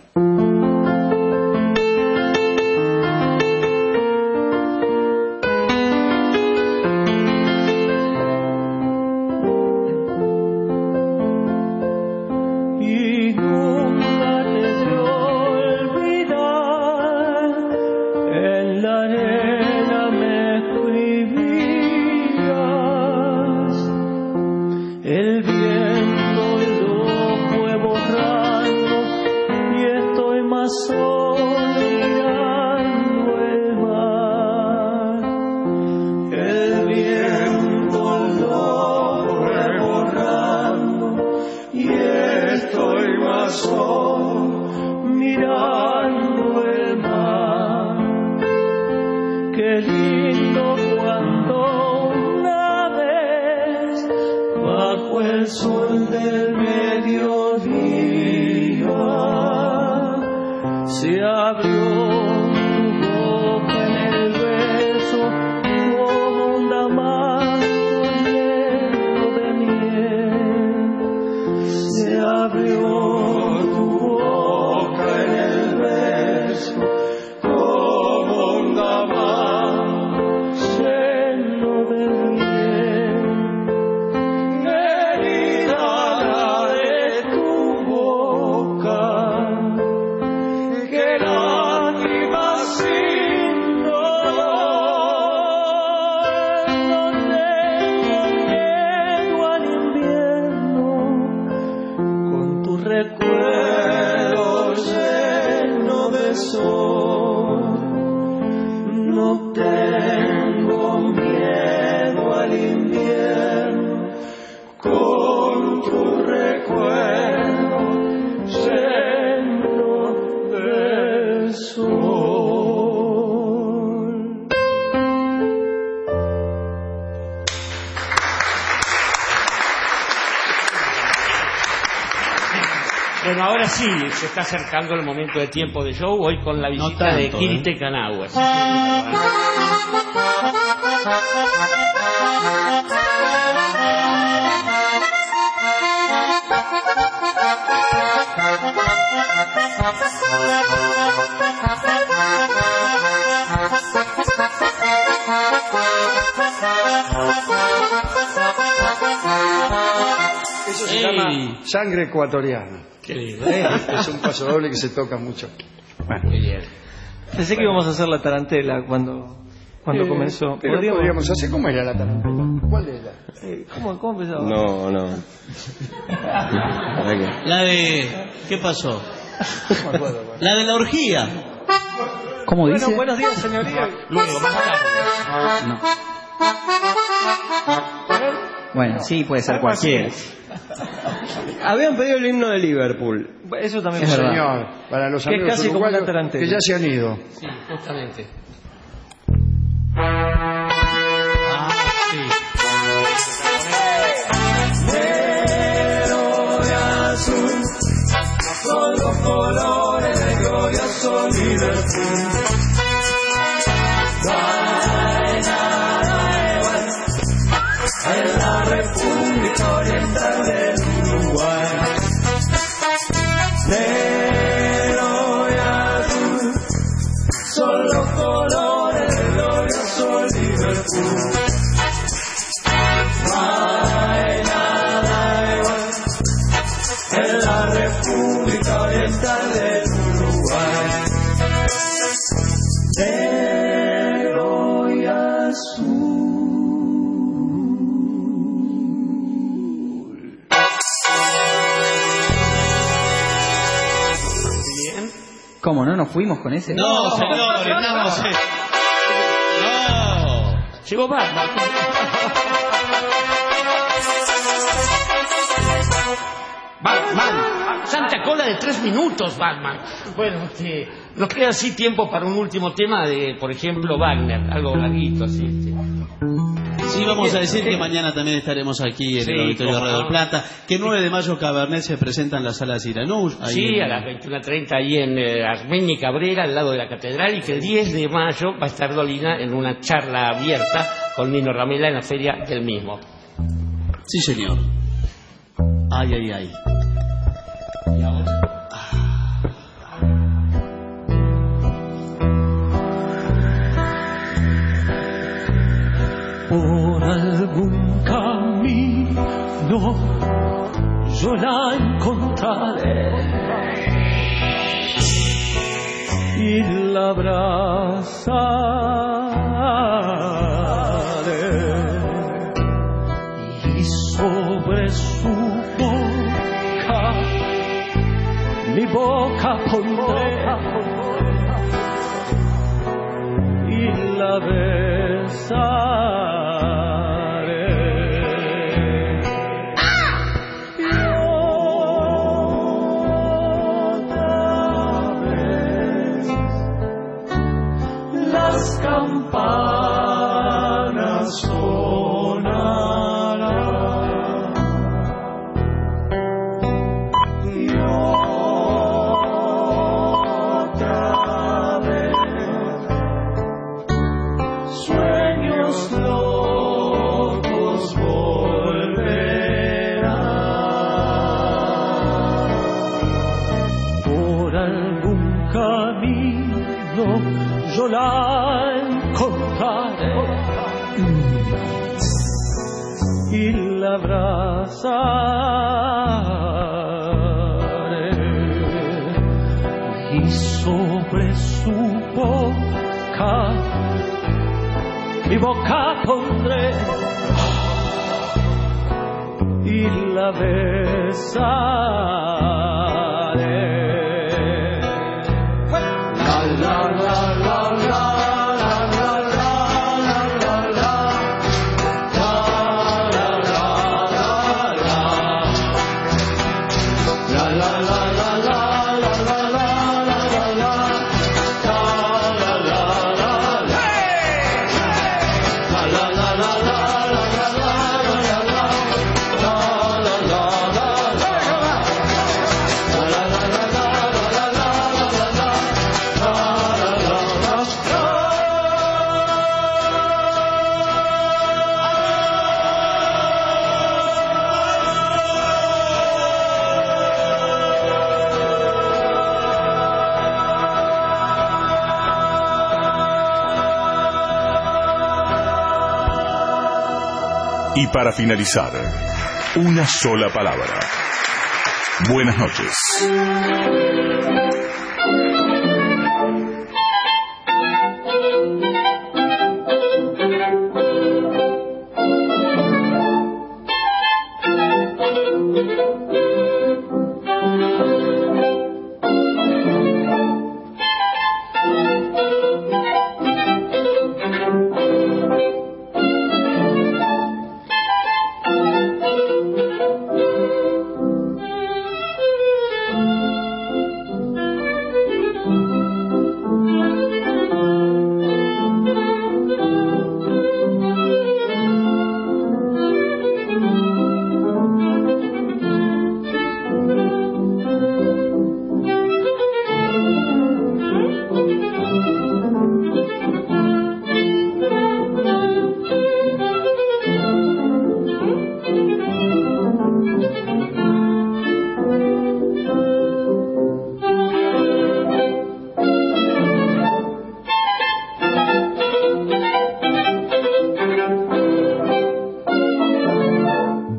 Bueno, ahora sí, se está acercando el momento de tiempo de show, hoy con la visita no tanto, de Kirite ¿eh? Kanagua. Eso se Ey. llama sangre ecuatoriana. Qué lindo. ¿Eh? Es un paso doble que se toca mucho. Bueno, qué bien. Pensé que íbamos a hacer la tarantela cuando, cuando eh, comenzó. Pero podríamos... podríamos hacer. ¿Cómo era la tarantela? ¿Cuál era? Eh, ¿Cómo, cómo empezaba? No, no. La de... ¿Qué pasó? No me acuerdo, bueno. La de la orgía. ¿Cómo Bueno, dice? buenos días, señoría. Luego, más tarde. No. Bueno, sí, puede ser Algo así. cualquiera. Habían pedido el himno de Liverpool. Eso también Es fue- verdad. Señor, para los Que es amigos casi como uruguayos una tarantela. que ya se han ido. Sí, justamente. Negro y azul son los colores de glorioso Liverpool. No hay nada igual en la República Oriental del Uruguay. Negro y azul son los colores de glorioso Liverpool. No hay nada igual en la República Oriental del Uruguay. Negro y azul. ¿Cómo no nos fuimos con ese? No, señor, estamos... en- No. Llegó Batman. Batman. Santa cola de tres minutos, Batman. Bueno, este, nos queda así tiempo para un último tema de, por ejemplo, Wagner. Algo larguito así. este. Sí, vamos a decir que mañana también estaremos aquí en Sí, el Auditorio cómo Radio no. Plata, que el nueve de mayo Cabernet se presenta en la Sala Ciranús. ahí Sí, en- a las veintiuna treinta ahí en eh, Armenia y Cabrera, al lado de la catedral, y que el diez de mayo va a estar Dolina en una charla abierta con Nino Ramela en la feria del mismo. Sí, señor. Ay, ay, ay. Por algún camino yo la encontraré y la abrazaré y sobre su boca mi boca pondré y la besaré. Y otra vez las campanas sonarán. Y otra vez sueños locos volverán. Por algún camino yo la encontraré y la abrazaré y sobre su boca mi boca pondré y la besaré. La la la la la la la la la la la la la la la la la Y para finalizar, una sola palabra. Buenas noches.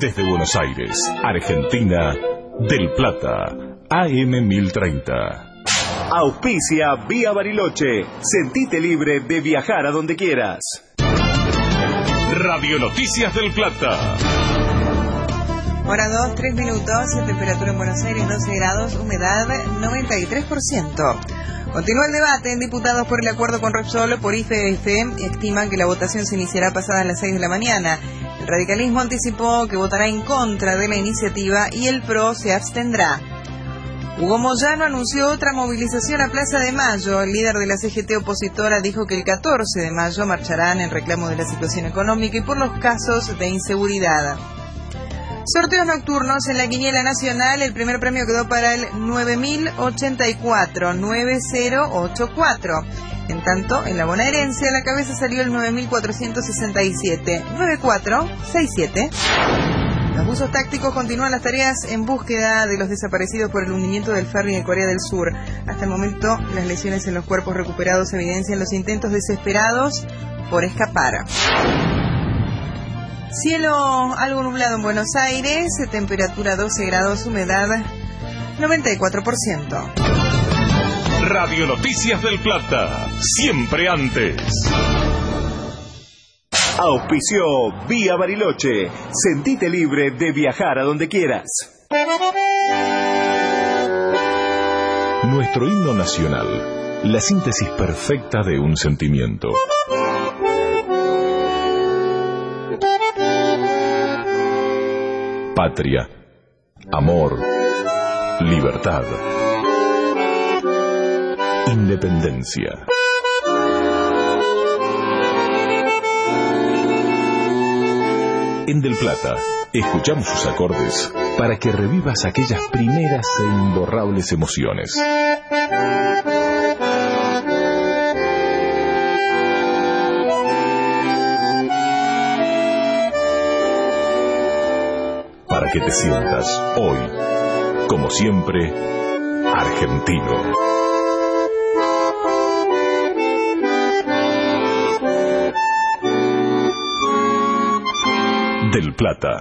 Desde Buenos Aires, Argentina, Del Plata, A M mil treinta. Auspicia Vía Bariloche. Sentite libre de viajar a donde quieras. Radio Noticias del Plata. Hora dos, tres minutos, temperatura en Buenos Aires doce grados, humedad noventa y tres por ciento. Continúa el debate en diputados por el acuerdo con Repsol. Por I F E estiman que la votación se iniciará pasadas las seis de la mañana. El radicalismo anticipó que votará en contra de la iniciativa y el PRO se abstendrá. Hugo Moyano anunció otra movilización a Plaza de Mayo. El líder de la C G T opositora dijo que el catorce de mayo marcharán en reclamo de la situación económica y por los casos de inseguridad. Sorteos nocturnos en la quiniela nacional. El primer premio quedó para el nueve mil ochenta y cuatro, nueve mil ochenta y cuatro. En tanto, en la bonaerense a la cabeza salió el nueve mil cuatrocientos sesenta y siete, nueve mil cuatrocientos sesenta y siete. Los buzos tácticos continúan las tareas en búsqueda de los desaparecidos por el hundimiento del ferry en Corea del Sur. Hasta el momento, las lesiones en los cuerpos recuperados evidencian los intentos desesperados por escapar. Cielo algo nublado en Buenos Aires, temperatura doce grados, humedad noventa y cuatro por ciento. Radio Noticias del Plata, siempre antes. Auspició Vía Bariloche. Sentite libre de viajar a donde quieras. Nuestro himno nacional, la síntesis perfecta de un sentimiento. Patria, amor, libertad, independencia. En Del Plata, escuchamos sus acordes para que revivas aquellas primeras e imborrables emociones. Para que te sientas hoy, como siempre, argentino. Del Plata.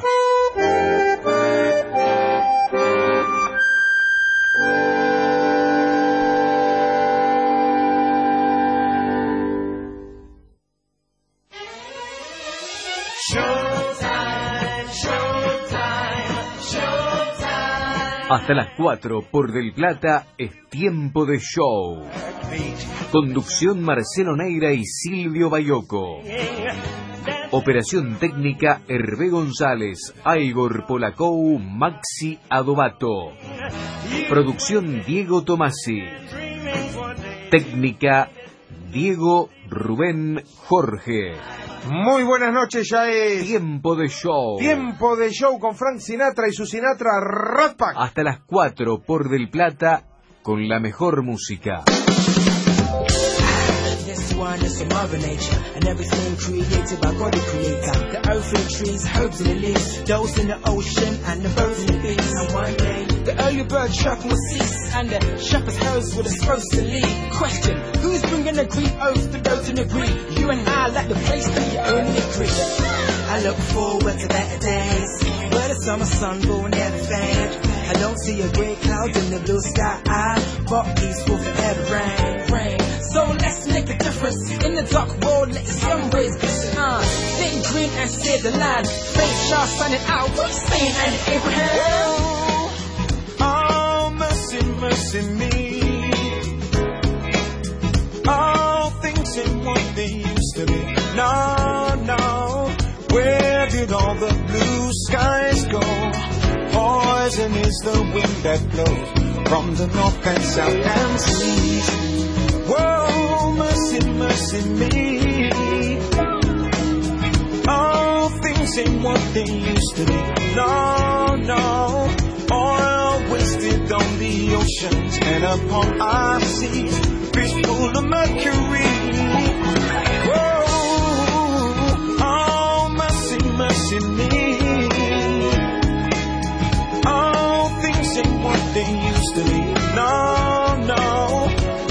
Hasta las cuatro por Del Plata es tiempo de show. Conducción Marcelo Neira y Silvio Bayoco. Operación técnica Hervé González, Igor Polacou, Maxi Adobato. Producción Diego Tomasi. Técnica Diego Rubén Jorge. Muy buenas noches, ya es Tiempo de Show. Tiempo de Show con Frank Sinatra y su Sinatra Rat Pack. Hasta las cuatro por Del Plata con la mejor música. One is from Mother Nature, and everything created by God the Creator. The earth and the trees, herbs and the leaves, those in the ocean and the birds and the bees. And one day, the early bird chirping will cease, and the shepherd's herds were supposed to leave. Question, who's bringing the green earth, the dirt and the green? You and I like the place that you only agree. I look forward to better days, where the summer sun will never fade. I don't see a grey cloud in the blue sky, but peaceful forever rain, rain. So let's make a difference in the dark world. Let the sun rays glisten on. Stay green and save the land. Faith shall stand it out. What you saying, and Abraham? Oh, mercy, mercy me. All things ain't what they used to be. No, no. Where did all the blue skies go? Poison is the wind that blows from the north and south and seas. Whoa, mercy, mercy me. All things ain't what they used to be. No, no. Oil wasted on the oceans and upon our seas. Fish full of mercury. Whoa, oh, mercy, mercy me. All things ain't what they used to be. No, no.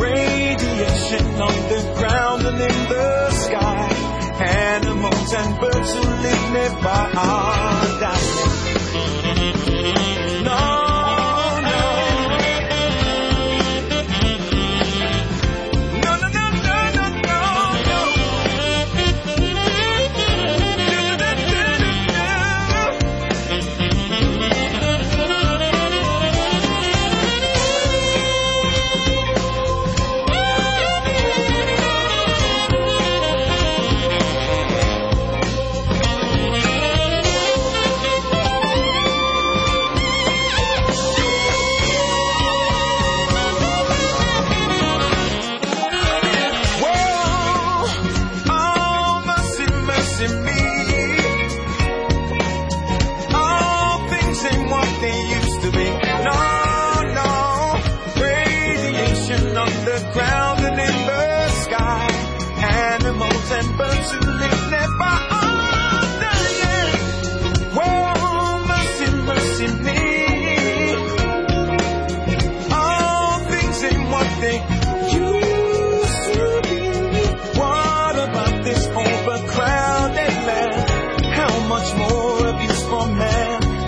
On the ground and in the sky, animals and birds who live nearby.